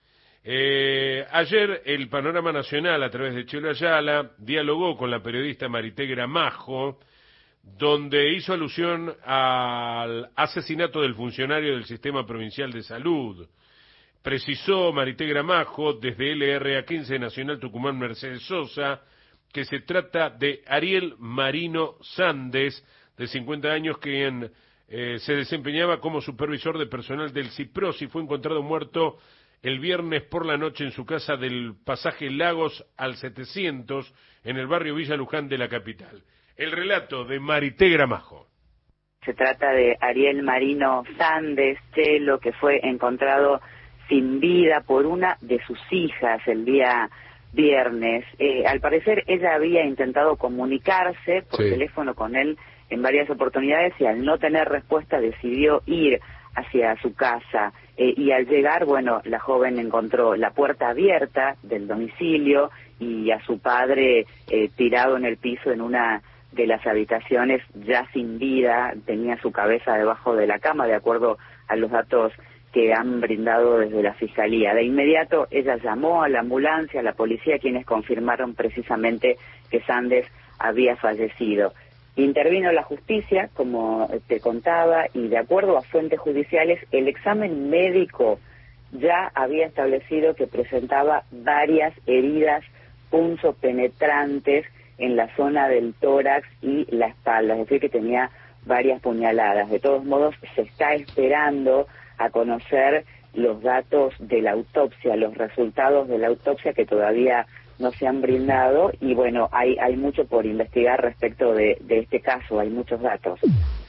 A: Eh, ayer el Panorama Nacional, a través de Chelo Ayala, dialogó con la periodista Marité Gramajo, donde hizo alusión al asesinato del funcionario del Sistema Provincial de Salud. Precisó Marité Gramajo, desde L R A quince Nacional Tucumán Mercedes Sosa, que se trata de Ariel Marino Sandes, de cincuenta años, quien eh, se desempeñaba como supervisor de personal del CIPROS y fue encontrado muerto el viernes por la noche en su casa del pasaje Lagos al setecientos, en el barrio Villa Luján de la capital. El relato de Marité Gramajo.
H: Se trata de Ariel Marino Sandes, Chelo, que fue encontrado sin vida por una de sus hijas el día viernes. Eh, al parecer ella había intentado comunicarse por sí. teléfono con él en varias oportunidades y al no tener respuesta decidió ir hacia su casa. Eh, y al llegar, bueno, la joven encontró la puerta abierta del domicilio y a su padre eh, tirado en el piso en una de las habitaciones, ya sin vida, tenía su cabeza debajo de la cama, de acuerdo a los datos que han brindado desde la Fiscalía. De inmediato ella llamó a la ambulancia, a la policía, quienes confirmaron precisamente que Sandes había fallecido. Intervino la justicia, como te contaba, y de acuerdo a fuentes judiciales, el examen médico ya había establecido que presentaba varias heridas punzopenetrantes en la zona del tórax y la espalda, es decir, que tenía varias puñaladas. De todos modos, se está esperando a conocer los datos de la autopsia, los resultados de la autopsia que todavía no se han brindado y bueno, hay hay mucho por investigar respecto de, de este caso, hay muchos datos.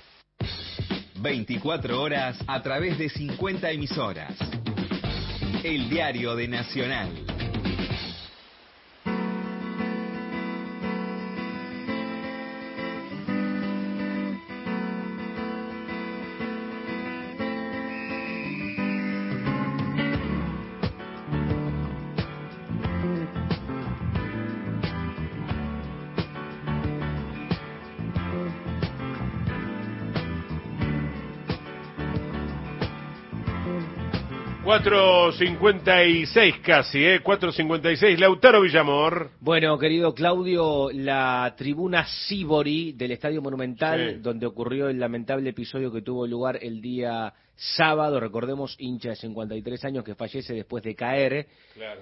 J: veinticuatro horas a través de cincuenta emisoras. El diario de Nacional.
A: cuatro cincuenta y seis casi, ¿eh? cuatro cincuenta y seis, Lautaro Villamor.
B: Bueno, querido Claudio, la tribuna Sibori del Estadio Monumental, sí. donde ocurrió el lamentable episodio que tuvo lugar el día sábado, recordemos, hincha de cincuenta y tres años que fallece después de caer.
A: Claro.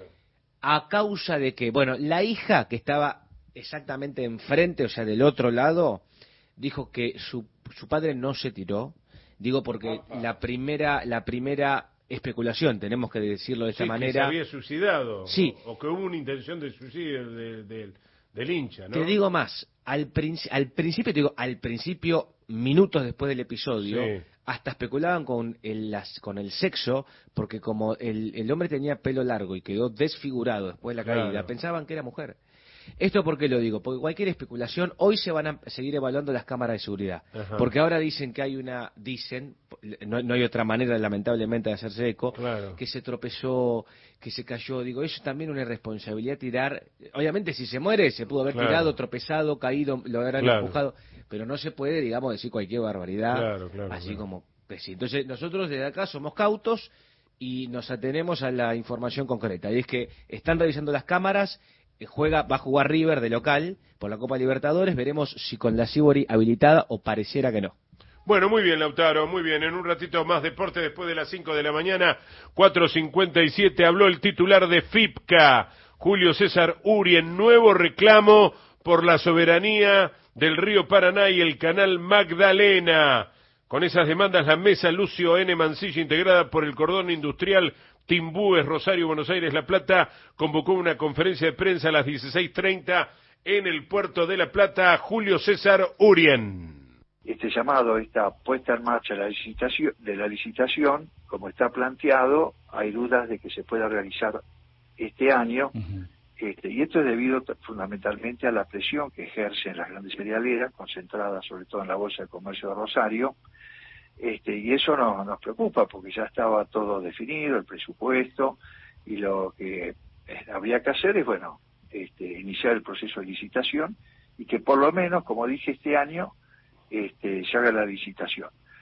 B: A causa de que, bueno, la hija que estaba exactamente enfrente, o sea, del otro lado, dijo que su, su padre no se tiró. Digo porque Opa. la primera, la primera... especulación, tenemos que decirlo de esta
A: sí,
B: manera.
A: Que se había suicidado.
B: Sí.
A: O, o que hubo una intención de suicidio de, de, del hincha, ¿no?
B: Te digo más, al, princi al principio, te digo, al principio, minutos después del episodio, sí. hasta especulaban con el, las, con el sexo, porque como el, el hombre tenía pelo largo y quedó desfigurado después de la claro. caída, pensaban que era mujer. ¿Esto por qué lo digo? Porque cualquier especulación, hoy se van a seguir evaluando las cámaras de seguridad. Ajá. Porque ahora dicen que hay una, dicen, no, no hay otra manera lamentablemente de hacerse eco,
A: claro.
B: que se tropezó, que se cayó. Digo, eso también es una irresponsabilidad tirar. Obviamente si se muere, se pudo haber claro. tirado, tropezado, caído, lo habrán claro. empujado. Pero no se puede, digamos, decir cualquier barbaridad.
A: Claro, claro,
B: así
A: claro.
B: como, pues, sí. Entonces nosotros desde acá somos cautos y nos atenemos a la información concreta. Y es que están revisando las cámaras. Juega, va a jugar River de local por la Copa Libertadores, veremos si con la Sibori habilitada o pareciera que no.
A: Bueno, muy bien, Lautaro, muy bien. En un ratito más deporte después de las cinco de la mañana, cuatro cincuenta y siete, habló el titular de FIPCA, Julio César Urien, nuevo reclamo por la soberanía del río Paraná y el canal Magdalena. Con esas demandas, la mesa Lucio N. Mancilla, integrada por el cordón industrial Timbúes, Rosario, Buenos Aires, La Plata, convocó una conferencia de prensa a las dieciséis treinta en el puerto de La Plata. Julio César Urien.
K: Este llamado, esta puesta en marcha de la licitación, de la licitación, como está planteado, hay dudas de que se pueda realizar este año, uh-huh. este, y esto es debido fundamentalmente a la presión que ejercen las grandes cerealeras, concentradas sobre todo en la Bolsa de Comercio de Rosario. Este, y eso no, nos preocupa porque ya estaba todo definido, el presupuesto, y lo que habría que hacer es, bueno, este, iniciar el proceso de licitación y que por lo menos, como dije este año, este, se haga la licitación.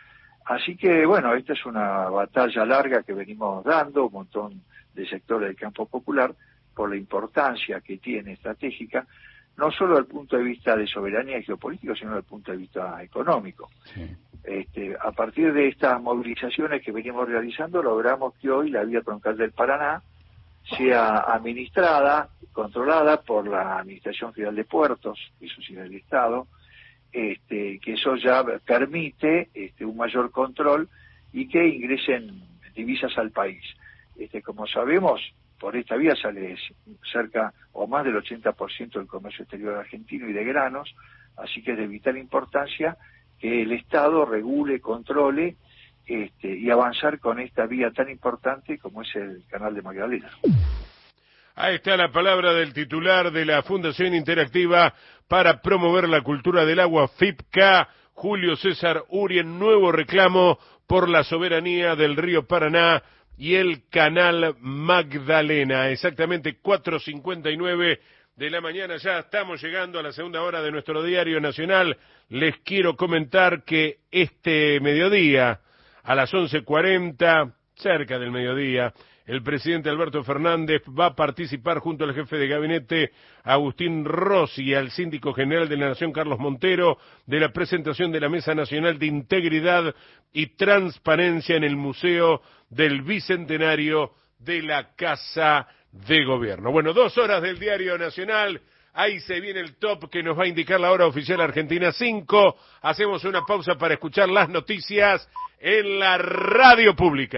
K: Así que, bueno, esta es una batalla larga que venimos dando, un montón de sectores del campo popular, por la importancia que tiene estratégica, no solo desde el punto de vista de soberanía y geopolítico, sino desde el punto de vista económico. Sí. Este, a partir de estas movilizaciones que venimos realizando, logramos que hoy la vía troncal del Paraná sea administrada, controlada por la Administración Federal de Puertos, eso sí, del Estado, este, que eso ya permite este, un mayor control y que ingresen divisas al país. Este, como sabemos, por esta vía sale cerca o más del ochenta por ciento del comercio exterior argentino y de granos, así que es de vital importancia que el Estado regule, controle este, y avanzar con esta vía tan importante como es el Canal de Magdalena.
A: Ahí está la palabra del titular de la Fundación Interactiva para promover la cultura del agua, F I P C A, Julio César Urien, nuevo reclamo por la soberanía del río Paraná y el Canal Magdalena. Exactamente cuatro cincuenta y nueve de la mañana, ya estamos llegando a la segunda hora de nuestro diario nacional. Les quiero comentar que este mediodía, a las once cuarenta, cerca del mediodía, el presidente Alberto Fernández va a participar junto al jefe de gabinete Agustín Rossi y al síndico general de la Nación Carlos Montero de la presentación de la Mesa Nacional de Integridad y Transparencia en el Museo del Bicentenario de la Casa de Gobierno. Bueno, dos horas del diario nacional. Ahí se viene el top que nos va a indicar la hora oficial Argentina cinco. Hacemos una pausa para escuchar las noticias en la radio pública.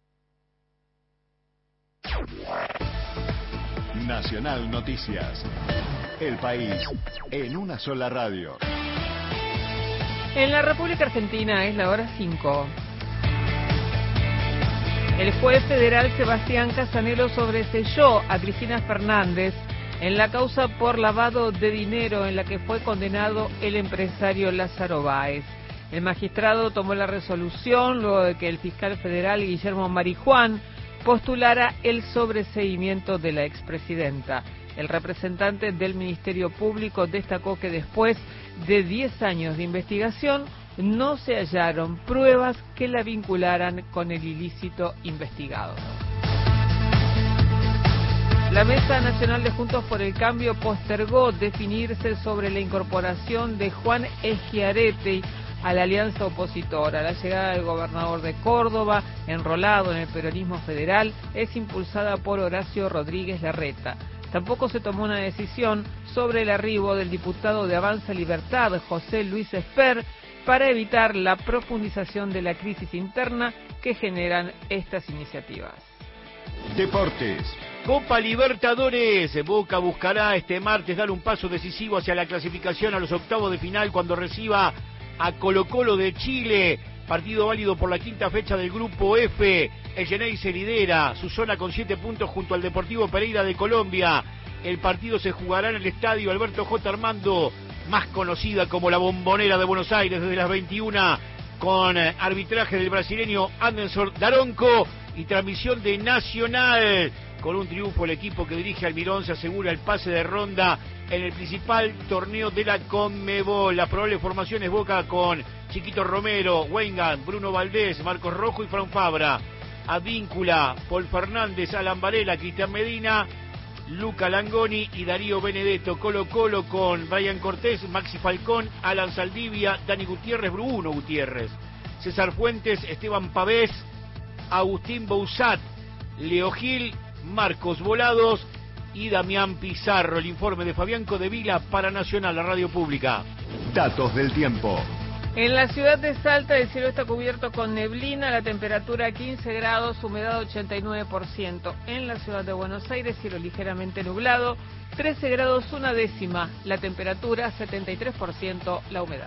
L: Nacional Noticias. El país en una sola radio.
M: En la República Argentina es la hora cinco. El juez federal Sebastián Casanelo sobreseyó a Cristina Fernández en la causa por lavado de dinero en la que fue condenado el empresario Lázaro Báez. El magistrado tomó la resolución luego de que el fiscal federal Guillermo Marijuán postulara el sobreseimiento de la expresidenta. El representante del Ministerio Público destacó que después de diez años de investigación no se hallaron pruebas que la vincularan con el ilícito investigado. La Mesa Nacional de Juntos por el Cambio postergó definirse sobre la incorporación de Juan Schiaretti a la alianza opositora. La llegada del gobernador de Córdoba, enrolado en el peronismo federal, es impulsada por Horacio Rodríguez Larreta. Tampoco se tomó una decisión sobre el arribo del diputado de Avanza Libertad, José Luis Esper, para evitar la profundización de la crisis interna que generan estas iniciativas.
L: Deportes.
O: Copa Libertadores. Boca buscará este martes dar un paso decisivo hacia la clasificación a los octavos de final cuando reciba a Colo-Colo de Chile, partido válido por la quinta fecha del Grupo F. El Geneise lidera su zona con siete puntos junto al Deportivo Pereira de Colombia. El partido se jugará en el estadio Alberto J. Armando, más conocida como la Bombonera de Buenos Aires, desde las veintiuna, con arbitraje del brasileño Anderson Daronco y transmisión de Nacional. Con un triunfo, el equipo que dirige Almirón se asegura el pase de ronda en el principal torneo de la Conmebol. La probable formación es Boca con Chiquito Romero, Weingart, Bruno Valdés, Marcos Rojo y Fran Fabra. Advíncula, Paul Fernández, Alan Varela, Cristian Medina, Luca Langoni y Darío Benedetto. Colo Colo con Brian Cortés, Maxi Falcón, Alan Saldivia, Dani Gutiérrez, Bruno Gutiérrez, César Fuentes, Esteban Pavés, Agustín Bouzat, Leo Gil, Marcos Volados y Damián Pizarro. El informe de Fabián Codevila para Nacional, la radio pública.
L: Datos del tiempo.
M: En la ciudad de Salta el cielo está cubierto con neblina, la temperatura quince grados, humedad ochenta y nueve por ciento. En la ciudad de Buenos Aires cielo ligeramente nublado, trece grados una décima, la temperatura setenta y tres por ciento, la humedad.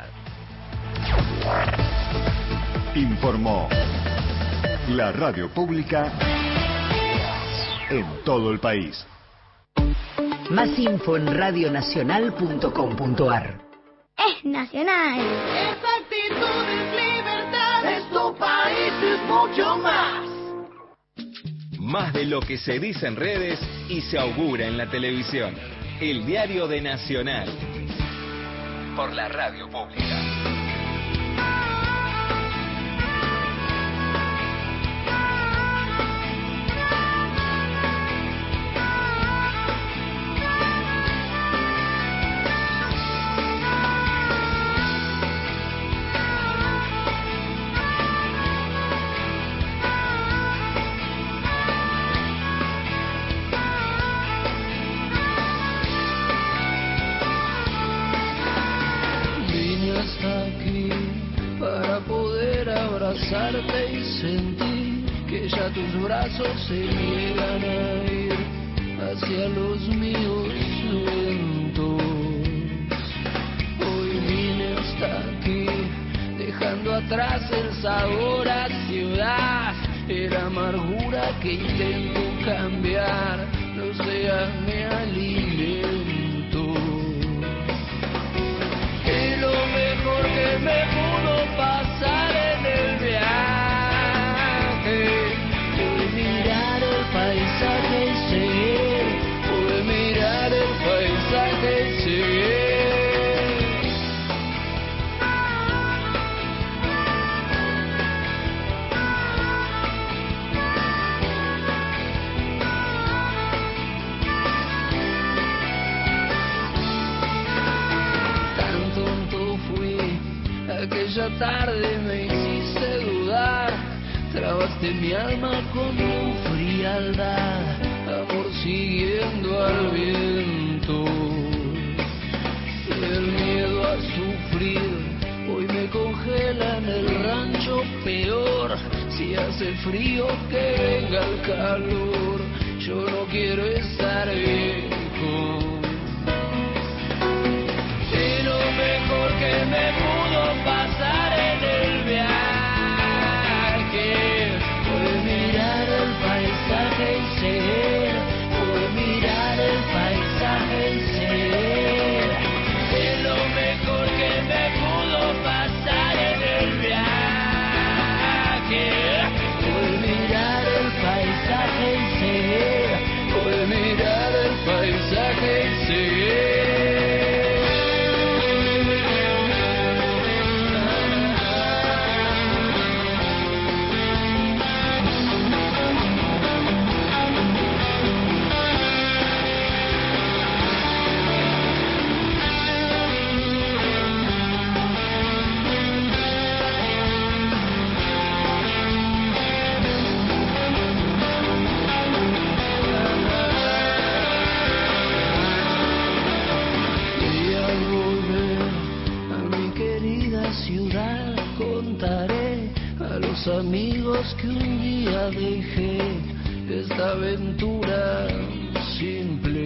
L: Informó la radio pública en todo el país.
N: Más info en radio nacional punto com punto a r.
P: Es nacional.
I: Es actitud, es libertad, es tu país, es mucho más.
J: Más de lo que se dice en redes y se augura en la televisión. El diario de Nacional. Por la radio pública.
I: abrazarte y sentir que ya tus brazos se niegan a ir hacia los míos lentos. Hoy vine hasta aquí, dejando atrás el sabor a ciudad, era amargura que intento cambiar, no seas mi alimento. Y lo mejor que me pudo pasar en el viaje fue mirar el paisaje y seguir, fue mirar el paisaje y seguir. Aquella tarde me hiciste dudar, trabaste mi alma con tu frialdad, amor siguiendo al viento. El miedo a sufrir hoy me congela en el rancho, peor si hace frío que venga el calor, yo no quiero estar viejo. Y lo mejor que me pudo pasar en el viaje fue mirar el paisaje y seguir, fue mirar el paisaje y seguir. Y lo mejor que me pudo pasar en el viaje fue mirar el paisaje y seguir, fue mirar el paisaje y seguir. Amigos que un día dejé esta aventura simple.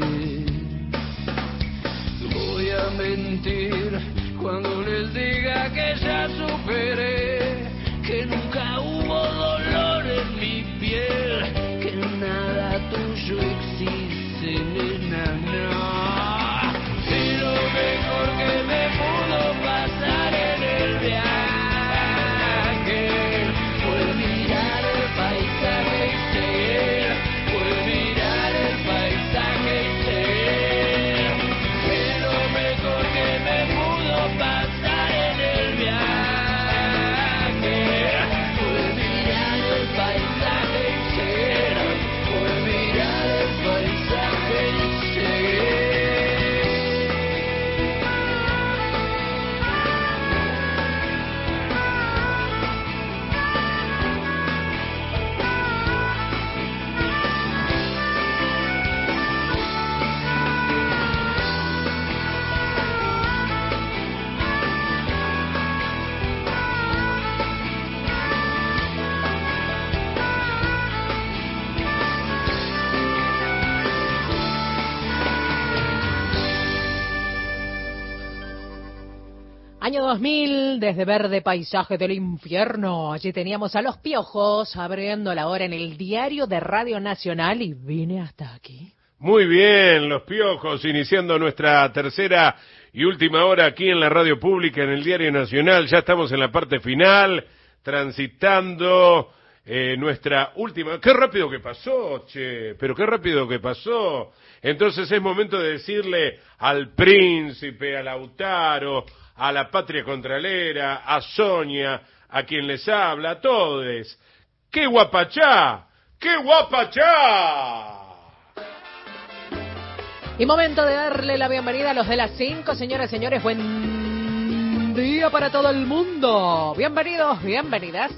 I: Voy a mentir cuando les diga que ya superé, que nunca hubo dolor en mi piel, que nada tuyo existe, nena, no. Y lo mejor que me pudo pasar en el viaje
C: Año dos mil, desde Verde Paisaje del Infierno. Allí teníamos a Los Piojos abriendo la hora en el diario de Radio Nacional y vine hasta aquí.
A: Muy bien, Los Piojos, iniciando nuestra tercera y última hora aquí en la radio pública, en el Diario Nacional. Ya estamos en la parte final, transitando eh, nuestra última... ¡Qué rápido que pasó, che! Pero qué rápido que pasó. Entonces es momento de decirle al Príncipe, a Lautaro, a la Patria Contralera, a Sonia, a quien les habla, a todos. ¡Qué guapachá! ¡Qué guapachá!
C: Y momento de darle la bienvenida a los de las cinco, señoras y señores. Buen día para todo el mundo. Bienvenidos, bienvenidas.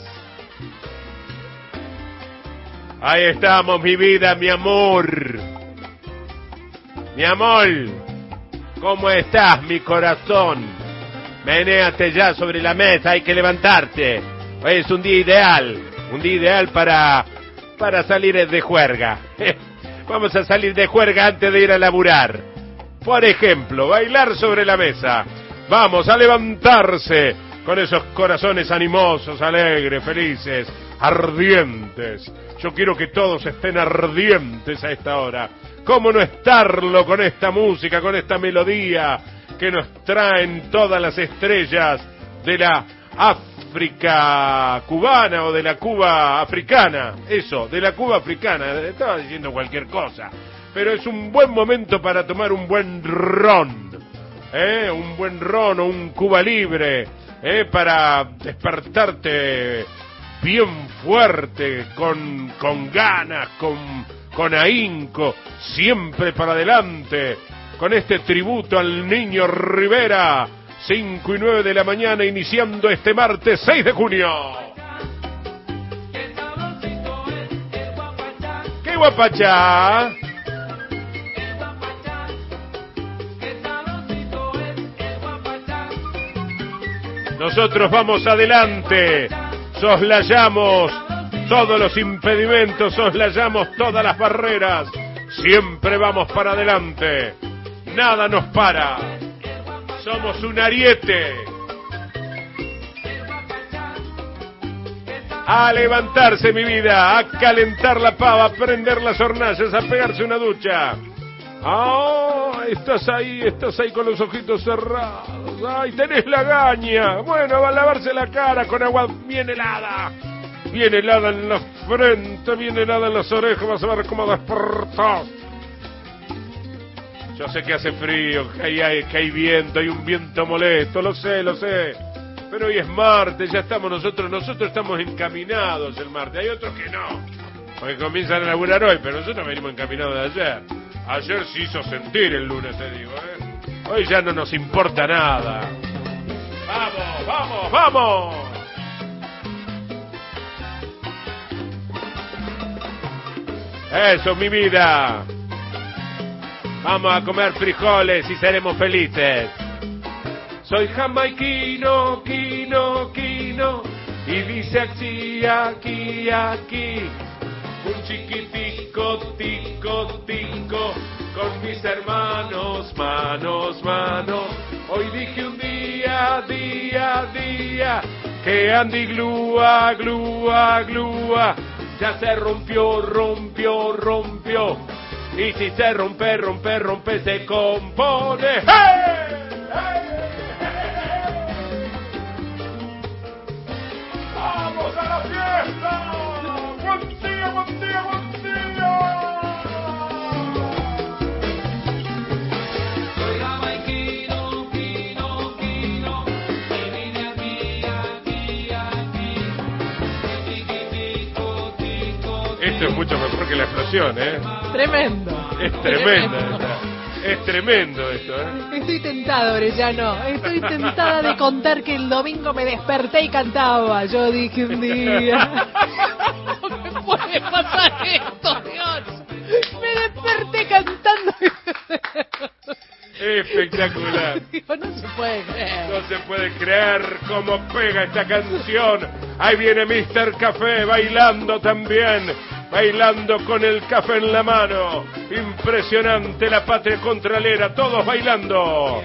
A: Ahí estamos, mi vida, mi amor. Mi amor. ¿Cómo estás, mi corazón? Menéate ya sobre la mesa, hay que levantarte. Es un día ideal, un día ideal para, para salir de juerga. Vamos a salir de juerga antes de ir a laburar. Por ejemplo, bailar sobre la mesa. Vamos a levantarse con esos corazones animosos, alegres, felices, ardientes. Yo quiero que todos estén ardientes a esta hora. ¿Cómo no estarlo con esta música, con esta melodía que nos traen todas las estrellas de la África cubana o de la Cuba africana? Eso, de la Cuba africana. Estaba diciendo cualquier cosa. Pero es un buen momento para tomar un buen ron. ¿Eh? Un buen ron o un Cuba Libre. ¿Eh? Para despertarte bien fuerte, con, con ganas, con, con ahínco, siempre para adelante, con este tributo al Niño Rivera, cinco y nueve de la mañana, iniciando este martes seis de junio. ¡Qué guapachá! Nosotros vamos adelante, soslayamos todos los impedimentos, soslayamos todas las barreras, siempre vamos para adelante, nada nos para, somos un ariete. A levantarse, mi vida, a calentar la pava, a prender las hornallas, a pegarse una ducha. Ah, estás ahí, estás ahí con los ojitos cerrados. Ay, tenés lagaña. Bueno, va a lavarse la cara con agua bien helada. Bien helada en la frente, bien helada en las orejas. Vas a ver cómo despertás. Yo sé que hace frío, que hay, hay, que hay viento, hay un viento molesto. Lo sé, lo sé. Pero hoy es martes, ya estamos nosotros. Nosotros estamos encaminados el martes. Hay otros que no, porque comienzan a laburar hoy, pero nosotros venimos encaminados de ayer. Ayer se hizo sentir el lunes, te digo, ¿eh? Hoy ya no nos importa nada. ¡Vamos, vamos, vamos! Eso, mi vida. Vamos a comer frijoles y seremos felices. Soy jamaiquino, quino, quino, y dice aquí, aquí, aquí. Un chiquitico, tico, tico, con mis hermanos, manos, manos. Hoy dije un día, día, día, que Andy glúa, glúa, glúa, ya se rompió, rompió, rompió. Y si se rompe, rompe, rompe, se compone. ¡Hey! ¡Hey! ¡Vamos a la fiesta! ¡Buen día, buen día, buen día!
I: Soy jamaiquino, quino, quino, y vine aquí, aquí, aquí. Tico, tico,
A: Esto es mucho mejor que la explosión, ¿eh?
C: Tremendo.
A: Es tremenda esta. Es tremendo esto, ¿eh?
C: Estoy tentada, Orellano. Estoy tentada de contar que el domingo me desperté y cantaba. Yo dije un día... ¿Cómo me puede pasar esto, Dios? Me desperté cantando.
A: Espectacular.
C: Digo, no se puede creer.
A: No se puede creer cómo pega esta canción. Ahí viene míster Café bailando también. Bailando con el café en la mano. Impresionante la patria contralera. Todos bailando.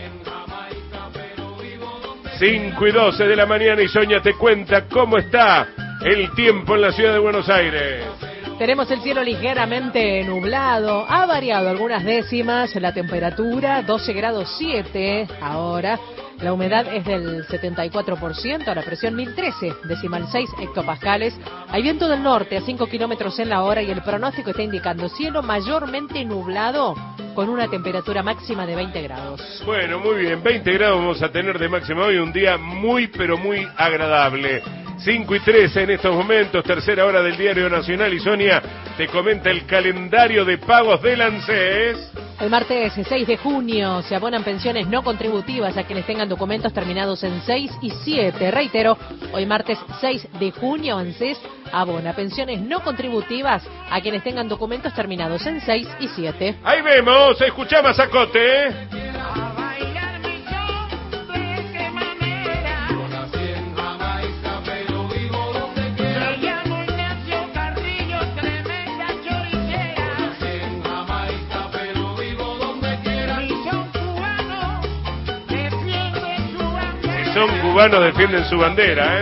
A: cinco y doce de la mañana y Sonia te cuenta cómo está el tiempo en la ciudad de Buenos Aires.
C: Tenemos el cielo ligeramente nublado, ha variado algunas décimas la temperatura, doce grados siete ahora, la humedad es del setenta y cuatro por ciento, la presión mil trece decimal seis hectopascales, hay viento del norte a cinco kilómetros en la hora y el pronóstico está indicando cielo mayormente nublado con una temperatura máxima de veinte grados.
A: Bueno, muy bien, veinte grados vamos a tener de máxima hoy, un día muy pero muy agradable. cinco y trece en estos momentos, tercera hora del Diario Nacional y Sonia te comenta el calendario de pagos del ANSES.
C: El martes seis de junio se abonan pensiones no contributivas a quienes tengan documentos terminados en seis y siete. Reitero, hoy martes seis de junio ANSES abona pensiones no contributivas a quienes tengan documentos terminados en seis y siete.
A: Ahí vemos, escuchá Mazacote. son cubanos defienden su bandera, ¿eh?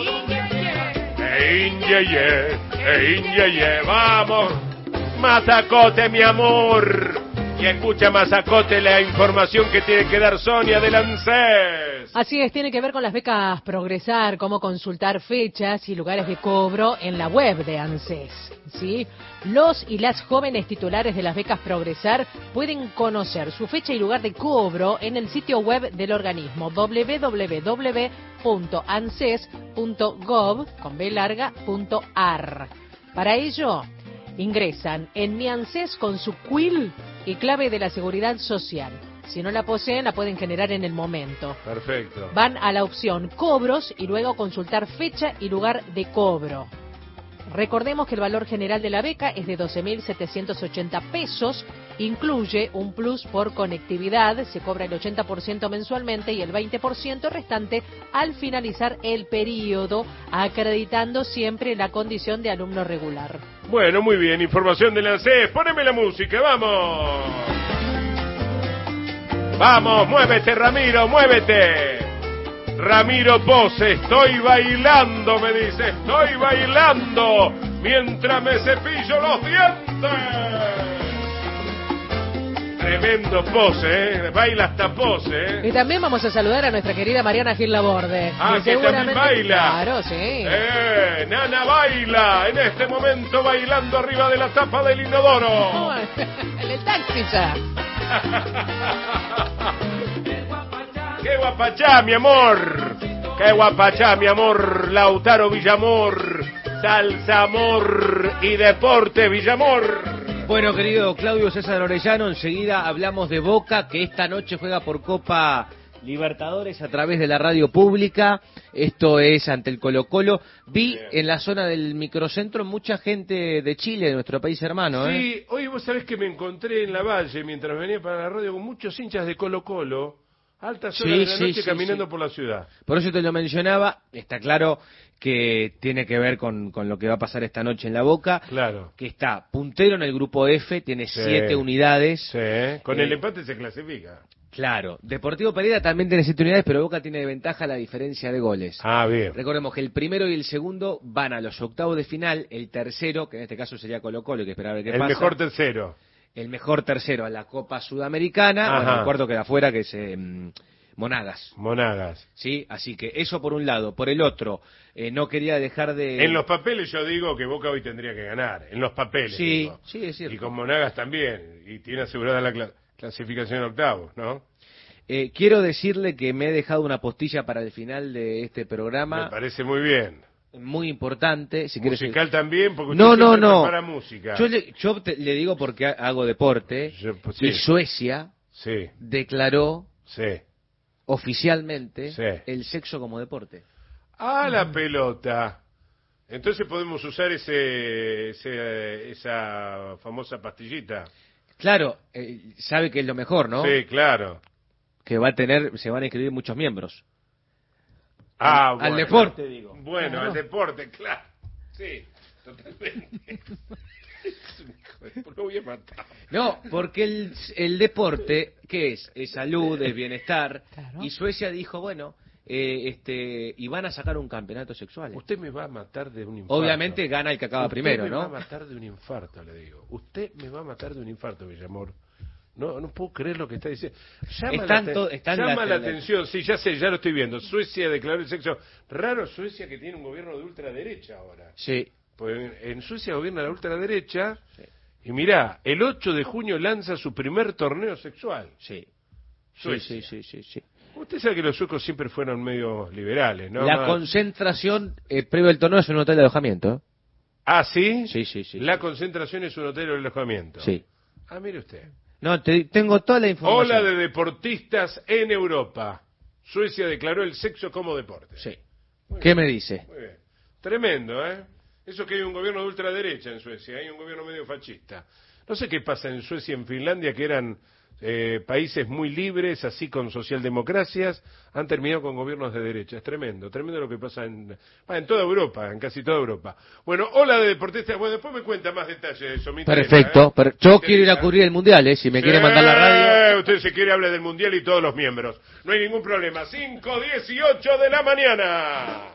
A: ¡Eh, inye, ye! ¡Eh, inye, ye! ¡Vamos! ¡Mazacote, mi amor! Y escucha, Mazacote, la información que tiene que dar Sonia del ANSES.
C: Así es, tiene que ver con las becas Progresar, cómo consultar fechas y lugares de cobro en la web de ANSES, ¿sí? Los y las jóvenes titulares de las becas Progresar pueden conocer su fecha y lugar de cobro en el sitio web del organismo doble u doble u doble u punto anses punto gov con b larga punto ar. Para ello, ingresan en Mi ANSES con su Q I L y clave de la Seguridad Social. Si no la poseen, la pueden generar en el momento.
A: Perfecto.
C: Van a la opción Cobros y luego consultar fecha y lugar de cobro. Recordemos que el valor general de la beca es de doce mil setecientos ochenta pesos, incluye un plus por conectividad, se cobra el ochenta por ciento mensualmente y el veinte por ciento restante al finalizar el periodo, acreditando siempre la condición de alumno regular.
A: Bueno, muy bien, información del ANSES. Poneme la música, vamos. Vamos, muévete, Ramiro, muévete. Ramiro Pose, estoy bailando, me dice, estoy bailando mientras me cepillo los dientes. Tremendo Pose, ¿eh? Baila hasta Pose, ¿eh?
C: Y también vamos a saludar a nuestra querida Mariana Gil Laborde.
A: Ah, que también baila.
C: Claro, sí.
A: Eh, Nana baila, en este momento bailando arriba de la tapa del inodoro.
C: En el taxi ya.
A: ¡Qué guapachá, mi amor! ¡Qué guapachá, mi amor! Lautaro Villamor, salsa, amor y deporte, Villamor.
B: Bueno, querido Claudio César Orellano, enseguida hablamos de Boca, que esta noche juega por Copa Libertadores a través de la radio pública. Esto es ante el Colo-Colo. Vi Bien. en la zona del microcentro mucha gente de Chile, de nuestro país hermano.
A: Sí,
B: ¿eh?
A: Hoy vos sabés que me encontré en la Valle, mientras venía para la radio, con muchos hinchas de Colo-Colo. Altas horas
B: Sí,
A: de la
B: sí,
A: noche
B: sí,
A: caminando
B: sí.
A: por la ciudad.
B: Por eso te lo mencionaba. Está claro que tiene que ver con, con lo que va a pasar esta noche en la Boca.
A: Claro.
B: Que está puntero en el grupo F, tiene
A: Sí.
B: siete unidades.
A: Sí, con
B: Eh,
A: el empate se clasifica.
B: Claro. Deportivo Pereira también tiene siete unidades, pero Boca tiene de ventaja la diferencia de goles.
A: Ah, bien.
B: Recordemos que el primero y el segundo van a los octavos de final. El tercero, que en este caso sería Colo-Colo, que esperar a ver qué
A: El
B: pasa.
A: mejor tercero.
B: El mejor tercero a la Copa Sudamericana.
A: Ajá.
B: Bueno, el cuarto queda afuera, que es eh, Monagas.
A: Monagas.
B: Sí, así que eso por un lado. Por el otro, eh, no quería dejar de...
A: En los papeles yo digo que Boca hoy tendría que ganar. En los papeles.
B: Sí,
A: digo.
B: sí, es cierto.
A: Y con Monagas también. Y tiene asegurada la cla- clasificación en octavos, ¿no?
B: Eh, quiero decirle que me he dejado una postilla para el final de este programa.
A: Me parece muy bien.
B: Muy importante. Si quieres-
A: Musical también, porque usted
B: No, no,
A: siempre
B: no.
A: prepara música.
B: Yo le, yo te- le digo porque ha- hago deporte.
A: Yo, pues, sí.
B: Y Suecia
A: Sí,
B: declaró
A: sí.
B: oficialmente
A: Sí.
B: el sexo como deporte.
A: Ah, la pelota. Entonces podemos usar ese, ese esa famosa pastillita.
B: Claro, eh, sabe que es lo mejor, ¿no?
A: Sí, claro.
B: Que va a tener, se van a inscribir muchos miembros.
A: Ah,
B: Al-
A: bueno.
B: al deporte, digo.
A: Bueno,
B: Claro.
A: al deporte, claro. Sí, totalmente. Es un hijo de- Lo voy a matar.
B: No, porque el, el deporte, ¿qué es? Es salud, es bienestar.
C: Claro.
B: Y Suecia dijo, bueno, eh, este, y van a sacar un campeonato sexual.
A: Usted me va a matar de un infarto.
B: Obviamente gana el que acaba
A: Usted
B: primero,
A: me
B: ¿no?
A: va a matar de un infarto, le digo. Usted me va a matar de un infarto, Villamor. No, no puedo creer lo que está diciendo. Llama,
B: Están
A: la,
B: to-
A: aten-
B: están
A: llama
B: las-
A: la atención. Sí, ya sé, ya lo estoy viendo. Suecia declaró el sexo. Raro Suecia, que tiene un gobierno de ultraderecha ahora.
B: Sí.
A: Pues en, en Suecia gobierna la ultraderecha. Y mirá, el ocho de junio lanza su primer torneo sexual.
B: Sí. Sí,
A: Suecia.
B: sí, sí, sí, sí.
A: Usted sabe que los suecos siempre fueron medio liberales, ¿no?
B: La
A: Más-
B: concentración eh, previo al torneo es un hotel de alojamiento. ¿eh?
A: Ah, ¿sí?
B: Sí, sí, sí.
A: La concentración es un hotel de alojamiento.
B: Sí.
A: Ah, mire usted.
B: No, te- tengo toda la información.
A: Ola de deportistas en Europa. Suecia declaró el sexo como deporte.
B: Sí.
A: Muy
B: ¿Qué
A: bien,
B: me dice?
A: Muy bien. Tremendo, ¿eh? Eso que hay un gobierno de ultraderecha en Suecia, hay un gobierno medio fascista. No sé qué pasa en Suecia y en Finlandia, que eran eh, países muy libres, así con socialdemocracias, han terminado con gobiernos de derecha. Es tremendo, tremendo lo que pasa en, ah, en toda Europa, en casi toda Europa. Bueno, hola de deportistas, bueno, después me cuenta más detalles de eso. Me interesa,
B: Perfecto,
A: ¿eh?
B: pero yo quiero ir a cubrir el Mundial, ¿eh? Si me
A: Sí,
B: quiere mandar la radio.
A: Usted se quiere hablar del Mundial y todos los miembros. No hay ningún problema. cinco dieciocho de la mañana.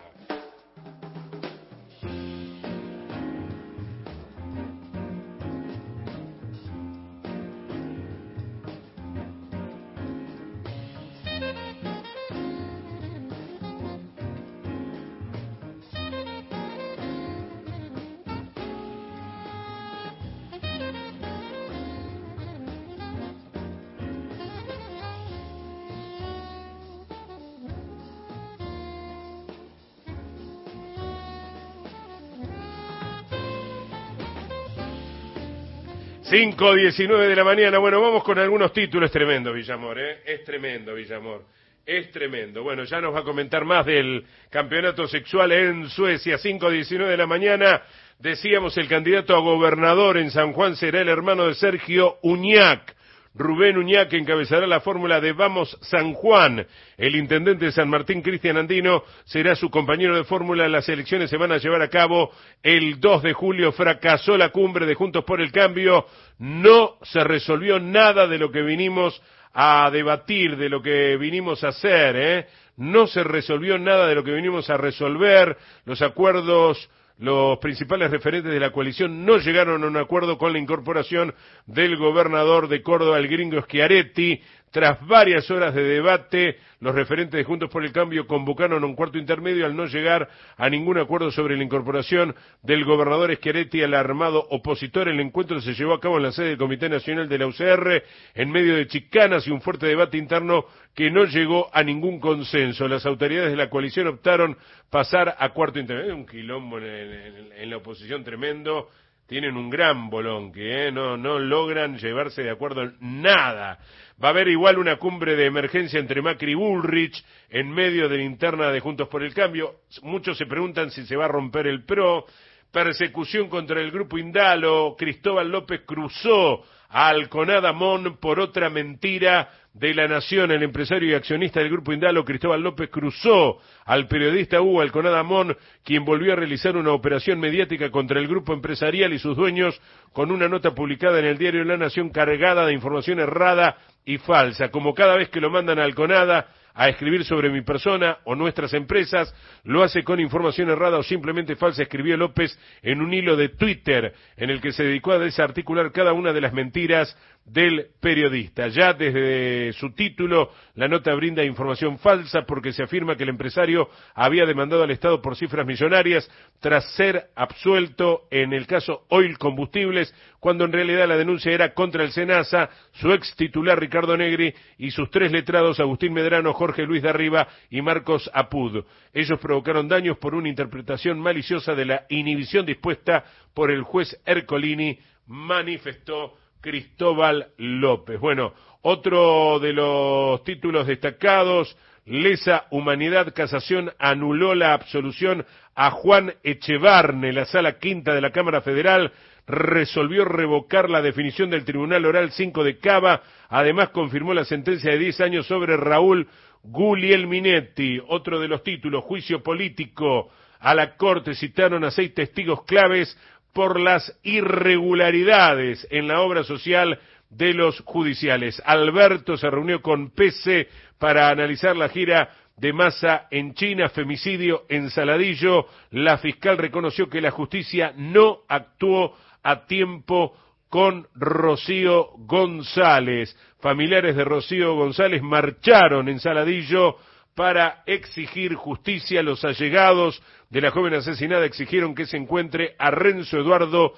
A: cinco diecinueve de la mañana, bueno, vamos con algunos títulos. Es tremendo, Villamor, ¿eh? Es tremendo, Villamor. Es tremendo. Bueno, ya nos va a comentar más del campeonato sexual en Suecia. cinco diecinueve de la mañana, decíamos, el candidato a gobernador en San Juan será el hermano de Sergio Uñac. Rubén Uñac encabezará la fórmula de Vamos San Juan. El intendente de San Martín, Cristian Andino, será su compañero de fórmula. Las elecciones se van a llevar a cabo el dos de julio. Fracasó la cumbre de Juntos por el Cambio. No se resolvió nada de lo que vinimos a debatir, de lo que vinimos a hacer, ¿eh? No se resolvió nada de lo que vinimos a resolver. Los acuerdos... Los principales referentes de la coalición no llegaron a un acuerdo con la incorporación del gobernador de Córdoba, el gringo Schiaretti. Tras varias horas de debate, los referentes de Juntos por el Cambio convocaron a un cuarto intermedio al no llegar a ningún acuerdo sobre la incorporación del gobernador Schiaretti al armado opositor. El encuentro se llevó a cabo en la sede del Comité Nacional de la U C R, en medio de chicanas y un fuerte debate interno que no llegó a ningún consenso. Las autoridades de la coalición optaron pasar a cuarto intermedio. Un quilombo en, en, en la oposición tremendo. Tienen un gran bolonque, ¿eh? No, no logran llevarse de acuerdo en nada. Va a haber igual una cumbre de emergencia entre Macri y Bullrich en medio de la interna de Juntos por el Cambio. Muchos se preguntan si se va a romper el PRO. Persecución contra el grupo Indalo. Cristóbal López cruzó a Alconada Mon por otra mentira de La Nación. El empresario y accionista del grupo Indalo, Cristóbal López, cruzó al periodista Hugo Alconada Mon, quien volvió a realizar una operación mediática contra el grupo empresarial y sus dueños, con una nota publicada en el diario La Nación cargada de información errada y falsa. Como cada vez que lo mandan a Alconada a escribir sobre mi persona o nuestras empresas, lo hace con información errada o simplemente falsa, escribió López en un hilo de Twitter en el que se dedicó a desarticular cada una de las mentiras del periodista. Ya desde su título, la nota brinda información falsa porque se afirma que el empresario había demandado al Estado por cifras millonarias tras ser absuelto en el caso Oil Combustibles, cuando en realidad la denuncia era contra el SENASA, su ex titular Ricardo Negri y sus tres letrados Agustín Medrano, Jorge Luis de Arriba y Marcos Apud. Ellos provocaron daños por una interpretación maliciosa de la inhibición dispuesta por el juez Ercolini, manifestó Cristóbal López. Bueno, otro de los títulos destacados, lesa humanidad, casación anuló la absolución a Juan Echevarne. La Sala Quinta de la Cámara Federal resolvió revocar la definición del Tribunal Oral cinco de Cava. Además confirmó la sentencia de diez años sobre Raúl Guglielminetti. Otro de los títulos, juicio político. A la Corte citaron a seis testigos claves por las irregularidades en la obra social de los judiciales. Alberto se reunió con Pese para analizar la gira de Massa en China, femicidio en Saladillo. La fiscal reconoció que la justicia no actuó a tiempo con Rocío González. Familiares de Rocío González marcharon en Saladillo para exigir justicia. Los allegados de la joven asesinada exigieron que se encuentre a Renzo Eduardo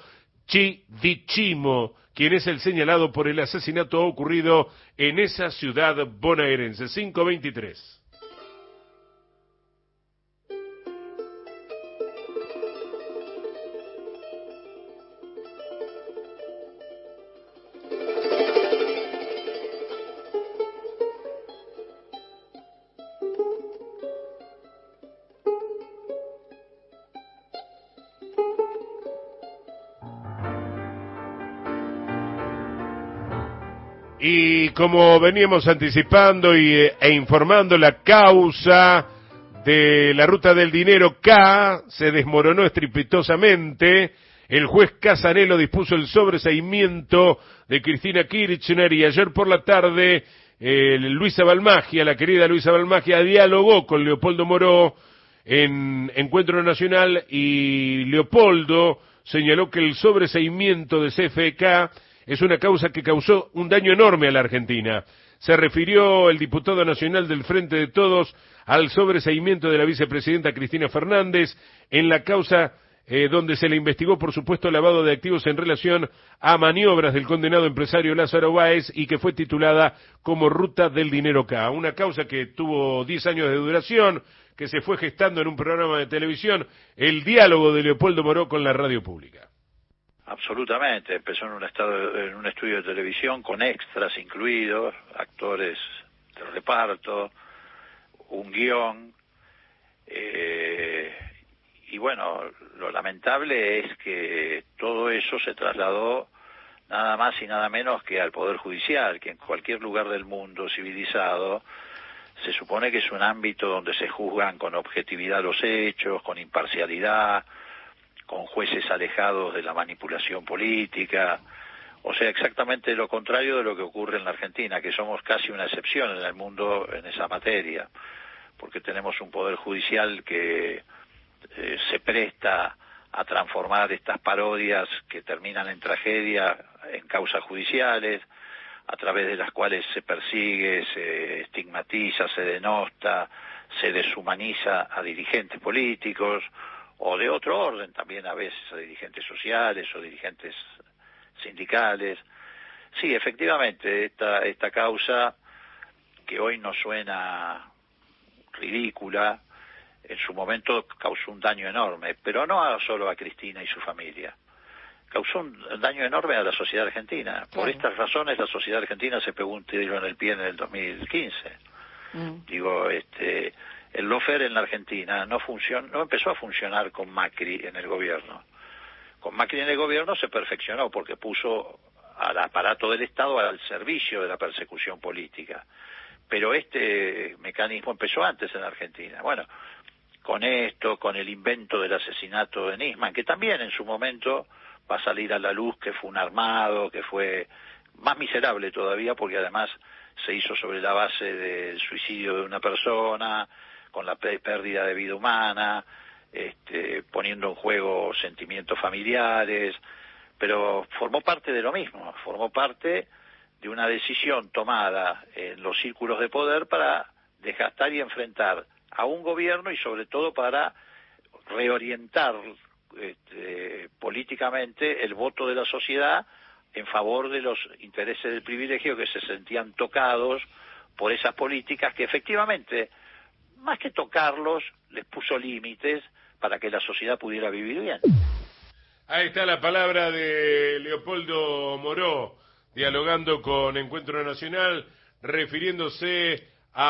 A: Chidichimo, quien es el señalado por el asesinato ocurrido en esa ciudad bonaerense. cinco veintitrés. Y como veníamos anticipando y, e informando, la causa de la ruta del dinero K se desmoronó estrepitosamente. El juez Casanelo dispuso el sobreseimiento de Cristina Kirchner y ayer por la tarde eh, Luisa Balmagia, la querida Luisa Balmagia, dialogó con Leopoldo Moró en Encuentro Nacional y Leopoldo señaló que el sobreseimiento de C F E K es una causa que causó un daño enorme a la Argentina. Se refirió el diputado nacional del Frente de Todos al sobreseimiento de la vicepresidenta Cristina Fernández en la causa eh, donde se le investigó por supuesto lavado de activos en relación a maniobras del condenado empresario Lázaro Báez y que fue titulada como Ruta del Dinero K. Una causa que tuvo diez años de duración, que se fue gestando en un programa de televisión, el diálogo de Leopoldo Moró con la radio pública.
Q: Absolutamente, empezó en un, estado, en un estudio de televisión con extras incluidos, actores de reparto, un guión, eh, y bueno, lo lamentable es que todo eso se trasladó nada más y nada menos que al Poder Judicial, que en cualquier lugar del mundo civilizado se supone que es un ámbito donde se juzgan con objetividad los hechos, con imparcialidad, con jueces alejados de la manipulación política, o sea, exactamente lo contrario de lo que ocurre en la Argentina, que somos casi una excepción en el mundo en esa materia, porque tenemos un poder judicial que eh, se presta a transformar estas parodias que terminan en tragedia en causas judiciales, a través de las cuales se persigue, se estigmatiza, se denosta, se deshumaniza a dirigentes políticos, o de otro orden también a veces a dirigentes sociales o dirigentes sindicales. Sí, efectivamente, esta, esta causa que hoy nos suena ridícula, en su momento causó un daño enorme, pero no solo a Cristina y su familia, causó un daño enorme a la sociedad argentina. Por estas razones la sociedad argentina se pegó un tiro en el pie en el dos mil quince. Mm. Digo, este... el lawfare en la Argentina no funcionó, no empezó a funcionar con Macri en el gobierno. Con Macri en el gobierno se perfeccionó porque puso al aparato del Estado al servicio de la persecución política. Pero este mecanismo empezó antes en la Argentina. Bueno, con esto, con el invento del asesinato de Nisman, que también en su momento va a salir a la luz que fue un armado, que fue más miserable todavía porque además se hizo sobre la base del suicidio de una persona, con la pérdida de vida humana, este, poniendo en juego sentimientos familiares, pero formó parte de lo mismo, formó parte de una decisión tomada en los círculos de poder para desgastar y enfrentar a un gobierno y sobre todo para reorientar este, políticamente el voto de la sociedad en favor de los intereses del privilegio que se sentían tocados por esas políticas que efectivamente, más que tocarlos, les puso límites para que la sociedad pudiera vivir bien.
A: Ahí está la palabra de Leopoldo Moró, dialogando con Encuentro Nacional, refiriéndose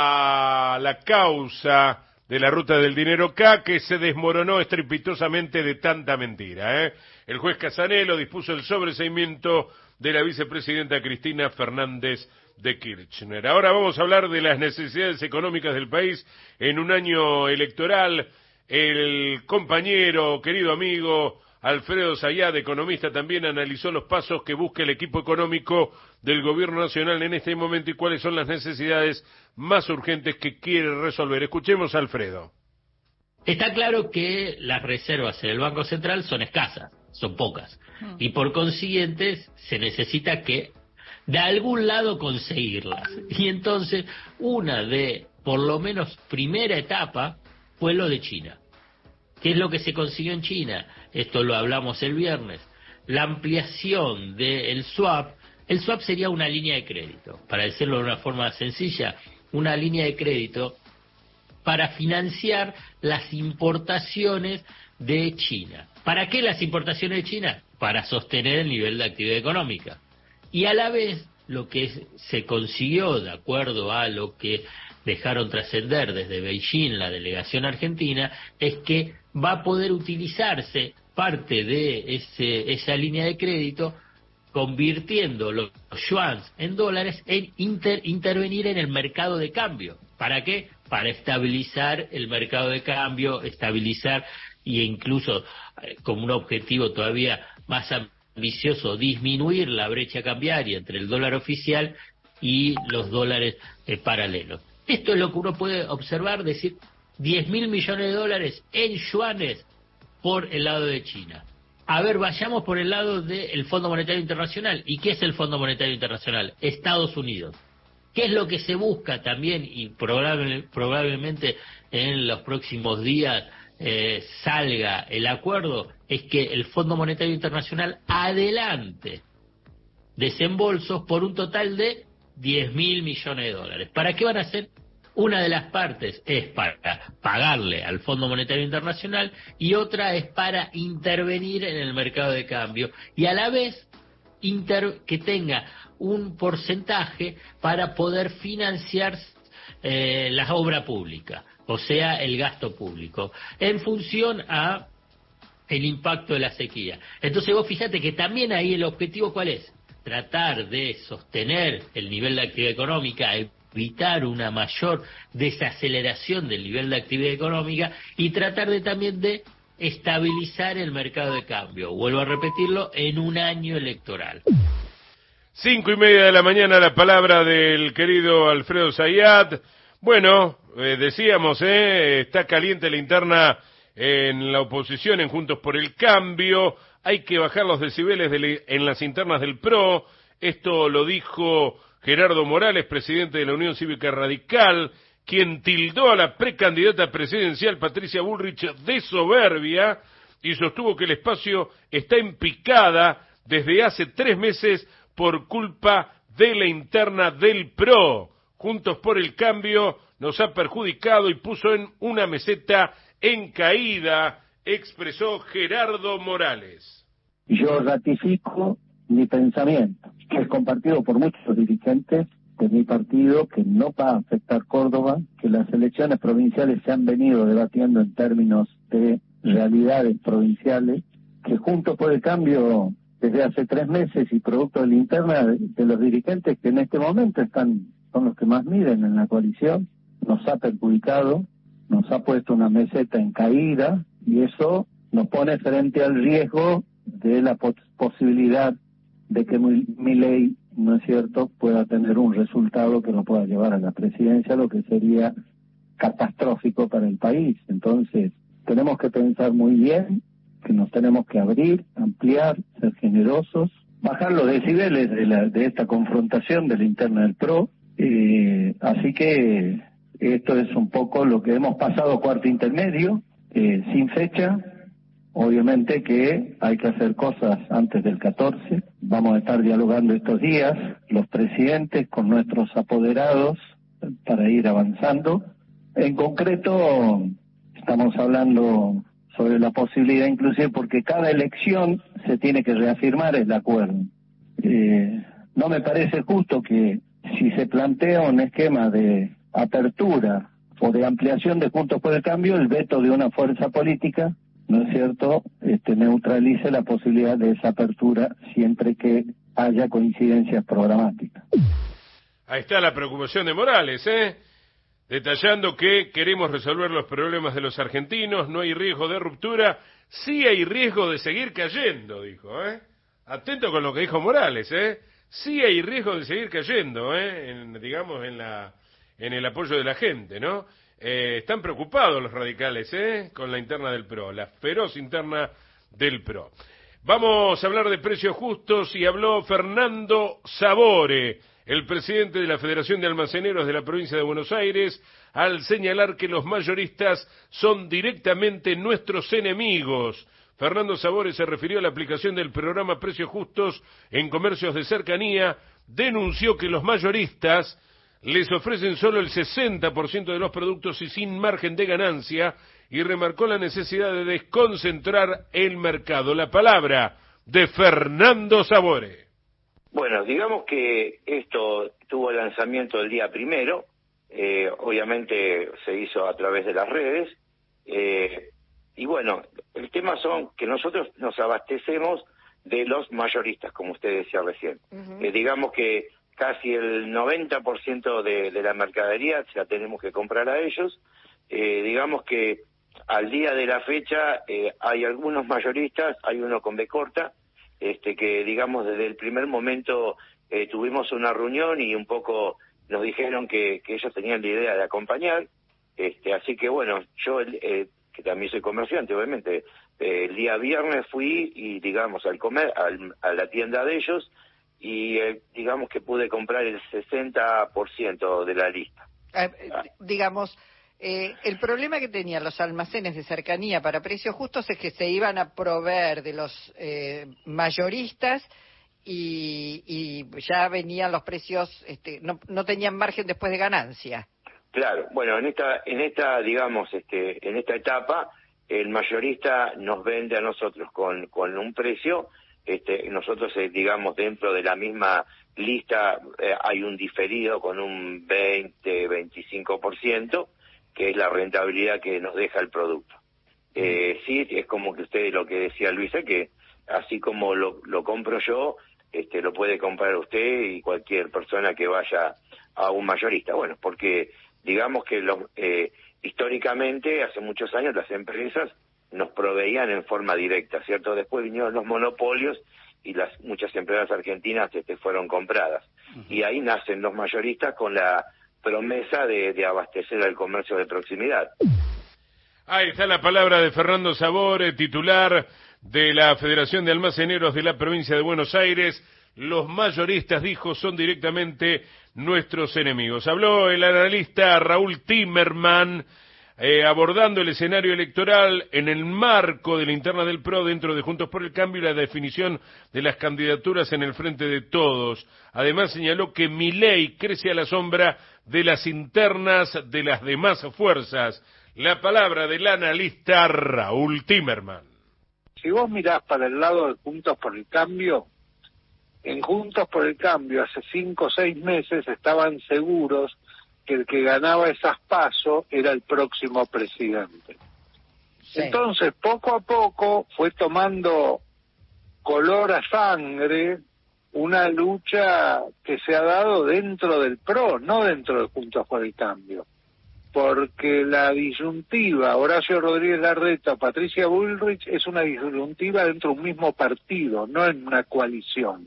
A: a la causa de la ruta del dinero K, que se desmoronó estrepitosamente de tanta mentira, ¿eh? El juez Casanelo dispuso el sobreseimiento de la vicepresidenta Cristina Fernández de Kirchner. Ahora vamos a hablar de las necesidades económicas del país en un año electoral. El compañero, querido amigo Alfredo Zayat, economista, también analizó los pasos que busca el equipo económico del gobierno nacional en este momento y cuáles son las necesidades más urgentes que quiere resolver. Escuchemos a Alfredo.
R: Está claro que las reservas en el Banco Central son escasas, son pocas, y por consiguiente se necesita que de algún lado conseguirlas. Y entonces una de, por lo menos primera etapa, fue lo de China. ¿Qué es lo que se consiguió en China? Esto lo hablamos el viernes. La ampliación del swap. El swap sería una línea de crédito, para decirlo de una forma sencilla, una línea de crédito para financiar las importaciones de China. ¿Para qué las importaciones de China? Para sostener el nivel de actividad económica. Y a la vez, lo que se consiguió, de acuerdo a lo que dejaron trascender desde Beijing la delegación argentina, es que va a poder utilizarse parte de ese, esa línea de crédito convirtiendo los yuans en dólares en inter, intervenir en el mercado de cambio. ¿Para qué? Para estabilizar el mercado de cambio, estabilizar e incluso eh, como un objetivo todavía más ambicioso, disminuir la brecha cambiaria entre el dólar oficial y los dólares eh, paralelos. Esto es lo que uno puede observar, decir, diez mil millones de dólares en yuanes por el lado de China. A ver, vayamos por el lado del Fondo Monetario Internacional. ¿Y qué es el Fondo Monetario Internacional? Estados Unidos. ¿Qué es lo que se busca también, y probable, probablemente en los próximos días eh, salga el acuerdo? Es que el Fondo Monetario Internacional adelante desembolsos por un total de diez mil millones de dólares. ¿Para qué van a hacer? Una de las partes es para pagarle al Fondo Monetario Internacional y otra es para intervenir en el mercado de cambio y a la vez inter que tenga un porcentaje para poder financiar eh, la obra pública, o sea, el gasto público, en función a el impacto de la sequía. Entonces vos fíjate que también ahí el objetivo ¿cuál es? Tratar de sostener el nivel de actividad económica, evitar una mayor desaceleración del nivel de actividad económica y tratar de también de estabilizar el mercado de cambio. Vuelvo a repetirlo, en un año electoral.
A: Cinco y media de la mañana, la palabra del querido Alfredo Zayat. Bueno, eh, decíamos, eh, está caliente la interna en la oposición, en Juntos por el Cambio. Hay que bajar los decibeles de, en las internas del P R O. Esto lo dijo Gerardo Morales, presidente de la Unión Cívica Radical, quien tildó a la precandidata presidencial Patricia Bullrich de soberbia y sostuvo que el espacio está en picada desde hace tres meses por culpa de la interna del P R O. Juntos por el Cambio nos ha perjudicado y puso en una meseta en caída, expresó Gerardo Morales.
S: Yo ratifico mi pensamiento, que es compartido por muchos dirigentes de mi partido, que no va a afectar Córdoba, que las elecciones provinciales se han venido debatiendo en términos de realidades provinciales, que Juntos por el Cambio desde hace tres meses y producto de la interna de, de los dirigentes que en este momento están son los que más miden en la coalición, nos ha perjudicado, nos ha puesto una meseta en caída y eso nos pone frente al riesgo de la pos posibilidad de que Milei, ¿no es cierto?, pueda tener un resultado que lo pueda llevar a la presidencia, lo que sería catastrófico para el país. Entonces, tenemos que pensar muy bien que nos tenemos que abrir, ampliar, ser generosos, bajar los decibeles de, la, de esta confrontación de la interna del P R O. Eh, así que esto es un poco lo que hemos pasado cuarto intermedio, eh, sin fecha. Obviamente que hay que hacer cosas antes del catorce. Vamos a estar dialogando estos días, los presidentes con nuestros apoderados, para ir avanzando. En concreto, estamos hablando sobre la posibilidad, inclusive porque cada elección se tiene que reafirmar el acuerdo. Eh, no me parece justo que si se plantea un esquema de apertura o de ampliación de Juntos por el Cambio, el veto de una fuerza política, ¿no es cierto?, este, neutralice la posibilidad de esa apertura siempre que haya coincidencias programáticas.
A: Ahí está la preocupación de Morales, ¿eh? Detallando que queremos resolver los problemas de los argentinos, no hay riesgo de ruptura, sí hay riesgo de seguir cayendo, dijo, ¿eh? Atento con lo que dijo Morales, ¿eh? Sí hay riesgo de seguir cayendo, ¿eh? En, digamos, en la en el apoyo de la gente, ¿no? Eh, están preocupados los radicales, ¿eh? Con la interna del P R O, la feroz interna del P R O. Vamos a hablar de precios justos y habló Fernando Sabore, el presidente de la Federación de Almaceneros de la provincia de Buenos Aires, al señalar que los mayoristas son directamente nuestros enemigos. Fernando Sabore se refirió a la aplicación del programa Precios Justos en comercios de cercanía, denunció que los mayoristas les ofrecen solo el sesenta por ciento de los productos y sin margen de ganancia, y remarcó la necesidad de desconcentrar el mercado. La palabra de Fernando Sabore.
T: Bueno, digamos que esto tuvo lanzamiento el día primero, eh, obviamente se hizo a través de las redes, eh, y bueno, el tema son que nosotros nos abastecemos de los mayoristas, como usted decía recién.
D: Ujú.
T: Eh, digamos que casi el noventa por ciento de, de la mercadería la tenemos que comprar a ellos. Eh, digamos que al día de la fecha eh, hay algunos mayoristas, hay uno con B corta, este, que digamos desde el primer momento eh, tuvimos una reunión y un poco nos dijeron que, que ellos tenían la idea de acompañar, este, así que bueno, yo eh, que también soy comerciante obviamente, eh, el día viernes fui y digamos al comer al, a la tienda de ellos y eh, digamos que pude comprar el sesenta por ciento de la lista.
D: Eh, eh, digamos, eh, el problema que tenían los almacenes de cercanía para precios justos es que se iban a proveer de los eh, mayoristas y, y ya venían los precios, este, no, no tenían margen después de ganancia.
T: Claro, bueno, en esta, en esta, digamos, este, en esta etapa, el mayorista nos vende a nosotros con, con un precio, este, nosotros, eh, digamos, dentro de la misma lista eh, hay un diferido con un veinte, veinticinco por ciento, que es la rentabilidad que nos deja el producto. Eh, sí, es como que usted, lo que decía Luisa, que así como lo, lo compro yo, este, lo puede comprar usted y cualquier persona que vaya a un mayorista. Bueno, porque digamos que los, eh, históricamente, hace muchos años, las empresas nos proveían en forma directa, ¿cierto? Después vinieron los monopolios y las muchas empresas argentinas este, fueron compradas. Uh-huh. Y ahí nacen los mayoristas con la promesa de, de abastecer al comercio de proximidad.
A: Ahí está la palabra de Fernando Sabore, titular de la Federación de Almaceneros de la provincia de Buenos Aires. Los mayoristas, dijo, son directamente nuestros enemigos. Habló el analista Raúl Timerman, eh, abordando el escenario electoral en el marco de la interna del P R O dentro de Juntos por el Cambio y la definición de las candidaturas en el Frente de Todos. Además señaló que Milei crece a la sombra de las internas de las demás fuerzas. La palabra del analista Raúl Timerman.
K: Si vos mirás para el lado de Juntos por el Cambio, en Juntos por el Cambio hace cinco o seis meses estaban seguros que el que ganaba esas PASO era el próximo presidente. Sí. Entonces, poco a poco fue tomando color a sangre una lucha que se ha dado dentro del P R O, no dentro de Juntos por el Cambio. Porque la disyuntiva Horacio Rodríguez Larreta, Patricia Bullrich, es una disyuntiva dentro de un mismo partido, no en una coalición.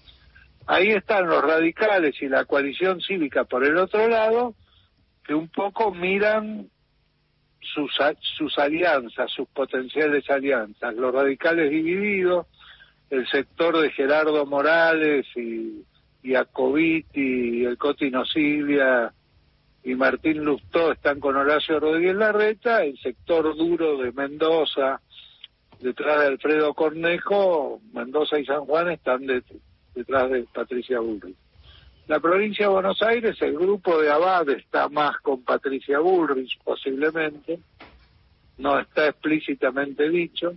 K: Ahí están los radicales y la coalición cívica por el otro lado, que un poco miran sus, sus alianzas, sus potenciales alianzas. Los radicales divididos, el sector de Gerardo Morales y, y Acoviti y el Coti Nocilia y Martín Lustó están con Horacio Rodríguez Larreta, el sector duro de Mendoza, detrás de Alfredo Cornejo, Mendoza y San Juan están de, detrás de Patricia Bullrich. La provincia de Buenos Aires, el grupo de Abad está más con Patricia Bullrich, posiblemente, no está explícitamente dicho,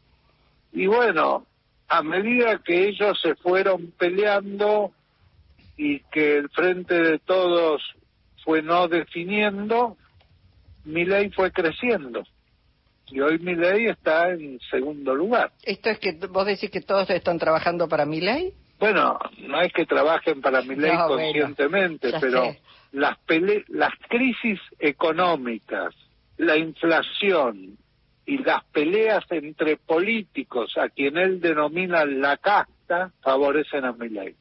K: y bueno, a medida que ellos se fueron peleando y que el Frente de Todos fue no definiendo, Milei fue creciendo. Y hoy Milei está en segundo lugar.
D: ¿Esto es que vos decís que todos están trabajando para Milei?
K: Bueno, no es que trabajen para Milei no, conscientemente, bueno, pero las, pele las crisis económicas, la inflación y las peleas entre políticos, a quien él denomina la casta, favorecen a Milei.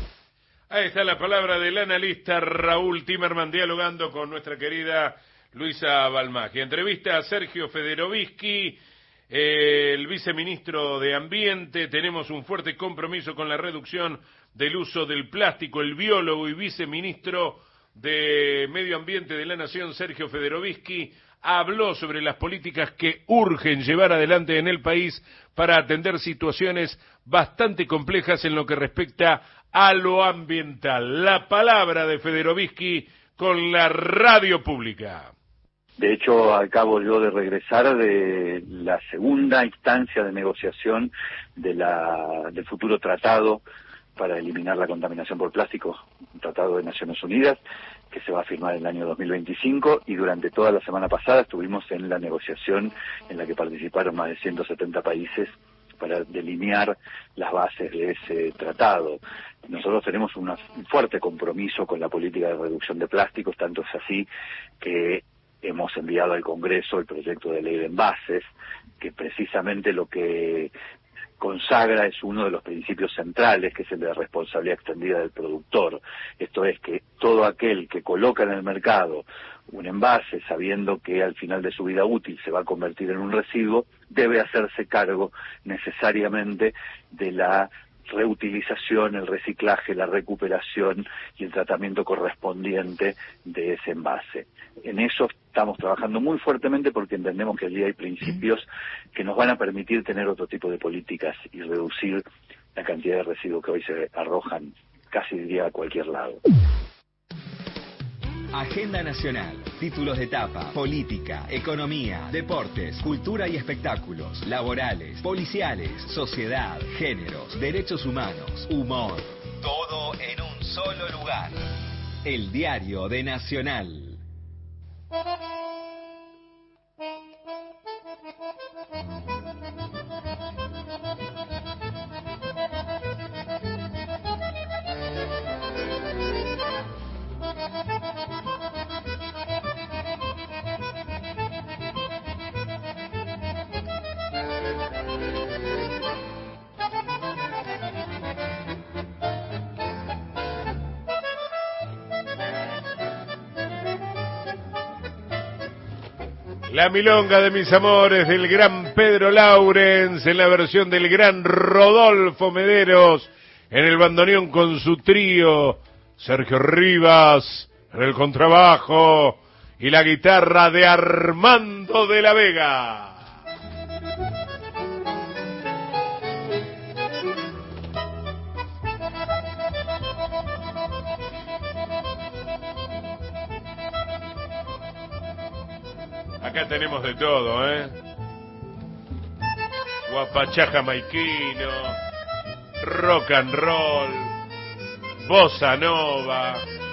A: Ahí está la palabra del analista Raúl Timerman dialogando con nuestra querida Luisa Balmaghi. Entrevista a Sergio Federovisky, eh, el viceministro de Ambiente. Tenemos un fuerte compromiso con la reducción del uso del plástico. El biólogo y viceministro de Medio Ambiente de la Nación, Sergio Federovisky, habló sobre las políticas que urgen llevar adelante en el país para atender situaciones bastante complejas en lo que respecta a lo ambiental. La palabra de Federovisky con la radio pública.
U: De hecho, acabo yo de regresar de la segunda instancia de negociación de la, del futuro tratado para eliminar la contaminación por plástico, un tratado de Naciones Unidas, que se va a firmar en el año dos mil veinticinco, y durante toda la semana pasada estuvimos en la negociación en la que participaron más de ciento setenta países para delinear las bases de ese tratado. Nosotros tenemos una, un fuerte compromiso con la política de reducción de plásticos, tanto es así que hemos enviado al Congreso el proyecto de ley de envases, que precisamente lo que consagra es uno de los principios centrales, que es el de la responsabilidad extendida del productor. Esto es que todo aquel que coloca en el mercado un envase sabiendo que al final de su vida útil se va a convertir en un residuo, debe hacerse cargo necesariamente de la reutilización, el reciclaje, la recuperación y el tratamiento correspondiente de ese envase. En eso estamos trabajando muy fuertemente porque entendemos que allí hay principios que nos van a permitir tener otro tipo de políticas y reducir la cantidad de residuos que hoy se arrojan, casi diría a cualquier lado.
J: Agenda Nacional, títulos de etapa, política, economía, deportes, cultura y espectáculos, laborales, policiales, sociedad, géneros, derechos humanos, humor. Todo en un solo lugar. El Diario de Nacional.
A: La milonga de mis amores del gran Pedro Laurens en la versión del gran Rodolfo Mederos en el bandoneón con su trío, Sergio Rivas en el contrabajo y la guitarra de Armando de la Vega. Acá tenemos de todo, ¿eh? Guapachá jamaiquino, rock and roll, bossa nova,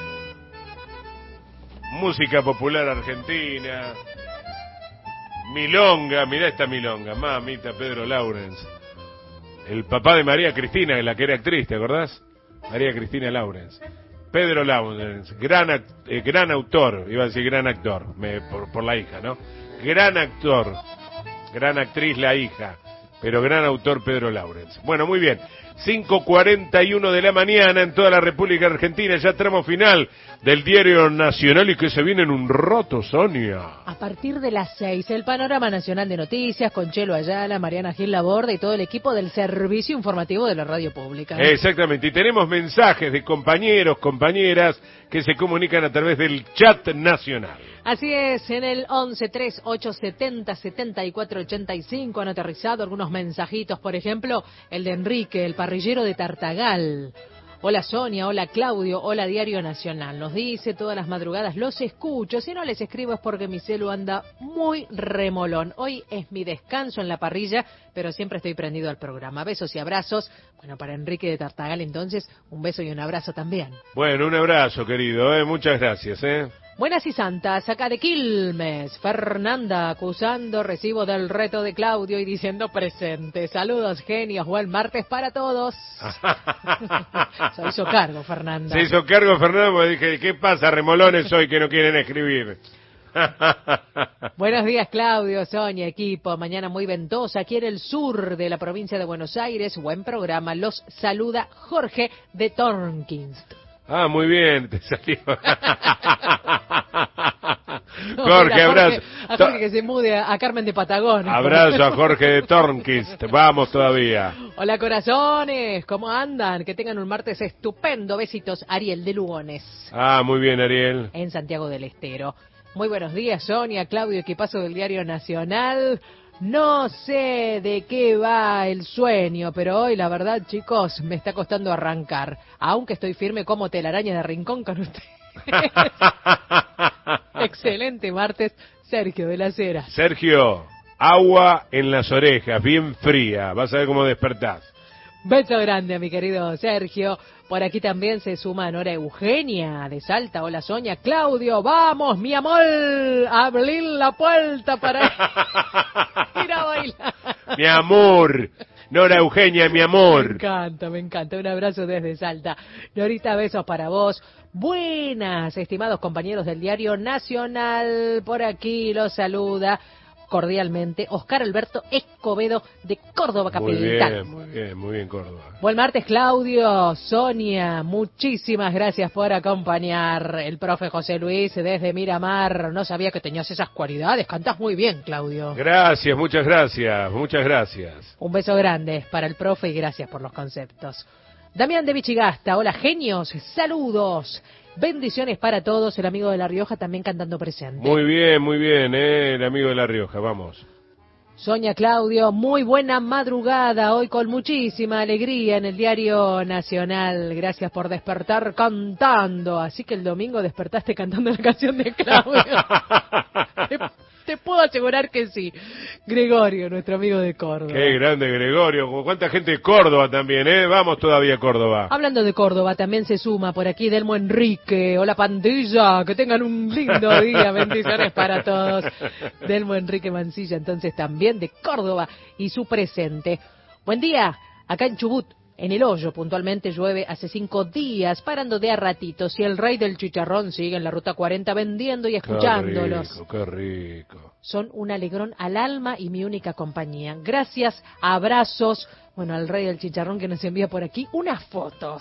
A: música popular argentina, milonga, mirá esta milonga, mamita Pedro Laurens. El papá de María Cristina, la que era actriz, ¿te acordás? María Cristina Laurens. Pedro Laurens, gran, eh, gran autor, iba a decir gran actor, me, por, por la hija, ¿no? Gran actor, gran actriz la hija, pero gran autor Pedro Laurens. Bueno, muy bien, cinco cuarenta y uno de la mañana en toda la República Argentina, ya tramo final del Diario Nacional y que se viene en un roto, Sonia.
C: A partir de las seis, el panorama nacional de noticias con Chelo Ayala, Mariana Gil Laborde y todo el equipo del servicio informativo de la radio pública.
A: Exactamente, y tenemos mensajes de compañeros, compañeras que se comunican a través del chat nacional.
C: Así es, en el once tres ocho setenta setenta y cuatro ochenta y cinco han aterrizado algunos mensajitos, por ejemplo, el de Enrique, el parrillero de Tartagal. Hola Sonia, hola Claudio, hola Diario Nacional. Nos dice todas las madrugadas, los escucho. Si no les escribo es porque mi celu anda muy remolón. Hoy es mi descanso en la parrilla, pero siempre estoy prendido al programa. Besos y abrazos. Bueno, para Enrique de Tartagal entonces, un beso y un abrazo también.
A: Bueno, un abrazo querido, ¿eh? Muchas gracias, ¿eh?
C: Buenas y santas, acá de Quilmes, Fernanda acusando recibo del reto de Claudio y diciendo presente. Saludos genios, buen martes para todos. Se hizo cargo, Fernanda.
A: Se hizo cargo, Fernanda, porque dije, ¿qué pasa, remolones hoy que no quieren escribir?
C: Buenos días, Claudio, Sonia, equipo. Mañana muy ventosa aquí en el sur de la provincia de Buenos Aires. Buen programa. Los saluda Jorge de Tornquist.
A: Ah, muy bien, te salió. Jorge, abrazo.
C: A Jorge que se mude a Carmen de Patagón.
A: Abrazo a Jorge de Tornquist. Vamos todavía.
C: Hola, corazones. ¿Cómo andan? Que tengan un martes estupendo. Besitos, Ariel de Lugones.
A: Ah, muy bien, Ariel.
C: En Santiago del Estero. Muy buenos días, Sonia, Claudio, equipazo del Diario Nacional. No sé de qué va el sueño, pero hoy, la verdad, chicos, me está costando arrancar. Aunque estoy firme como telaraña de rincón con ustedes. Excelente martes, Sergio de las Heras.
A: Sergio, agua en las orejas, bien fría. Vas a ver cómo despertás.
C: Beso grande a mi querido Sergio. Por aquí también se suma Nora Eugenia de Salta. Hola Sonia, Claudio, vamos mi amor, abrir la puerta para ir a bailar.
A: Mi amor, Nora Eugenia, mi
C: Me
A: amor.
C: encanta, me encanta. Un abrazo desde Salta. Norita, besos para vos. Buenas, estimados compañeros del Diario Nacional. Por aquí los saluda cordialmente Oscar Alberto Escobedo de Córdoba
A: Muy
C: Capital.
A: bien, muy bien, muy bien, Córdoba.
C: Buen martes, Claudio, Sonia, muchísimas gracias por acompañar. El profe José Luis desde Miramar, no sabía que tenías esas cualidades, cantás muy bien, Claudio.
A: Gracias, muchas gracias, muchas gracias.
C: Un beso grande para el profe y gracias por los conceptos. Damián de Vichigasta, hola genios, saludos, bendiciones para todos, el amigo de La Rioja también cantando presente.
A: Muy bien, muy bien, eh, el amigo de La Rioja, vamos.
C: Sonia, Claudio, muy buena madrugada, hoy con muchísima alegría en el Diario Nacional. Gracias por despertar cantando. Así que el domingo despertaste cantando la canción de Claudio. te, te puedo asegurar que sí. Gregorio, nuestro amigo de Córdoba.
A: Qué grande Gregorio, cuánta gente de Córdoba también, ¿eh? Vamos todavía a Córdoba.
C: Hablando de Córdoba, también se suma por aquí Delmo Enrique. Hola pandilla, que tengan un lindo día, bendiciones para todos. Delmo Enrique Mancilla, entonces también de Córdoba y su presente. Buen día, acá en Chubut, en El Hoyo, puntualmente llueve hace cinco días, parando de a ratitos. Y el rey del chicharrón sigue en la ruta cuarenta vendiendo y escuchándolos.
A: Qué rico, qué rico.
C: Son un alegrón al alma y mi única compañía. Gracias, abrazos. Bueno, al rey del chicharrón que nos envía por aquí unas fotos,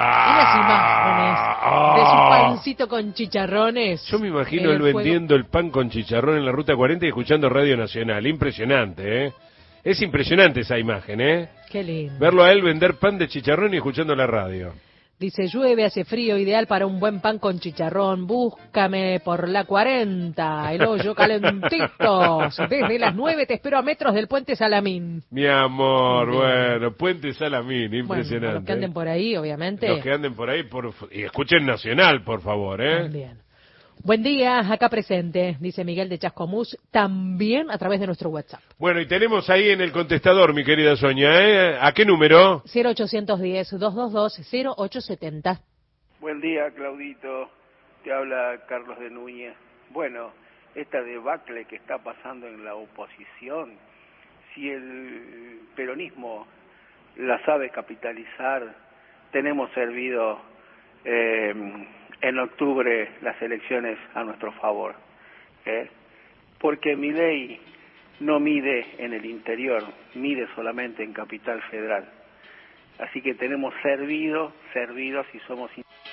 A: Ah,
C: unas imágenes de su pancito con chicharrones.
A: Yo me imagino
C: en
A: él
C: el fuego.
A: vendiendo el pan con chicharrón en la ruta cuarenta y escuchando Radio Nacional. Impresionante, ¿eh? Es impresionante esa imagen, ¿eh?
C: Qué lindo.
A: Verlo a él vender pan de chicharrón y escuchando la radio.
C: Dice, llueve, hace frío, ideal para un buen pan con chicharrón. Búscame por la cuarenta, El Hoyo calentitos. Desde las nueve te espero a metros del Puente Salamín.
A: Mi amor,
C: Bien.
A: bueno, Puente Salamín,
C: Bueno,
A: impresionante.
C: para los que anden por ahí, obviamente.
A: Los que anden por ahí, por... y escuchen Nacional, por favor, ¿eh?
C: También. Buen día, acá presente, dice Miguel de Chascomús, también a través de nuestro WhatsApp.
A: Bueno, y tenemos ahí en el contestador, mi querida Sonia, ¿eh? ¿A qué número?
C: cero ochocientos diez, doscientos veintidós, cero ochocientos setenta.
E: Buen día, Claudito. Te habla Carlos de Núñez. Bueno, esta debacle que está pasando en la oposición, si el peronismo la sabe capitalizar, tenemos servido eh, en octubre las elecciones a nuestro favor. ¿eh? Porque Milei no mide en el interior, mide solamente en Capital Federal. Así que tenemos servido, servidos y somos...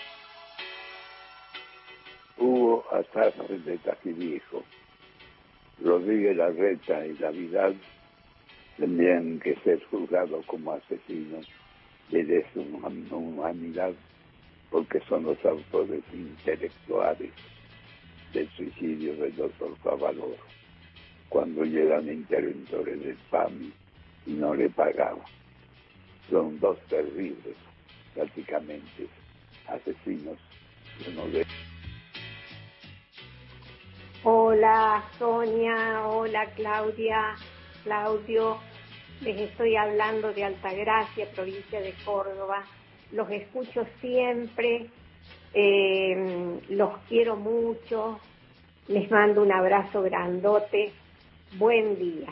V: Hugo Azar de Tafí-Viejo, Rodríguez Larreta y Navidad tendrían que ser juzgados como asesinos de deshumanidad porque son los autores intelectuales del suicidio del doctor Favaloro cuando llegan interventores del P A M I y no le pagaban. Son dos terribles, prácticamente asesinos que no le...
W: Hola Sonia, hola Claudia, Claudio, les estoy hablando de Altagracia, provincia de Córdoba, los escucho siempre, eh, los quiero mucho, les mando un abrazo grandote, buen día.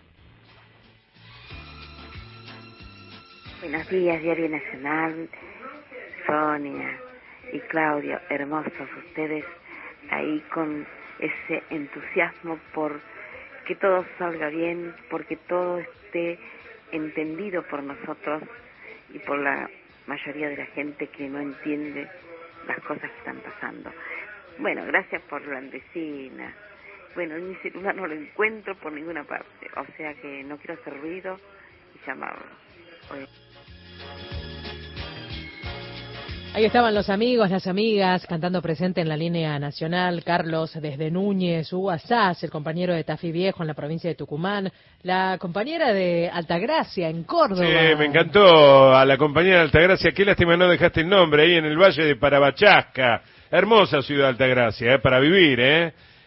X: Buenos días, Diario Nacional, Sonia y Claudio, hermosos ustedes ahí con ese entusiasmo por que todo salga bien, porque todo esté entendido por nosotros y por la mayoría de la gente que no entiende las cosas que están pasando. Bueno, gracias por la andesina. Bueno, mi celular no lo encuentro por ninguna parte, o sea que no quiero hacer ruido y llamarlo. Oye.
C: Ahí estaban los amigos, las amigas, cantando presente en la línea nacional. Carlos desde Núñez, Hugo Asás, el compañero de Tafí Viejo en la provincia de Tucumán, la compañera de Altagracia en Córdoba.
A: Sí, me encantó a la compañera de Altagracia. Qué lástima no dejaste el nombre ahí en el valle de Parabachasca. Hermosa ciudad de Altagracia, ¿eh? Para vivir, ¿eh?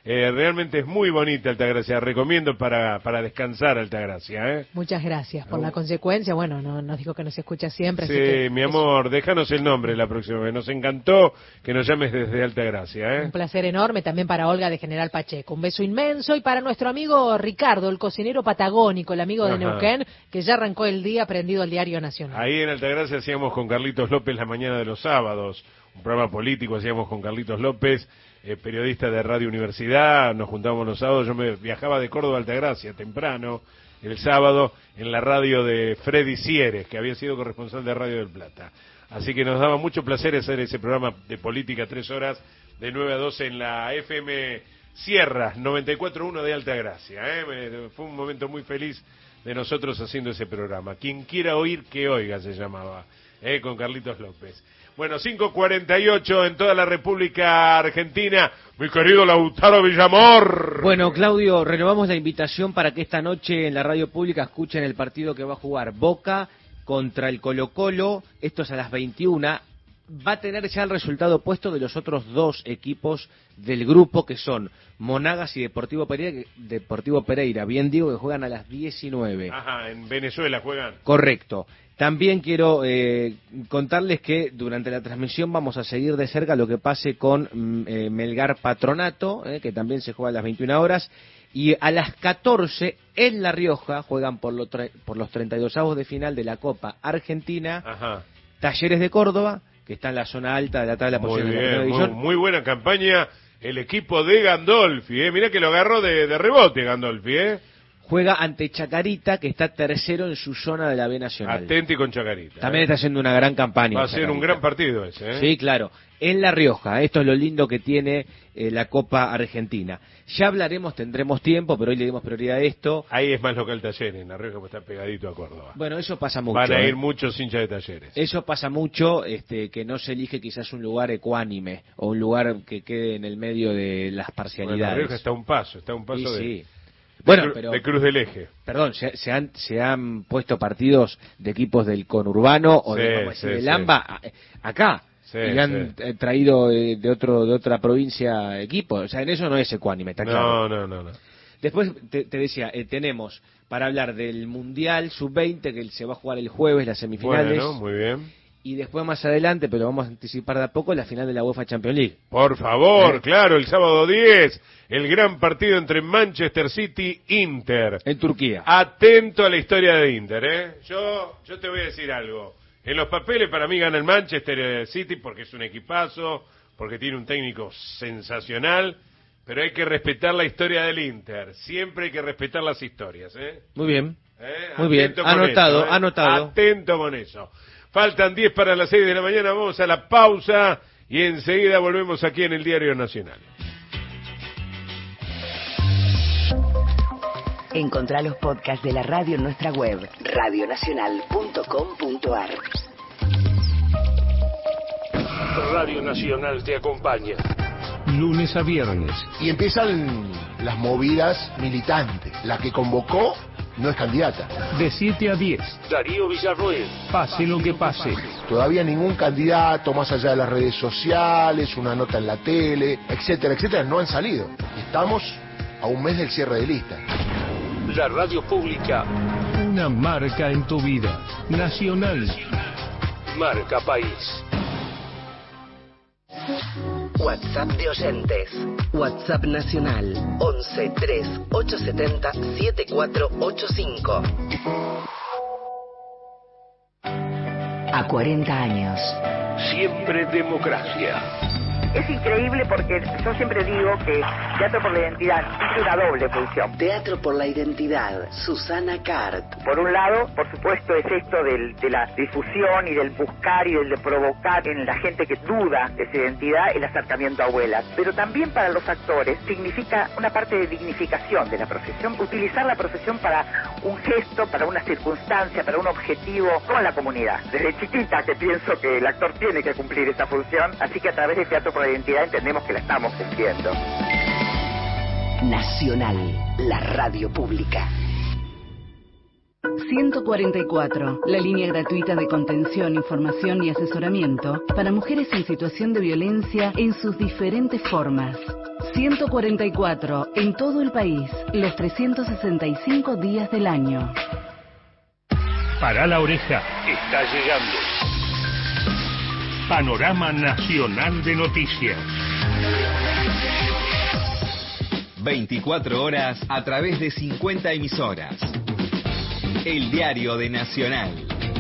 A: Eh, realmente es muy bonita Altagracia, recomiendo para, para descansar Altagracia. ¿eh?
C: Muchas gracias por la consecuencia. Bueno, no, nos dijo que nos escucha siempre.
A: Sí,
C: así que
A: mi amor, déjanos el nombre la próxima vez. Nos encantó que nos llames desde Altagracia. ¿eh?
C: un placer enorme también para Olga de General Pacheco. Un beso inmenso. Y para nuestro amigo Ricardo, el cocinero patagónico, el amigo de
A: Ajá.
C: Neuquén, que ya arrancó el día prendido al Diario Nacional.
A: Ahí en Altagracia hacíamos con Carlitos López la mañana de los sábados, un programa político hacíamos con Carlitos López, eh, periodista de Radio Universidad, nos juntábamos los sábados, yo me viajaba de Córdoba a Altagracia temprano, el sábado, en la radio de Freddy Sieres, que había sido corresponsal de Radio del Plata. Así que nos daba mucho placer hacer ese programa de política, tres horas, de nueve a doce en la F M Sierra, noventa y cuatro punto uno de Altagracia. ¿eh? Me, fue un momento muy feliz de nosotros haciendo ese programa. Quien quiera oír, que oiga, se llamaba, ¿eh? con Carlitos López. Bueno, cinco cuarenta y ocho en toda la República Argentina. Mi querido Lautaro Villamor.
B: Bueno, Claudio, renovamos la invitación para que esta noche en la radio pública escuchen el partido que va a jugar Boca contra el Colo-Colo. Esto es a las veintiuna. Va a tener ya el resultado puesto de los otros dos equipos del grupo, que son Monagas y Deportivo Pereira, Deportivo Pereira, bien digo, que juegan a las diecinueve.
A: Ajá, en Venezuela juegan.
B: Correcto. También quiero eh, contarles que durante la transmisión vamos a seguir de cerca lo que pase con mm, eh, Melgar Patronato, eh, que también se juega a las veintiuna horas, y a las catorce en La Rioja juegan por, lo tre- por los treinta y dos avos de final de la Copa Argentina.
A: Ajá.
B: Talleres de Córdoba, que está en la zona alta de la tabla de
A: Muy
B: posiciones de la
A: bien,
B: primera
A: muy,
B: división.
A: muy buena campaña el equipo de Gandolfi, ¿eh? Mirá que lo agarró de, de rebote Gandolfi, ¿eh?
B: Juega ante Chacarita, que está tercero en su zona de la B Nacional.
A: Atenti con Chacarita.
B: También
A: ¿eh?
B: está haciendo una gran campaña.
A: Va a ser
B: Chacarita.
A: un gran partido ese, ¿eh?
B: Sí, claro. En La Rioja, esto es lo lindo que tiene eh, la Copa Argentina. Ya hablaremos, tendremos tiempo, pero hoy le dimos prioridad a esto.
A: Ahí es más local Talleres, en La Rioja, porque está pegadito a Córdoba.
B: Bueno, eso pasa mucho.
A: Van a ir
B: ¿eh?
A: muchos hinchas de Talleres.
B: Eso pasa mucho, este, que no se elige quizás un lugar ecuánime o un lugar que quede en el medio de las
A: Bueno,
B: parcialidades.
A: La Rioja está a un paso, está a un paso
B: Sí,
A: de,
B: sí.
A: de
B: Bueno,
A: Cru-
B: pero,
A: de Cruz del Eje.
B: Perdón, se, se han se han puesto partidos de equipos del conurbano o
A: Sí,
B: de, vamos a decir,
A: sí,
B: del
A: sí.
B: AMBA a- acá.
A: Sí,
B: y han
A: sí.
B: eh, traído eh, de otro de otra provincia equipos. O sea, en eso no es ecuánime, está claro.
A: No, no, no, no.
B: Después te, te decía, eh, tenemos para hablar del Mundial sub veinte, que se va a jugar el jueves, las semifinales.
A: Bueno, muy bien.
B: Y después más adelante, pero vamos a anticipar de a poco, la final de la UEFA Champions League.
A: Por favor,
B: ¿Eh?
A: claro, el sábado diez, el gran partido entre Manchester City e Inter.
B: En Turquía.
A: Atento a la historia de Inter, ¿eh? Yo, yo te voy a decir algo. En los papeles para mí gana el Manchester City porque es un equipazo, porque tiene un técnico sensacional, pero hay que respetar la historia del Inter. Siempre hay que respetar las historias, ¿eh?
B: Muy bien.
A: ¿Eh?
B: Muy bien.
A: Atento con
B: Anotado,
A: eso, ¿eh?
B: anotado.
A: Atento con eso. Faltan diez para las seis de la mañana, vamos a la pausa y enseguida volvemos aquí en el Diario Nacional.
N: Encontrá los podcasts de la radio en nuestra web, radio nacional punto com punto a r.
F: Radio Nacional te acompaña. Lunes a viernes.
G: Y empiezan las movidas militantes. La que convocó no es candidata.
F: De siete a diez. Darío Villarroel. Pase lo que pase.
G: Todavía ningún candidato, más allá de las redes sociales, una nota en la tele, etcétera, etcétera, no han salido. Estamos a un mes del cierre de lista.
F: La radio pública. Una marca en tu vida. Nacional. Marca País.
N: WhatsApp de oyentes. WhatsApp nacional once tres ocho setenta siete cuatro ocho cinco. A cuarenta años.
F: Siempre democracia.
H: Es increíble porque yo siempre digo que Teatro por la Identidad tiene una doble función.
N: Teatro por la Identidad, Susana Cart.
H: Por un lado, por supuesto, es esto del, de la difusión y del buscar y del de provocar en la gente que duda de su identidad el acercamiento a abuelas. Pero también para los actores significa una parte de dignificación de la profesión, utilizar la profesión para un gesto, para una circunstancia, para un objetivo con la comunidad. Desde chiquita que pienso que el actor tiene que cumplir esa función, así que a través de Teatro por la Identidad entendemos que la estamos cumpliendo.
N: Nacional, la radio pública. ciento cuarenta y cuatro, la línea gratuita de contención, información y asesoramiento para mujeres en situación de violencia en sus diferentes formas. ciento cuarenta y cuatro, en todo el país, los trescientos sesenta y cinco días del año.
F: Para la oreja, está llegando. Panorama Nacional de Noticias.
J: veinticuatro horas a través de cincuenta emisoras. El diario de Nacional.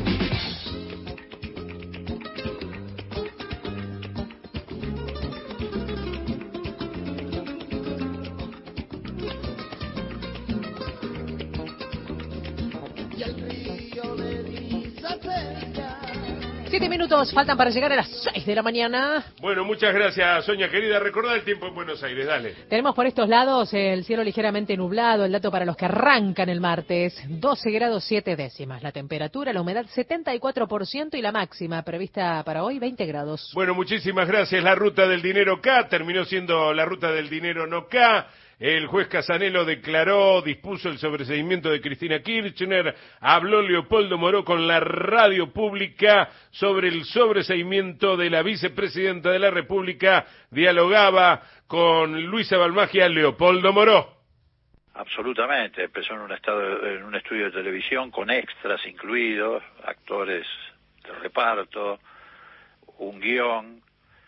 C: Siete minutos faltan para llegar a las seis de la mañana.
A: Bueno, muchas gracias, Sonia querida. Recordá el tiempo en Buenos Aires, dale.
C: Tenemos por estos lados el cielo ligeramente nublado, el dato para los que arrancan el martes, doce grados siete décimas. La temperatura, la humedad setenta y cuatro por ciento y la máxima prevista para hoy veinte grados.
A: Bueno, muchísimas gracias. La ruta del dinero K terminó siendo la ruta del dinero no K. El juez Casanelo declaró, dispuso el sobreseimiento de Cristina Kirchner, habló Leopoldo Moró con la radio pública sobre el sobreseimiento de la vicepresidenta de la República, dialogaba con Luisa Balmagia, Leopoldo Moró.
Q: Absolutamente, empezó en un estado, en un estudio de televisión con extras incluidos, actores de reparto, un guión,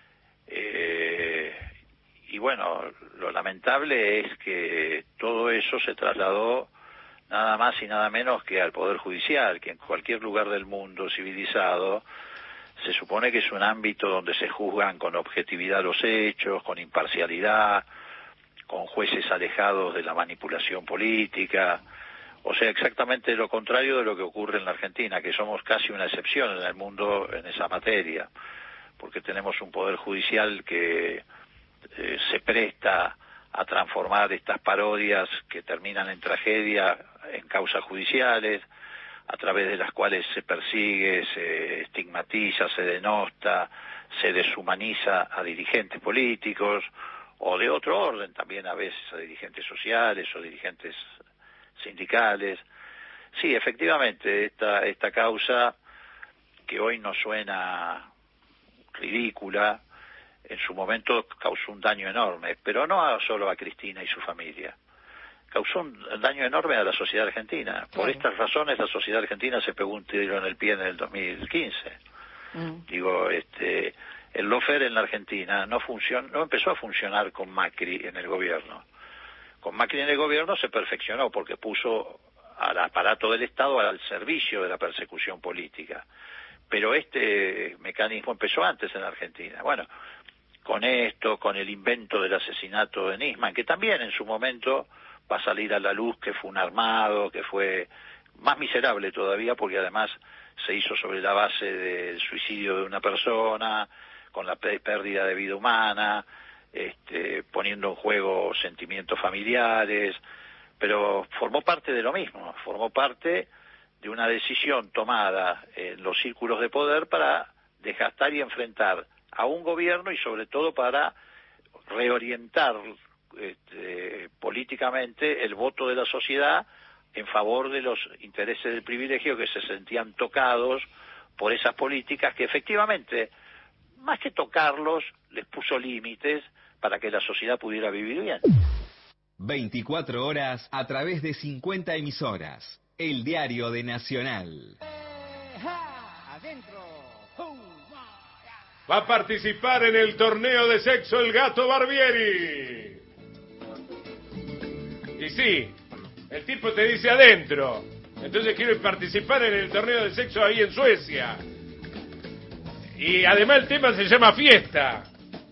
Q: eh, y bueno, lo lamentable es que todo eso se trasladó nada más y nada menos que al Poder Judicial, que en cualquier lugar del mundo civilizado se supone que es un ámbito donde se juzgan con objetividad los hechos, con imparcialidad, con jueces alejados de la manipulación política, o sea, exactamente lo contrario de lo que ocurre en la Argentina, que somos casi una excepción en el mundo en esa materia, porque tenemos un Poder Judicial que eh, se presta a transformar estas parodias que terminan en tragedia en causas judiciales, a través de las cuales se persigue, se estigmatiza, se denosta, se deshumaniza a dirigentes políticos, o de otro orden también a veces a dirigentes sociales o dirigentes sindicales. Sí, efectivamente, esta, esta causa que hoy nos suena ridícula, en su momento causó un daño enorme, pero no solo a Cristina y su familia, causó un daño enorme a la sociedad argentina. Por claro. Estas razones la sociedad argentina se pegó un tiro en el pie en el dos mil quince. Mm. Digo, este, el lawfare en la Argentina no funcionó, no empezó a funcionar con Macri en el gobierno. Con Macri en el gobierno se perfeccionó porque puso al aparato del Estado al servicio de la persecución política. Pero este mecanismo empezó antes en la Argentina. Bueno, con esto, con el invento del asesinato de Nisman, que también en su momento va a salir a la luz que fue un armado, que fue más miserable todavía porque además se hizo sobre la base del suicidio de una persona, con la pérdida de vida humana, este, poniendo en juego sentimientos familiares, pero formó parte de lo mismo, formó parte de una decisión tomada en los círculos de poder para desgastar y enfrentar a un gobierno y sobre todo para reorientar este, políticamente el voto de la sociedad en favor de los intereses del privilegio que se sentían tocados por esas políticas que efectivamente, más que tocarlos, les puso límites para que la sociedad pudiera vivir bien.
J: veinticuatro horas a través de cincuenta emisoras. El diario de Nacional.
A: Va a participar en el torneo de sexo el Gato Barbieri. Y sí, el tipo te dice adentro. Entonces quiere participar en el torneo de sexo ahí en Suecia. Y además el tema se llama fiesta.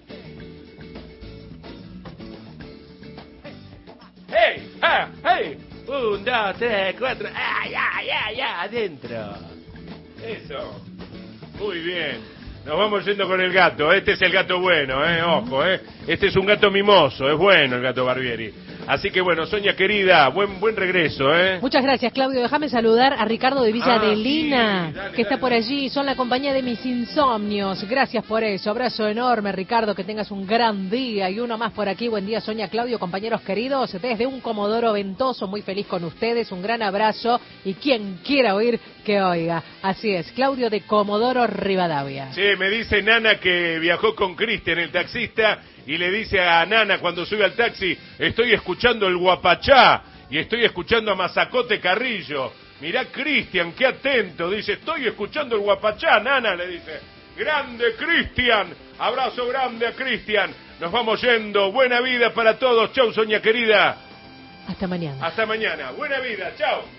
A: ¡Hey! ¡Ah! ¡Hey! Un, dos, tres, cuatro. ¡Ah, ya, ya, ya! Adentro. Eso. Muy bien. Nos vamos yendo con el gato. Este es el gato bueno, ¿eh? Ojo, ¿eh? Este es un gato mimoso. Es bueno el Gato Barbieri. Así que bueno, Sonia querida, buen buen regreso, ¿eh?
C: Muchas gracias, Claudio. Déjame saludar a Ricardo de Villa
A: Ah,
C: de
A: sí,
C: Lina,
A: dale,
C: que está
A: dale.
C: por allí. Son la compañía de mis insomnios. Gracias por eso. Abrazo enorme, Ricardo. Que tengas un gran día. Y uno más por aquí. Buen día, Sonia, Claudio, compañeros queridos. Desde un Comodoro Ventoso, muy feliz con ustedes. Un gran abrazo. Y quien quiera oír, que oiga. Así es, Claudio de Comodoro Rivadavia.
A: Sí, me dice Nana que viajó con Cristian, el taxista, y le dice a Nana cuando sube al taxi, estoy escuchando el Guapachá y estoy escuchando a Mazacote Carrillo. Mirá, Cristian, qué atento. Dice, estoy escuchando el Guapachá, Nana, le dice. Grande, Cristian. Abrazo grande a Cristian. Nos vamos yendo. Buena vida para todos. Chau, Sonia querida.
C: Hasta mañana.
A: Hasta mañana. Buena vida. Chau.